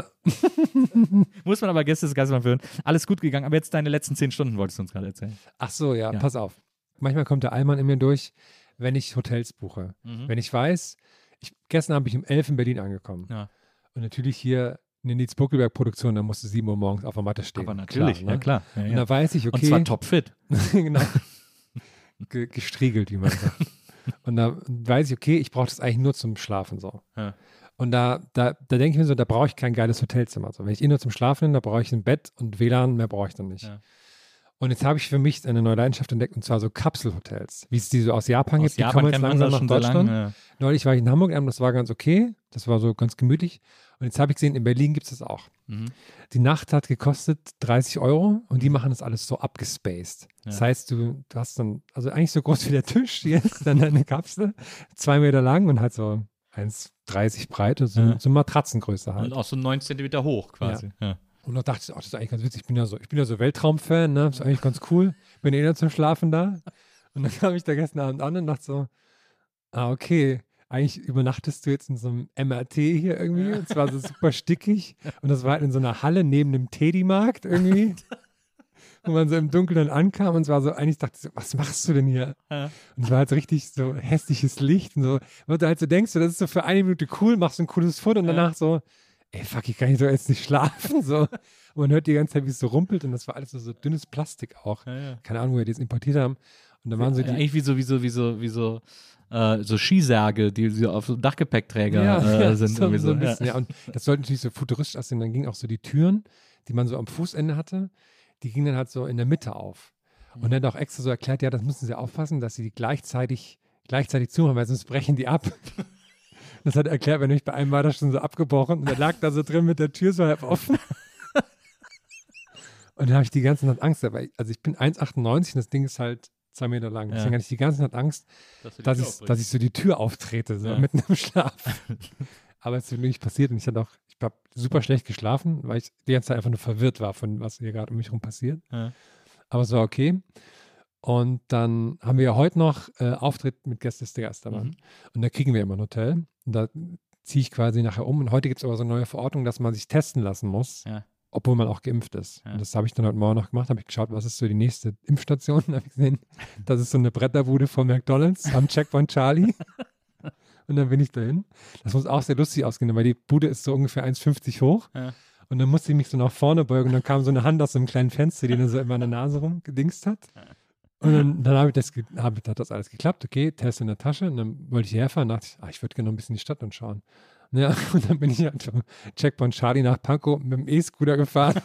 Muss man aber Gästeliste Geisterbahn hören. Alles gut gegangen, aber jetzt deine letzten zehn Stunden wolltest du uns gerade erzählen. Ach so, ja, Ja. pass auf. Manchmal kommt der Allmann in mir durch, wenn ich Hotels buche. Mhm. Wenn ich weiß, ich, gestern habe ich um elf in Berlin angekommen. Ja. Und natürlich hier eine Nils Buckelberg-Produktion, da musste sieben Uhr morgens auf der Matte stehen. Aber natürlich, klar, ja ne? klar. Ja, Und ja. da weiß ich, okay. Und zwar topfit. genau. Ge gestriegelt, wie man sagt. Und da weiß ich, okay, ich brauche das eigentlich nur zum Schlafen so. Ja. Und da, da, da denke ich mir so, da brauche ich kein geiles Hotelzimmer. So, wenn ich eh nur zum Schlafen bin, da brauche ich ein Bett und W L A N, mehr brauche ich dann nicht. Ja. Und jetzt habe ich für mich eine neue Leidenschaft entdeckt, und zwar so Kapselhotels, wie es die so aus Japan Aus gibt. Japan die kennt kommen man jetzt das langsam nach schon so Deutschland. lange. Neulich war ich in Hamburg, das war ganz okay. Das war so ganz gemütlich. Und jetzt habe ich gesehen, in Berlin gibt es das auch. Mhm. Die Nacht hat gekostet dreißig Euro und die machen das alles so abgespaced. Das Ja. heißt, du, du hast dann, also eigentlich so groß wie der Tisch jetzt, dann eine Kapsel, zwei Meter lang und halt so eins dreißig breit, so, Ja. so Matratzengröße halt. Und auch so neun Zentimeter hoch quasi. Ja. Und da dachte ich, oh, das ist eigentlich ganz witzig. Ich bin ja so, ich bin ja so Weltraumfan, ne? Das ist eigentlich ganz cool. Bin eh nur zum Schlafen da. Und dann kam ich da gestern Abend an und dachte so, ah, okay, eigentlich übernachtest du jetzt in so einem M R T hier irgendwie. Und zwar so super stickig. Und das war halt in so einer Halle neben dem Teddy-Markt irgendwie. Wo man so im Dunkeln dann ankam und es war so, eigentlich dachte ich so, was machst du denn hier? Ja. Und es war halt so richtig so hässliches Licht und so, wo du halt so denkst, so, das ist so für eine Minute cool, machst so ein cooles Foto und Ja. danach so, ey, fuck, ich kann hier so jetzt nicht schlafen, so. Und man hört die ganze Zeit, wie es so rumpelt und das war alles so, so dünnes Plastik auch. Ja, ja. Keine Ahnung, wo wir das importiert haben. Und da waren so Ja, die, eigentlich wie so, wie so, wie so, wie so, äh, so Skisärge, die so auf so Dachgepäckträger ja, äh, ja, sind. so, irgendwie so so. ein bisschen, Ja. ja. Und das sollte natürlich so futuristisch aussehen. Dann gingen auch so die Türen, die man so am Fußende hatte, die gingen dann halt so in der Mitte auf. Und dann hat auch extra so erklärt, ja, das müssen sie aufpassen, dass sie die gleichzeitig, gleichzeitig zumachen, weil sonst brechen die ab. Das hat er erklärt, wenn ich bei einem war das schon so abgebrochen und er lag da so drin mit der Tür so halb offen. Und dann habe ich die ganze Nacht Angst, aber ich, also ich bin eins Komma achtundneunzig und das Ding ist halt zwei Meter lang. Deswegen Ja. hatte ich die ganze Nacht Angst, Dass du die dass Tür ich, aufbrichst. dass ich so die Tür auftrete, so Ja. mitten im Schlaf. Aber es ist wirklich passiert und ich hatte auch, ich habe super schlecht geschlafen, weil ich die ganze Zeit einfach nur verwirrt war von was hier gerade um mich herum passiert. Ja. Aber es war okay. Und dann haben wir ja heute noch äh, Auftritt mit Gästeliste Geisterbahn. Mhm. Und da kriegen wir immer ein Hotel. Und da ziehe ich quasi nachher um. Und heute gibt es aber so eine neue Verordnung, dass man sich testen lassen muss, Ja. obwohl man auch geimpft ist. Ja. Und das habe ich dann heute Morgen noch gemacht. Habe ich geschaut, was ist so die nächste Impfstation. Da habe ich gesehen, das ist so eine Bretterbude von McDonald's am Checkpoint Charlie. Und dann bin ich dahin. Das muss auch sehr lustig ausgehen, weil die Bude ist so ungefähr eins fünfzig hoch. Ja. Und dann musste ich mich so nach vorne beugen und dann kam so eine Hand aus so einem kleinen Fenster, die dann so in meiner Nase rumgedingst hat. Und dann, dann habe ich das, ge- hab, hat das alles geklappt. Okay, Test in der Tasche. Und dann wollte ich herfahren und dachte ich, ah, ich würde gerne noch ein bisschen in die Stadt und schauen. Ja, und dann bin ich halt vom Checkpoint Charlie nach Pankow mit dem E-Scooter gefahren.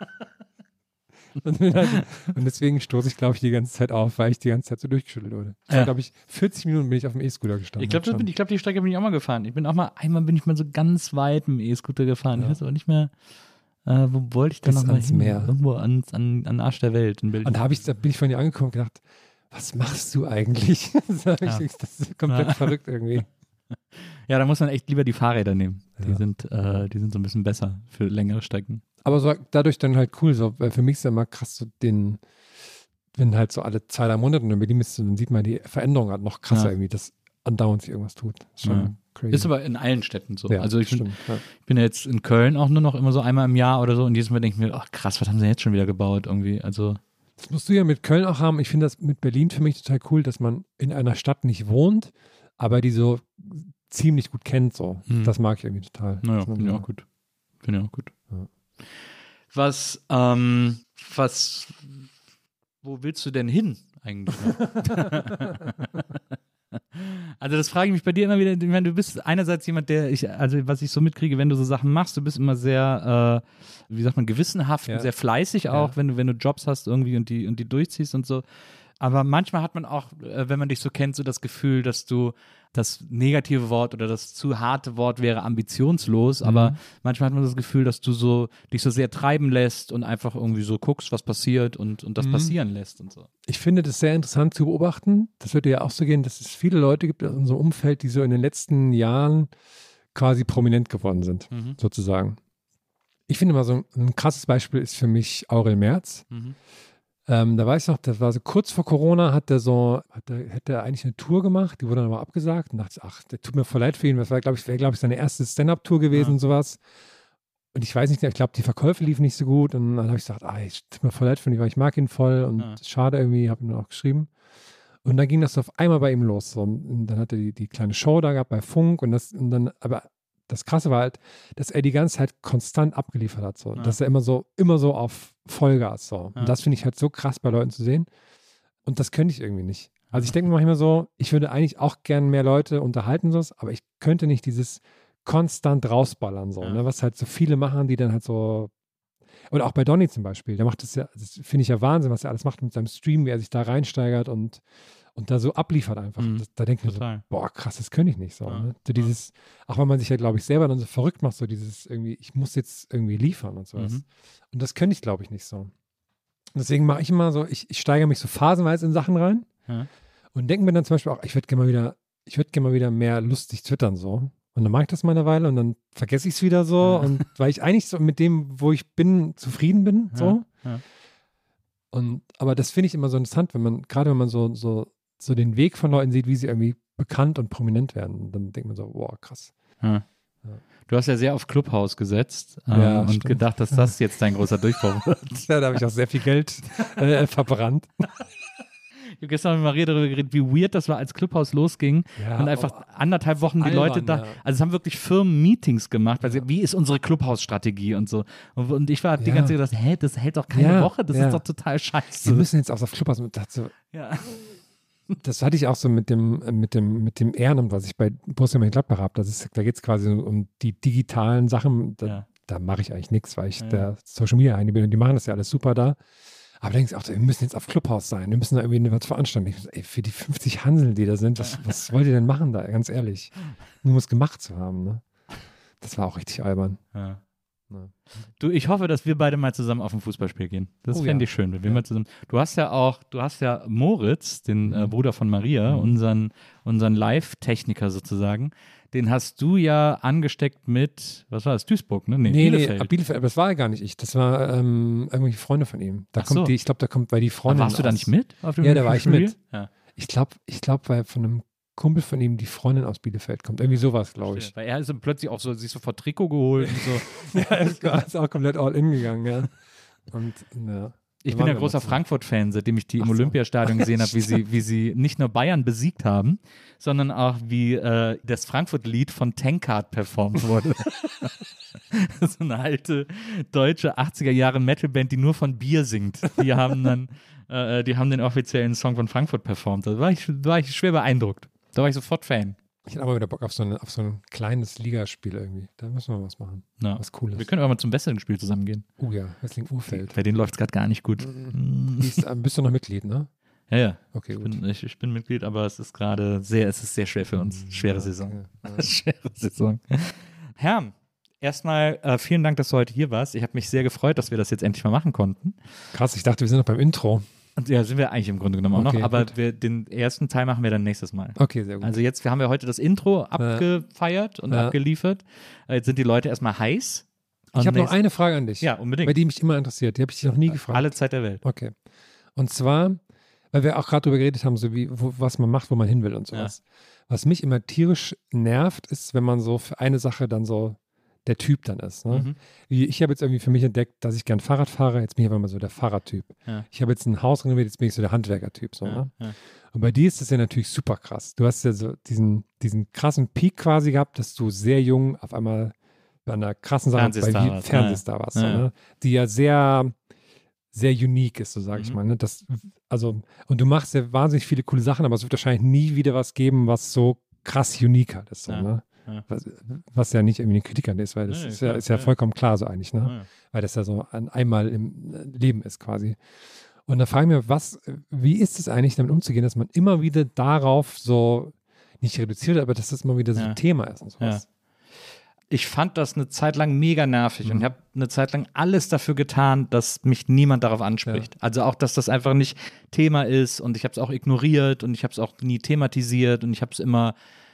und, bin halt, und deswegen stoße ich, glaube ich, die ganze Zeit auf, weil ich die ganze Zeit so durchgeschüttelt wurde. Ich Ja. glaube ich, vierzig Minuten bin ich auf dem E-Scooter gestanden. Ich glaube, schon. ich glaub, die Strecke bin ich auch mal gefahren. Ich bin auch mal, einmal bin ich mal so ganz weit mit dem E-Scooter gefahren. Ja. Ich weiß aber nicht mehr, äh, wo wollte ich da Bis noch mal ans hin? Meer. Irgendwo ans, an, an Arsch der Welt in Berlin. Und da, hab ich, da bin ich von dir angekommen und gedacht, was machst du eigentlich? das, hab ich, Ja. das ist komplett Ja. verrückt irgendwie. Ja, da muss man echt lieber die Fahrräder nehmen. Die, Ja. sind, äh, die sind so ein bisschen besser für längere Strecken. Aber so dadurch dann halt cool, so, weil für mich ist ja immer krass, so den, wenn halt so alle zwei, drei Monate in Berlin bist, dann sieht man die Veränderung halt noch krasser Ja. irgendwie, dass andauernd sich irgendwas tut. Ist schon Ja. crazy. Ist aber in allen Städten so. ja, also ich bin, stimmt, ja. ich bin ja jetzt in Köln auch nur noch immer so einmal im Jahr oder so und jedes Mal denke ich mir, ach krass, was haben sie jetzt schon wieder gebaut irgendwie? Also Das musst du ja mit Köln auch haben. Ich finde das mit Berlin für mich total cool, dass man in einer Stadt nicht wohnt, aber die so ziemlich gut kennt. So. Mhm. Das mag ich irgendwie total. naja, Dass man finde ich so- auch gut. Finde ich auch gut. Ja. Was, ähm, was, wo willst du denn hin eigentlich? Also das frage ich mich bei dir immer wieder. Ich meine, du bist einerseits jemand, der ich, also was ich so mitkriege, wenn du so Sachen machst, du bist immer sehr, äh, wie sagt man, gewissenhaft, Ja. und sehr fleißig auch, Ja. wenn du, wenn du Jobs hast irgendwie und die und die durchziehst und so. Aber manchmal hat man auch, äh, wenn man dich so kennt, so das Gefühl, dass du das negative Wort oder das zu harte Wort wäre ambitionslos, aber Mhm. manchmal hat man das Gefühl, dass du so dich so sehr treiben lässt und einfach irgendwie so guckst, was passiert und, und das Mhm. passieren lässt und so. Ich finde das sehr interessant zu beobachten. Das wird dir ja auch so gehen, dass es viele Leute gibt in unserem Umfeld, die so in den letzten Jahren quasi prominent geworden sind, Mhm. sozusagen. Ich finde mal so ein, ein krasses Beispiel ist für mich Aurel Merz. Mhm. Ähm, da weiß ich noch, das war so kurz vor Corona, hat er so, hat er, hätte er eigentlich eine Tour gemacht, die wurde dann aber abgesagt und dachte, ach, der tut mir voll leid für ihn. Das war, glaube ich, wäre, glaube ich, seine erste Stand-Up-Tour gewesen Ja. und sowas. Und ich weiß nicht, ich glaube, die Verkäufe liefen nicht so gut und dann habe ich gesagt, ah, ich tut mir voll leid für ihn, weil ich mag ihn voll und Ja. schade irgendwie, habe ihm dann auch geschrieben. Und dann ging das so auf einmal bei ihm los. So. Und dann hat er die, die kleine Show da gehabt bei Funk und das, und dann, aber das Krasse war halt, dass er die ganze Zeit konstant abgeliefert hat. So. Ja. Dass er immer so, immer so auf Vollgas. So. Ja. Und das finde ich halt so krass bei Leuten zu sehen. Und das könnte ich irgendwie nicht. Also ich denke mir manchmal so, ich würde eigentlich auch gern mehr Leute unterhalten, so, aber ich könnte nicht dieses konstant rausballern, so, Ja. ne? Was halt so viele machen, die dann halt so. Oder auch bei Donny zum Beispiel, der macht das ja, das finde ich ja Wahnsinn, was er alles macht mit seinem Stream, wie er sich da reinsteigert und, und da so abliefert einfach. Mhm. Das, da denke ich mir so, Total. boah, krass, das könnte ich nicht so. Ja. Ne? So dieses, auch wenn man sich ja, glaube ich, selber dann so verrückt macht, so dieses irgendwie, ich muss jetzt irgendwie liefern und sowas. Mhm. Und das könnte ich, glaube ich, nicht so. Und deswegen mache ich immer so, ich, ich steigere mich so phasenweise in Sachen rein Ja. und denke mir dann zum Beispiel auch, ich würde gerne mal wieder, ich würde gerne mal wieder mehr lustig twittern so. Und dann mache ich das mal eine Weile und dann vergesse ich es wieder so. Ja. Und weil ich eigentlich so mit dem, wo ich bin, zufrieden bin. So. Ja. Ja. Und aber das finde ich immer so interessant, wenn man, gerade wenn man so, so, so den Weg von Leuten sieht, wie sie irgendwie bekannt und prominent werden. Dann denkt man so, wow, krass. Ja. Ja. Du hast ja sehr auf Clubhouse gesetzt ähm, Ja, und stimmt. gedacht, dass das jetzt dein großer Durchbruch wird. Ja, da habe ich auch sehr viel Geld äh, verbrannt. Ich habe gestern mit Maria darüber geredet, wie weird das war, als Clubhouse losging Ja, und einfach oh, anderthalb Wochen die albern, Leute da, ja. also es haben wirklich Firmen Meetings gemacht, weil sie, wie ist unsere Clubhouse-Strategie und so. Und, und ich war die Ja. ganze Zeit gedacht, hä, das hält doch keine Ja, Woche, das ja. ist doch total Wir scheiße. müssen jetzt auch auf Clubhouse. Und dachte so, Ja. das hatte ich auch so mit dem, mit dem, mit dem Ehrenamt, was ich bei Borussia Mönchengladbach habe. Das ist, da geht es quasi um die digitalen Sachen. Da, Ja. da mache ich eigentlich nichts, weil ich Ja. der Social Media Heini bin und die machen das ja alles super da. Aber da denkst du auch, wir müssen jetzt auf Clubhouse sein, wir müssen da irgendwie was veranstalten. Ich so, ey, für die fünfzig Hanseln, die da sind, was, was wollt ihr denn machen da, ganz ehrlich? Nur um es gemacht zu haben, ne? Das war auch richtig albern. Ja. Ja. Du, ich hoffe, dass wir beide mal zusammen auf ein Fußballspiel gehen. Das Oh fände ja. ich schön, wenn wir Ja. mal zusammen. Du hast ja auch, du hast ja Moritz, den äh, Mhm. Bruder von Maria, Mhm. unseren, unseren Live-Techniker sozusagen. Den hast du ja angesteckt mit, was war das, Duisburg, ne? Nee, Nee, Bielefeld. nee, Bielefeld, aber das war ja gar nicht ich. Das war ähm, irgendwelche Freunde von ihm. Da Ach kommt so. die, ich glaube, da kommt, weil die Aber Freundin. warst du da aus- nicht mit? Auf dem Ja, da war ich Spiel? mit. Ja. Ich glaube, ich glaube, weil von einem Kumpel von ihm die Freundin aus Bielefeld kommt. Irgendwie sowas, glaube ich. Weil er ist dann plötzlich auch so, sich sofort Trikot geholt und so. Ja, ist, ist auch komplett all in gegangen, ja. Und, ja. Ich Da bin waren ja wir großer mal zusammen. Frankfurt-Fan, seitdem ich die im Ach so. Olympiastadion gesehen habe, wie sie, wie sie nicht nur Bayern besiegt haben, sondern auch wie äh, das Frankfurt-Lied von Tankard performt wurde. So eine alte deutsche achtziger Jahre Metalband, die nur von Bier singt. Die haben dann, äh, die haben den offiziellen Song von Frankfurt performt. Da war ich, war ich schwer beeindruckt. Da war ich sofort Fan. Ich hätte aber wieder Bock auf so, eine, auf so ein kleines Ligaspiel irgendwie. Da müssen wir was machen. Ja. Was Cooles. Wir können auch mal zum besseren Spiel zusammen gehen. Oh ja, Wrestling-Urfeld. Bei denen läuft es gerade gar nicht gut. Bist, äh, bist du noch Mitglied, ne? Ja, ja. Okay, Ich gut. bin, ich, ich bin Mitglied, aber es ist gerade sehr, es ist sehr schwer für uns. Schwere Saison. Ja. Schwere Saison. Herr, erstmal äh, vielen Dank, dass du heute hier warst. Ich habe mich sehr gefreut, dass wir das jetzt endlich mal machen konnten. Krass, ich dachte, wir sind noch beim Intro. Und ja, sind wir eigentlich im Grunde genommen auch Okay, noch, aber gut. wir, den ersten Teil machen wir dann nächstes Mal. Okay, sehr gut. Also jetzt, wir haben ja heute das Intro abgefeiert und Ja. abgeliefert. Äh, Jetzt sind die Leute erstmal heiß. ich Und habe noch nächst- eine Frage an dich. Ja, unbedingt. Bei die mich immer interessiert. Die habe ich dich noch nie gefragt. Alle Zeit der Welt. Okay. Und zwar, weil wir auch gerade darüber geredet haben, so wie, wo, was man macht, wo man hin will und sowas. Was mich immer tierisch nervt, ist, wenn man so für eine Sache dann so der Typ dann ist. Ne? Mhm. Wie, ich habe jetzt irgendwie für mich entdeckt, dass ich gern Fahrrad fahre. Jetzt bin ich aber mal so der Fahrradtyp. Ja. Ich habe jetzt ein Haus renoviert, jetzt bin ich so der Handwerkertyp. So, Ja, ne? ja. Und bei dir ist das ja natürlich super krass. Du hast ja so diesen, diesen krassen Peak quasi gehabt, dass du sehr jung auf einmal bei einer krassen Sache Fernsehstar bei warst, Fernsehstar ja. warst. Ja, so, ja. ne? Die ja sehr, sehr unique ist, so sage ich Mhm. mal. Ne? Das, also, und du machst ja wahnsinnig viele coole Sachen, aber es wird wahrscheinlich nie wieder was geben, was so krass unique halt ist. So, Ja. ne? Ja. Was, was ja nicht irgendwie ein Kritikern ist, weil das Nee, ist, ja, klar, ist ja ja. vollkommen klar so eigentlich, ne? Ja. Weil das ja so ein einmal im Leben ist quasi. Und da frage ich mich, was, wie ist es eigentlich, damit umzugehen, dass man immer wieder darauf so nicht reduziert, aber dass das mal wieder so Ja. ein Thema ist und sowas. Ja. Ich fand das eine Zeit lang mega nervig Mhm. und ich habe eine Zeit lang alles dafür getan, dass mich niemand darauf anspricht. Ja. Also auch, dass das einfach nicht Thema ist und ich habe es auch ignoriert und ich habe es auch nie thematisiert und ich habe es immer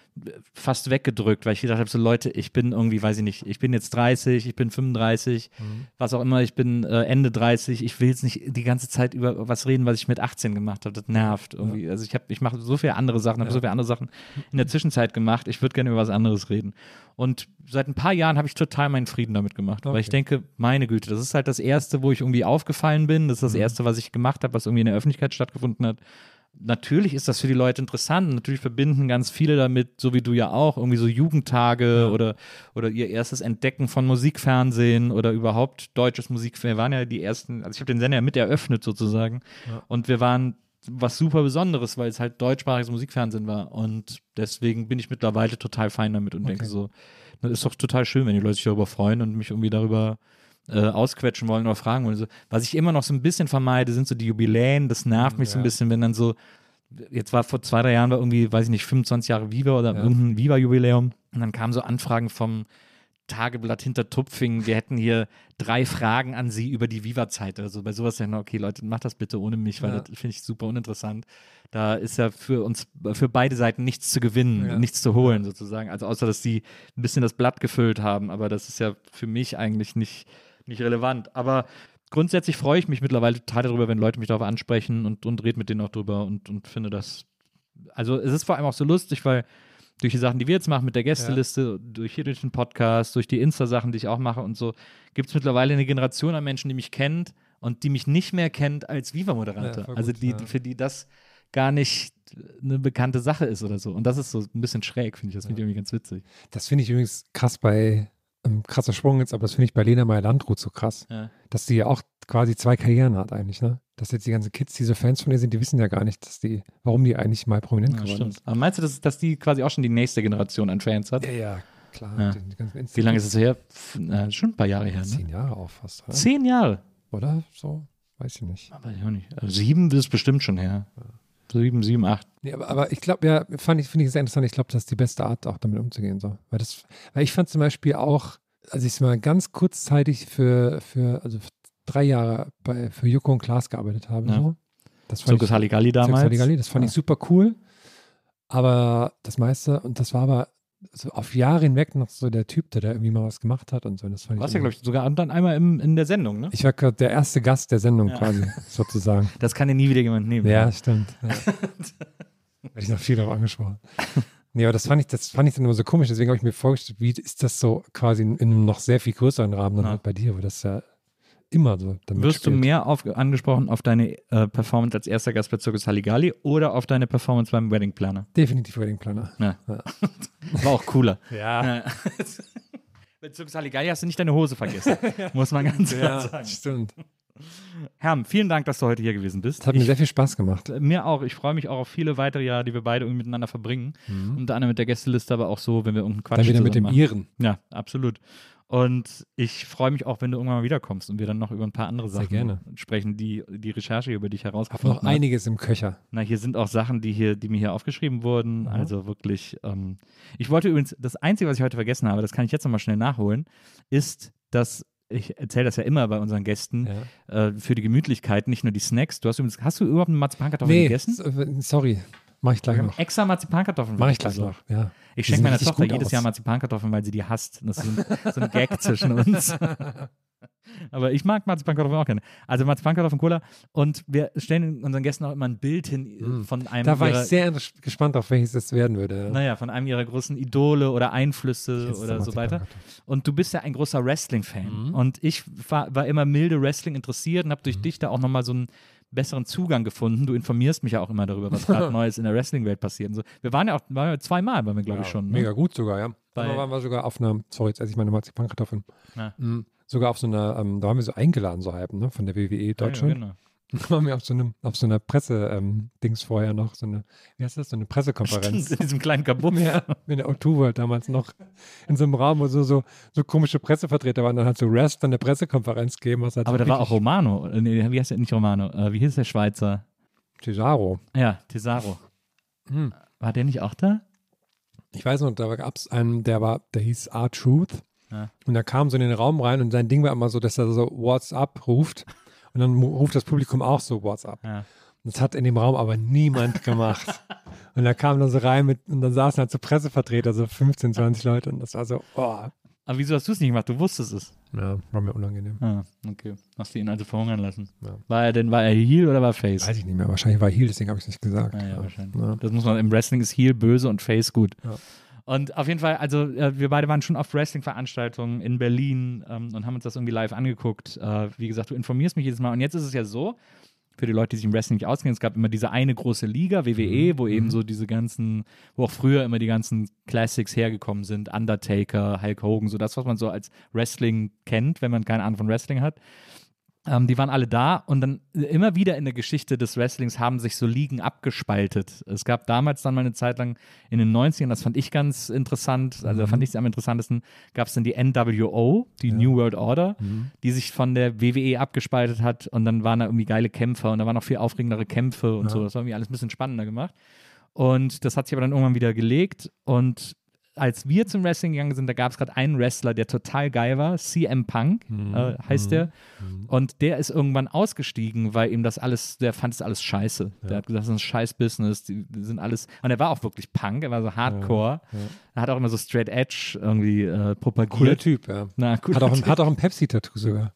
fast weggedrückt, weil ich gedacht habe, so Leute, ich bin irgendwie, weiß ich nicht, ich bin jetzt dreißig, ich bin fünfunddreißig, Mhm. was auch immer, ich bin äh, Ende dreißig, ich will jetzt nicht die ganze Zeit über was reden, was ich mit achtzehn gemacht habe, das nervt irgendwie. Also ich habe, ich mache so viele andere Sachen, habe Ja. so viele andere Sachen in der Zwischenzeit gemacht, ich würde gerne über was anderes reden. Und seit ein paar Jahren habe ich total meinen Frieden damit gemacht, weil ich Okay. denke, meine Güte, das ist halt das Erste, wo ich irgendwie aufgefallen bin, das ist das Mhm. Erste, was ich gemacht habe, was irgendwie in der Öffentlichkeit stattgefunden hat. Natürlich ist das für die Leute interessant. Natürlich verbinden ganz viele damit, so wie du ja auch, irgendwie so Jugendtage Ja. oder, oder ihr erstes Entdecken von Musikfernsehen oder überhaupt deutsches Musikfernsehen. Wir waren ja die ersten, also ich habe den Sender ja mit eröffnet sozusagen. Ja. Und wir waren was super Besonderes, weil es halt deutschsprachiges Musikfernsehen war. Und deswegen bin ich mittlerweile total fein damit und Okay. denke so, das ist doch total schön, wenn die Leute sich darüber freuen und mich irgendwie darüber äh, ausquetschen wollen oder fragen wollen. So, was ich immer noch so ein bisschen vermeide, sind so die Jubiläen. Das nervt mich so ein Ja. bisschen, wenn dann so, jetzt war vor zwei, drei Jahren war irgendwie, weiß ich nicht, fünfundzwanzig Jahre Viva oder Ja. irgendein Viva-Jubiläum. Und dann kamen so Anfragen vom Tageblatt Hintertupfing, wir hätten hier drei Fragen an Sie über die Viva-Zeit oder so. Bei sowas dann, okay, Leute, macht das bitte ohne mich, weil Ja. das finde ich super uninteressant. Da ist ja für uns, für beide Seiten nichts zu gewinnen, Ja. nichts zu holen sozusagen. Also außer, dass die ein bisschen das Blatt gefüllt haben, aber das ist ja für mich eigentlich nicht, nicht relevant. Aber grundsätzlich freue ich mich mittlerweile total darüber, wenn Leute mich darauf ansprechen und, und rede mit denen auch drüber und, und finde das, also es ist vor allem auch so lustig, weil durch die Sachen, die wir jetzt machen mit der Gästeliste, durch hier durch den Podcast, durch die Insta-Sachen, die ich auch mache und so, gibt es mittlerweile eine Generation an Menschen, die mich kennt und die mich nicht mehr kennt als Viva-Moderator. Ja, voll also gut, die, ja. die, für die das gar nicht eine bekannte Sache ist oder so. Und das ist so ein bisschen schräg, finde ich. Das finde ich irgendwie ganz witzig. Das finde ich übrigens krass bei, ähm, krasser Sprung jetzt, aber das finde ich bei Lena Meyer-Landrut so krass, Ja. dass die ja auch quasi zwei Karrieren hat eigentlich, ne? Dass jetzt die ganzen Kids, die so Fans von ihr sind, die wissen ja gar nicht, dass die, warum die eigentlich mal prominent Ja, geworden stimmt. ist. Aber meinst du, dass, dass die quasi auch schon die nächste Generation an Fans hat? Ja, ja, klar. Ja. Die, die ganzen Wie lange ist es her? Pff, na, schon ein paar Jahre her, ne? Zehn Jahre auch fast, oder? Zehn Jahre. Oder so? Weiß ich nicht. Aber ich auch nicht. Also sieben ist bestimmt schon her. Sieben, sieben, acht. Nee, aber, aber ich glaube, ja, fand ich, finde ich sehr interessant. Ich glaube, das ist die beste Art, auch damit umzugehen. So. Weil, das, weil ich fand zum Beispiel auch, als ich mal ganz kurzzeitig für, für also für drei Jahre bei, für Joko und Klaas gearbeitet habe, Ja. so. Das fand Zirkus ich, Halligalli Zirkus damals. Halligalli, das fand Ja. ich super cool. Aber das meiste, und das war aber so auf Jahre hinweg noch so der Typ, der da irgendwie mal was gemacht hat und so. Das fand Du warst ich ja, immer- glaube ich, sogar dann einmal im, in der Sendung, ne? ich war gerade der erste Gast der Sendung Ja. quasi, sozusagen. Das kann dir nie wieder jemand nehmen. Ja, stimmt. Ja. Werde ich noch viel darauf angesprochen. Nee, aber das fand ich, das fand ich dann immer so komisch, deswegen habe ich mir vorgestellt, wie ist das so quasi in, in einem noch sehr viel größeren Rahmen dann Ja. halt bei dir, wo das ja immer so damit Wirst du spielt. mehr auf, angesprochen auf deine äh, Performance als erster Gast bei Zirkus Halligalli oder auf deine Performance beim Wedding Planner? Definitiv Wedding Planner. Ja. Ja. War auch cooler. Ja. Ja. Bei Zirkus Halligalli hast du nicht deine Hose vergessen, muss man ganz klar Ja, sagen. stimmt. Herm, vielen Dank, dass du heute hier gewesen bist. Das hat mir Ich- sehr viel Spaß gemacht. Mir auch. Ich freue mich auch auf viele weitere Jahre, die wir beide irgendwie miteinander verbringen. Unter anderem mit der Gästeliste, aber auch so, wenn wir irgendeinen Quatsch Dann wieder mit dem zusammen machen. Iren. Ja, absolut. Und ich freue mich auch, wenn du irgendwann mal wiederkommst und wir dann noch über ein paar andere Sehr Sachen gerne. sprechen, die die Recherche über dich Hab herausgefunden noch hat. einiges im Köcher. Na, hier sind auch Sachen, die hier, die mir hier aufgeschrieben wurden. Mhm. Also wirklich. Ähm, ich wollte übrigens, das Einzige, was ich heute vergessen habe, das kann ich jetzt nochmal schnell nachholen, ist, dass ich erzähle das ja immer bei unseren Gästen, Ja. äh, für die Gemütlichkeit, nicht nur die Snacks. Du hast übrigens, hast du überhaupt eine Marzipankartoffel Nee, gegessen? so- sorry. Mach ich gleich Wir haben noch. extra Marzipankartoffeln. Mach für ich dich gleich besorgt. noch, ja. Ich Die schenke sehen meiner richtig Tochter gut jedes aus. Jahr Marzipankartoffeln, weil sie die hasst. Das ist so ein, so ein Gag zwischen uns. Aber ich mag Marzipankartoffeln auch gerne. Also Marzipankartoffeln, Cola. Und wir stellen unseren Gästen auch immer ein Bild hin äh, von einem Mm. Da war ihrer, ich sehr gespannt, auf welches es werden würde. naja, von einem ihrer großen Idole oder Einflüsse Jetzt oder der so weiter. Marzipankartoffel. Und du bist ja ein großer Wrestling-Fan. Mhm. Und ich war, war immer milde Wrestling interessiert und habe durch dich da auch nochmal so einen besseren Zugang gefunden. Du informierst mich ja auch immer darüber, was gerade Neues in der Wrestling-Welt passiert. Und so. Wir waren ja auch waren ja zweimal, waren wir, glaube ich, schon. Ne? Mega gut sogar, ja. Bei- Da waren wir sogar auf einer, sorry, jetzt esse ich meine Marzipankartoffeln. Ja. Mhm. Sogar auf so einer, ähm, da waren wir so eingeladen, so halb, ne, von der W W E Deutschland. Ja, ja, genau. Da waren wir auf so einem, auf so einer Presse-Dings vorher noch, so eine, wie heißt das, so eine Pressekonferenz. In diesem kleinen Kabuff. Ja, in der O zwei World damals noch in so einem Raum, wo so, so, so komische Pressevertreter waren, dann hat so Rest dann eine Pressekonferenz gegeben. Was halt Aber so da war auch richtig- Romano. Äh, Nee, wie heißt der? Nicht Romano. Äh, wie hieß der Schweizer? Cesaro. Ja, Tesaro. Hm. War der nicht auch da? Ich weiß noch, da gab es einen, der war, der hieß R-Truth. Ja. Und da kam so in den Raum rein und sein Ding war immer so, dass er so WhatsApp ruft. Und dann ruft das Publikum auch so WhatsApp. Ja. Das hat in dem Raum aber niemand gemacht. Und da kam dann so rein mit, und dann saßen halt so Pressevertreter, so fünfzehn, zwanzig Leute. Und das war so, oh. Aber wieso hast du es nicht gemacht? Du wusstest es. Ja, war mir unangenehm. Ah, okay. Hast du ihn also verhungern lassen? Ja. War er denn, war er Heel oder war Face? Weiß ich nicht mehr. Wahrscheinlich war Heel, deswegen habe ich es nicht gesagt. Ah, ja, wahrscheinlich. Ja. Das muss man, im Wrestling ist Heel böse und Face gut. Ja. Und auf jeden Fall, also äh, wir beide waren schon auf Wrestling-Veranstaltungen in Berlin ähm, und haben uns das irgendwie live angeguckt. Äh, wie gesagt, du informierst mich jedes Mal. Und jetzt ist es ja so, für die Leute, die sich im Wrestling nicht auskennen, es gab immer diese eine große Liga, W W E, Mhm. wo eben so diese ganzen, wo auch früher immer die ganzen Classics hergekommen sind, Undertaker, Hulk Hogan, so das, was man so als Wrestling kennt, wenn man keine Ahnung von Wrestling hat. Ähm, die waren alle da und dann immer wieder in der Geschichte des Wrestlings haben sich so Ligen abgespaltet. Es gab damals dann mal eine Zeit lang in den neunzigern, das fand ich ganz interessant, also da fand ich es am interessantesten, gab es dann die N W O, die Ja. New World Order, Mhm. die sich von der W W E abgespaltet hat und dann waren da irgendwie geile Kämpfer und da waren noch viel aufregendere Kämpfe und Ja. so. Das war irgendwie alles ein bisschen spannender gemacht. Und das hat sich aber dann irgendwann wieder gelegt und als wir zum Wrestling gegangen sind, da gab es gerade einen Wrestler, der total geil war, C M Punk Mhm. äh, heißt Mhm. der. Mhm. Und der ist irgendwann ausgestiegen, weil ihm das alles, der fand es alles scheiße. Ja. Der hat gesagt, das ist ein scheiß Business, die, die sind alles, und er war auch wirklich Punk, er war so Hardcore. Ja, ja. Er hat auch immer so Straight Edge irgendwie äh, propagiert. Cooler Typ, ja. Na, cooler Hat auch, ein, Typ. hat auch ein Pepsi-Tattoo sogar.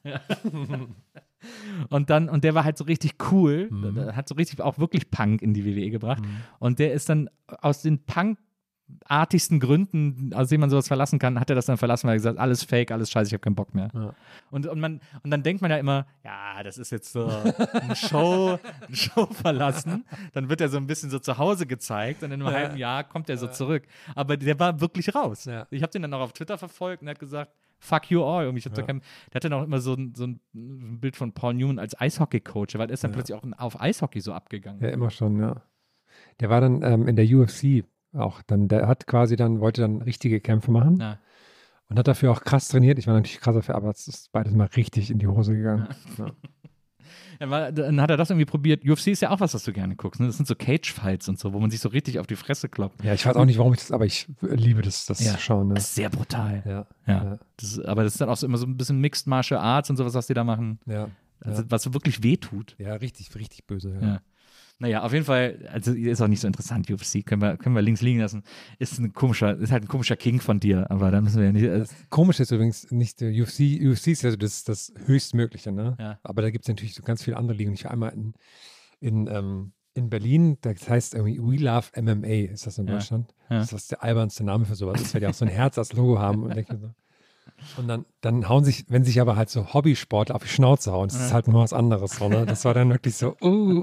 Und dann, und der war halt so richtig cool, Mhm. Der hat so richtig auch wirklich Punk in die W W E gebracht. Mhm. Und der ist dann aus den Punk artigsten Gründen, aus denen man sowas verlassen kann, hat er das dann verlassen, weil er gesagt hat, alles fake, alles scheiße, ich habe keinen Bock mehr. Ja. Und, und, man, und dann denkt man ja immer, ja, das ist jetzt so eine Show, eine Show verlassen. Dann wird er so ein bisschen so zu Hause gezeigt und in einem Ja. halben Jahr kommt er so zurück. Aber der war wirklich raus. Ja. Ich habe den dann auch auf Twitter verfolgt und er hat gesagt, fuck you all. Ich hab Ja. da kein, der hatte dann auch immer so ein, so ein Bild von Paul Newman als Eishockey-Coach, weil er ist dann Ja. plötzlich auch auf Eishockey so abgegangen. Ja, immer schon, ja. Der war dann ähm, in der U F C auch dann, der hat quasi dann, wollte dann richtige Kämpfe machen Ja. und hat dafür auch krass trainiert. Ich war natürlich krass dafür, aber es ist beides mal richtig in die Hose gegangen. Ja. Dann, war, dann hat er das irgendwie probiert. U F C ist ja auch was, was du gerne guckst. Ne? Das sind so Cage-Fights und so, wo man sich so richtig auf die Fresse kloppt. Ja, ich weiß auch nicht, warum ich das, aber ich liebe das, das Ja. zu schauen. Ne? Das ist sehr brutal. Ja, Ja. ja, Das ist, aber das ist dann auch so immer so ein bisschen Mixed Martial Arts und sowas, was die da machen. ja, Also, ja. was so wirklich wehtut. ja, richtig, richtig böse. Ja. Ja. Naja, auf jeden Fall, also ist auch nicht so interessant, U F C, können wir, können wir links liegen lassen. Ist ein komischer, ist halt ein komischer King von dir, aber da müssen wir ja nicht. Äh, Komisch ist übrigens nicht der U F C, U F C ist ja so das, das Höchstmögliche, ne? Ja. Aber da gibt es natürlich so ganz viele andere Ligen. Ich war einmal in, in, ähm, in Berlin, das heißt irgendwie We Love M M A, ist das in Ja. Deutschland? Ja. Das ist der albernste Name für sowas, das wird ja auch so ein Herz als Logo haben und denke mir so. Und dann, dann hauen sich, wenn sich aber halt so Hobbysportler auf die Schnauze hauen, das Ja. ist halt nur was anderes, so, ne? Das war dann wirklich so, uh.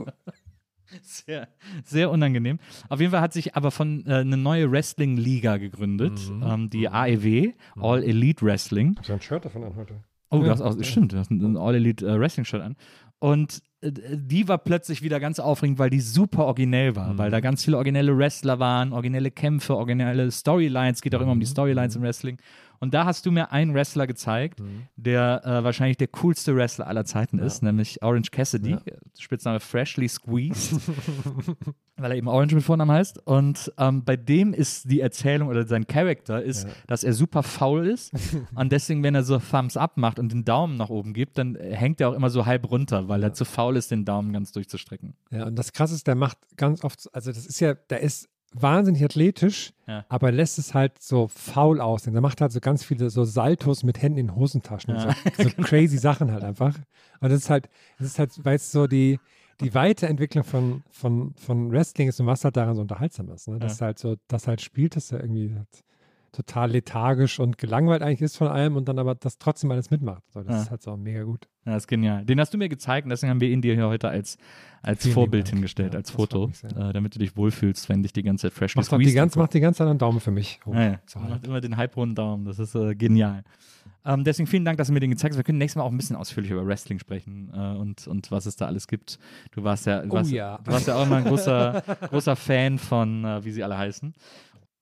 Sehr, sehr unangenehm. Auf jeden Fall hat sich aber von äh, eine neue Wrestling-Liga gegründet, Mhm. ähm, die A E W, All Elite Wrestling. Ich habe ein Shirt davon an heute. Oh, Ja, du hast auch, ja. stimmt, du hast ein, ein All Elite äh, Wrestling-Shirt an. Und äh, die war plötzlich wieder ganz aufregend, weil die super originell war, Mhm. weil da ganz viele originelle Wrestler waren, originelle Kämpfe, originelle Storylines, geht auch immer um die Mhm. Storylines im Wrestling. Und da hast du mir einen Wrestler gezeigt, Mhm. der äh, wahrscheinlich der coolste Wrestler aller Zeiten Ja. ist, nämlich Orange Cassidy, Ja. Spitzname Freshly Squeezed, weil er eben Orange mit Vornamen heißt. Und ähm, bei dem ist die Erzählung oder sein Charakter ist, Ja. dass er super faul ist und deswegen, wenn er so Thumbs up macht und den Daumen nach oben gibt, dann äh, hängt er auch immer so halb runter, weil er zu faul ist, den Daumen ganz durchzustrecken. Ja, und das Krasse ist, der macht ganz oft, also das ist ja, der ist wahnsinnig athletisch, Ja. aber lässt es halt so faul aussehen. Der macht halt so ganz viele so Saltos mit Händen in Hosentaschen Ja. und so, so crazy Sachen halt einfach. Und das ist halt, das ist halt, weil es so die, die Weiterentwicklung von, von, von Wrestling ist und was halt daran so unterhaltsam ist. Ne? Dass Ja. halt so, das halt spielt, dass er irgendwie halt total lethargisch und gelangweilt eigentlich ist von allem und dann aber das trotzdem alles mitmacht. So, das Ja. ist halt so mega gut. Ja, das ist genial. Den hast du mir gezeigt und deswegen haben wir ihn dir hier heute als, als Vielen Vorbild Dank. hingestellt, Ja, als das Foto, freut mich sehr. äh, damit du dich wohlfühlst, wenn dich die ganze Zeit fresh Macht auch die ganze, macht die ganze Zeit einen Daumen für mich hoch. Ja, ja. zu halten. Macht immer den halbrunden Daumen. Das ist äh, genial. Ähm, deswegen vielen Dank, dass du mir den gezeigt hast. Wir können nächstes Mal auch ein bisschen ausführlicher über Wrestling sprechen äh, und, und was es da alles gibt. Du warst ja, du Oh warst, ja. du warst ja auch immer ein großer, großer Fan von, äh, wie sie alle heißen.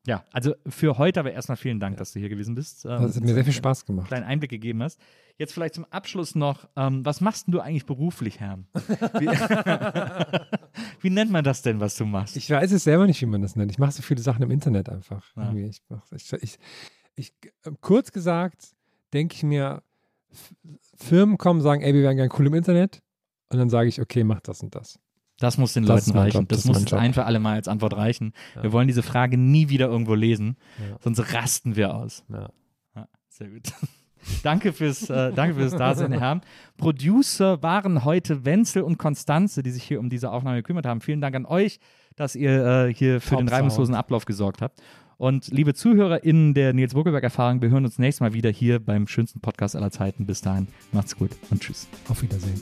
Ja, also für heute aber erstmal vielen Dank, ja. dass du hier gewesen bist. Ähm, das hat mir sehr viel Spaß gemacht. Einen kleinen Einblick gegeben hast. Jetzt vielleicht zum Abschluss noch, ähm, was machst denn du eigentlich beruflich, Herrn? Wie, wie nennt man das denn, was du machst? Ich weiß es selber nicht, wie man das nennt. Ich mache so viele Sachen im Internet einfach. Ja. Ich, ich, ich, ich, kurz gesagt, denke ich mir, Firmen kommen, sagen, ey, wir wären gerne cool im Internet. Und dann sage ich, okay, mach das und das. Das muss den das Leuten reichen. Job, das, das muss ein für alle Mal als Antwort reichen. Ja. Wir wollen diese Frage nie wieder irgendwo lesen, ja. sonst rasten wir aus. Ja. Ja, sehr gut. danke fürs, äh, danke fürs Dasein, Herr Herm. Producer waren heute Wenzel und Konstanze, die sich hier um diese Aufnahme gekümmert haben. Vielen Dank an euch, dass ihr äh, hier für Top den reibungslosen Sound. Ablauf gesorgt habt. Und liebe ZuhörerInnen der Nils Bokelberg-Erfahrung, wir hören uns nächstes Mal wieder hier beim schönsten Podcast aller Zeiten. Bis dahin, macht's gut und tschüss. Auf Wiedersehen.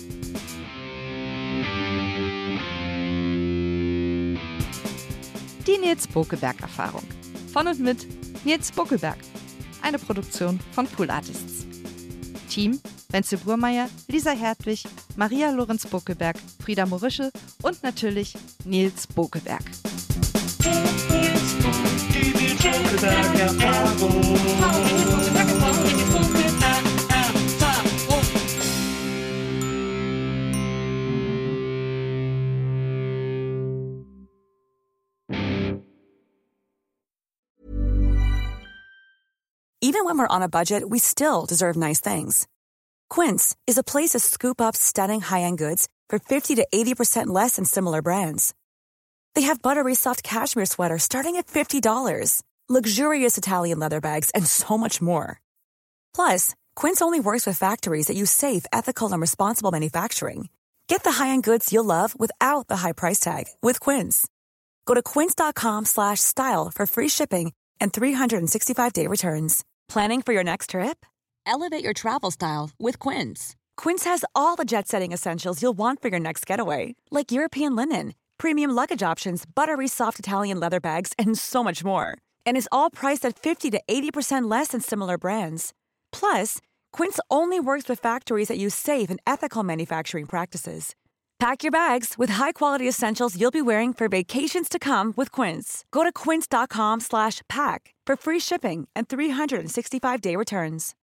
Die Nils Bokelberg-Erfahrung. Von und mit Nils Bokelberg. Eine Produktion von Pool Artists. Team: Wenzel Burmeier, Lisa Hertwig, Maria Lorenz Bokelberg, Frieda Morische und natürlich Nils Bokelberg. Die Nils Bokelberg-Erfahrung. Even when we're on a budget, we still deserve nice things. Quince is a place to scoop up stunning high-end goods for fifty to eighty percent less than similar brands. They have buttery soft cashmere sweaters starting at fifty dollars, luxurious Italian leather bags, and so much more. Plus, Quince only works with factories that use safe, ethical, and responsible manufacturing. Get the high-end goods you'll love without the high price tag with Quince. Go to quince.com slash style for free shipping and three sixty-five day returns. Planning for your next trip? Elevate your travel style with Quince. Quince has all the jet-setting essentials you'll want for your next getaway, like European linen, premium luggage options, buttery soft Italian leather bags, and so much more. And is all priced at fifty to eighty percent less than similar brands. Plus, Quince only works with factories that use safe and ethical manufacturing practices. Pack your bags with high-quality essentials you'll be wearing for vacations to come with Quince. Go to quince.com slash pack for free shipping and three sixty-five day returns.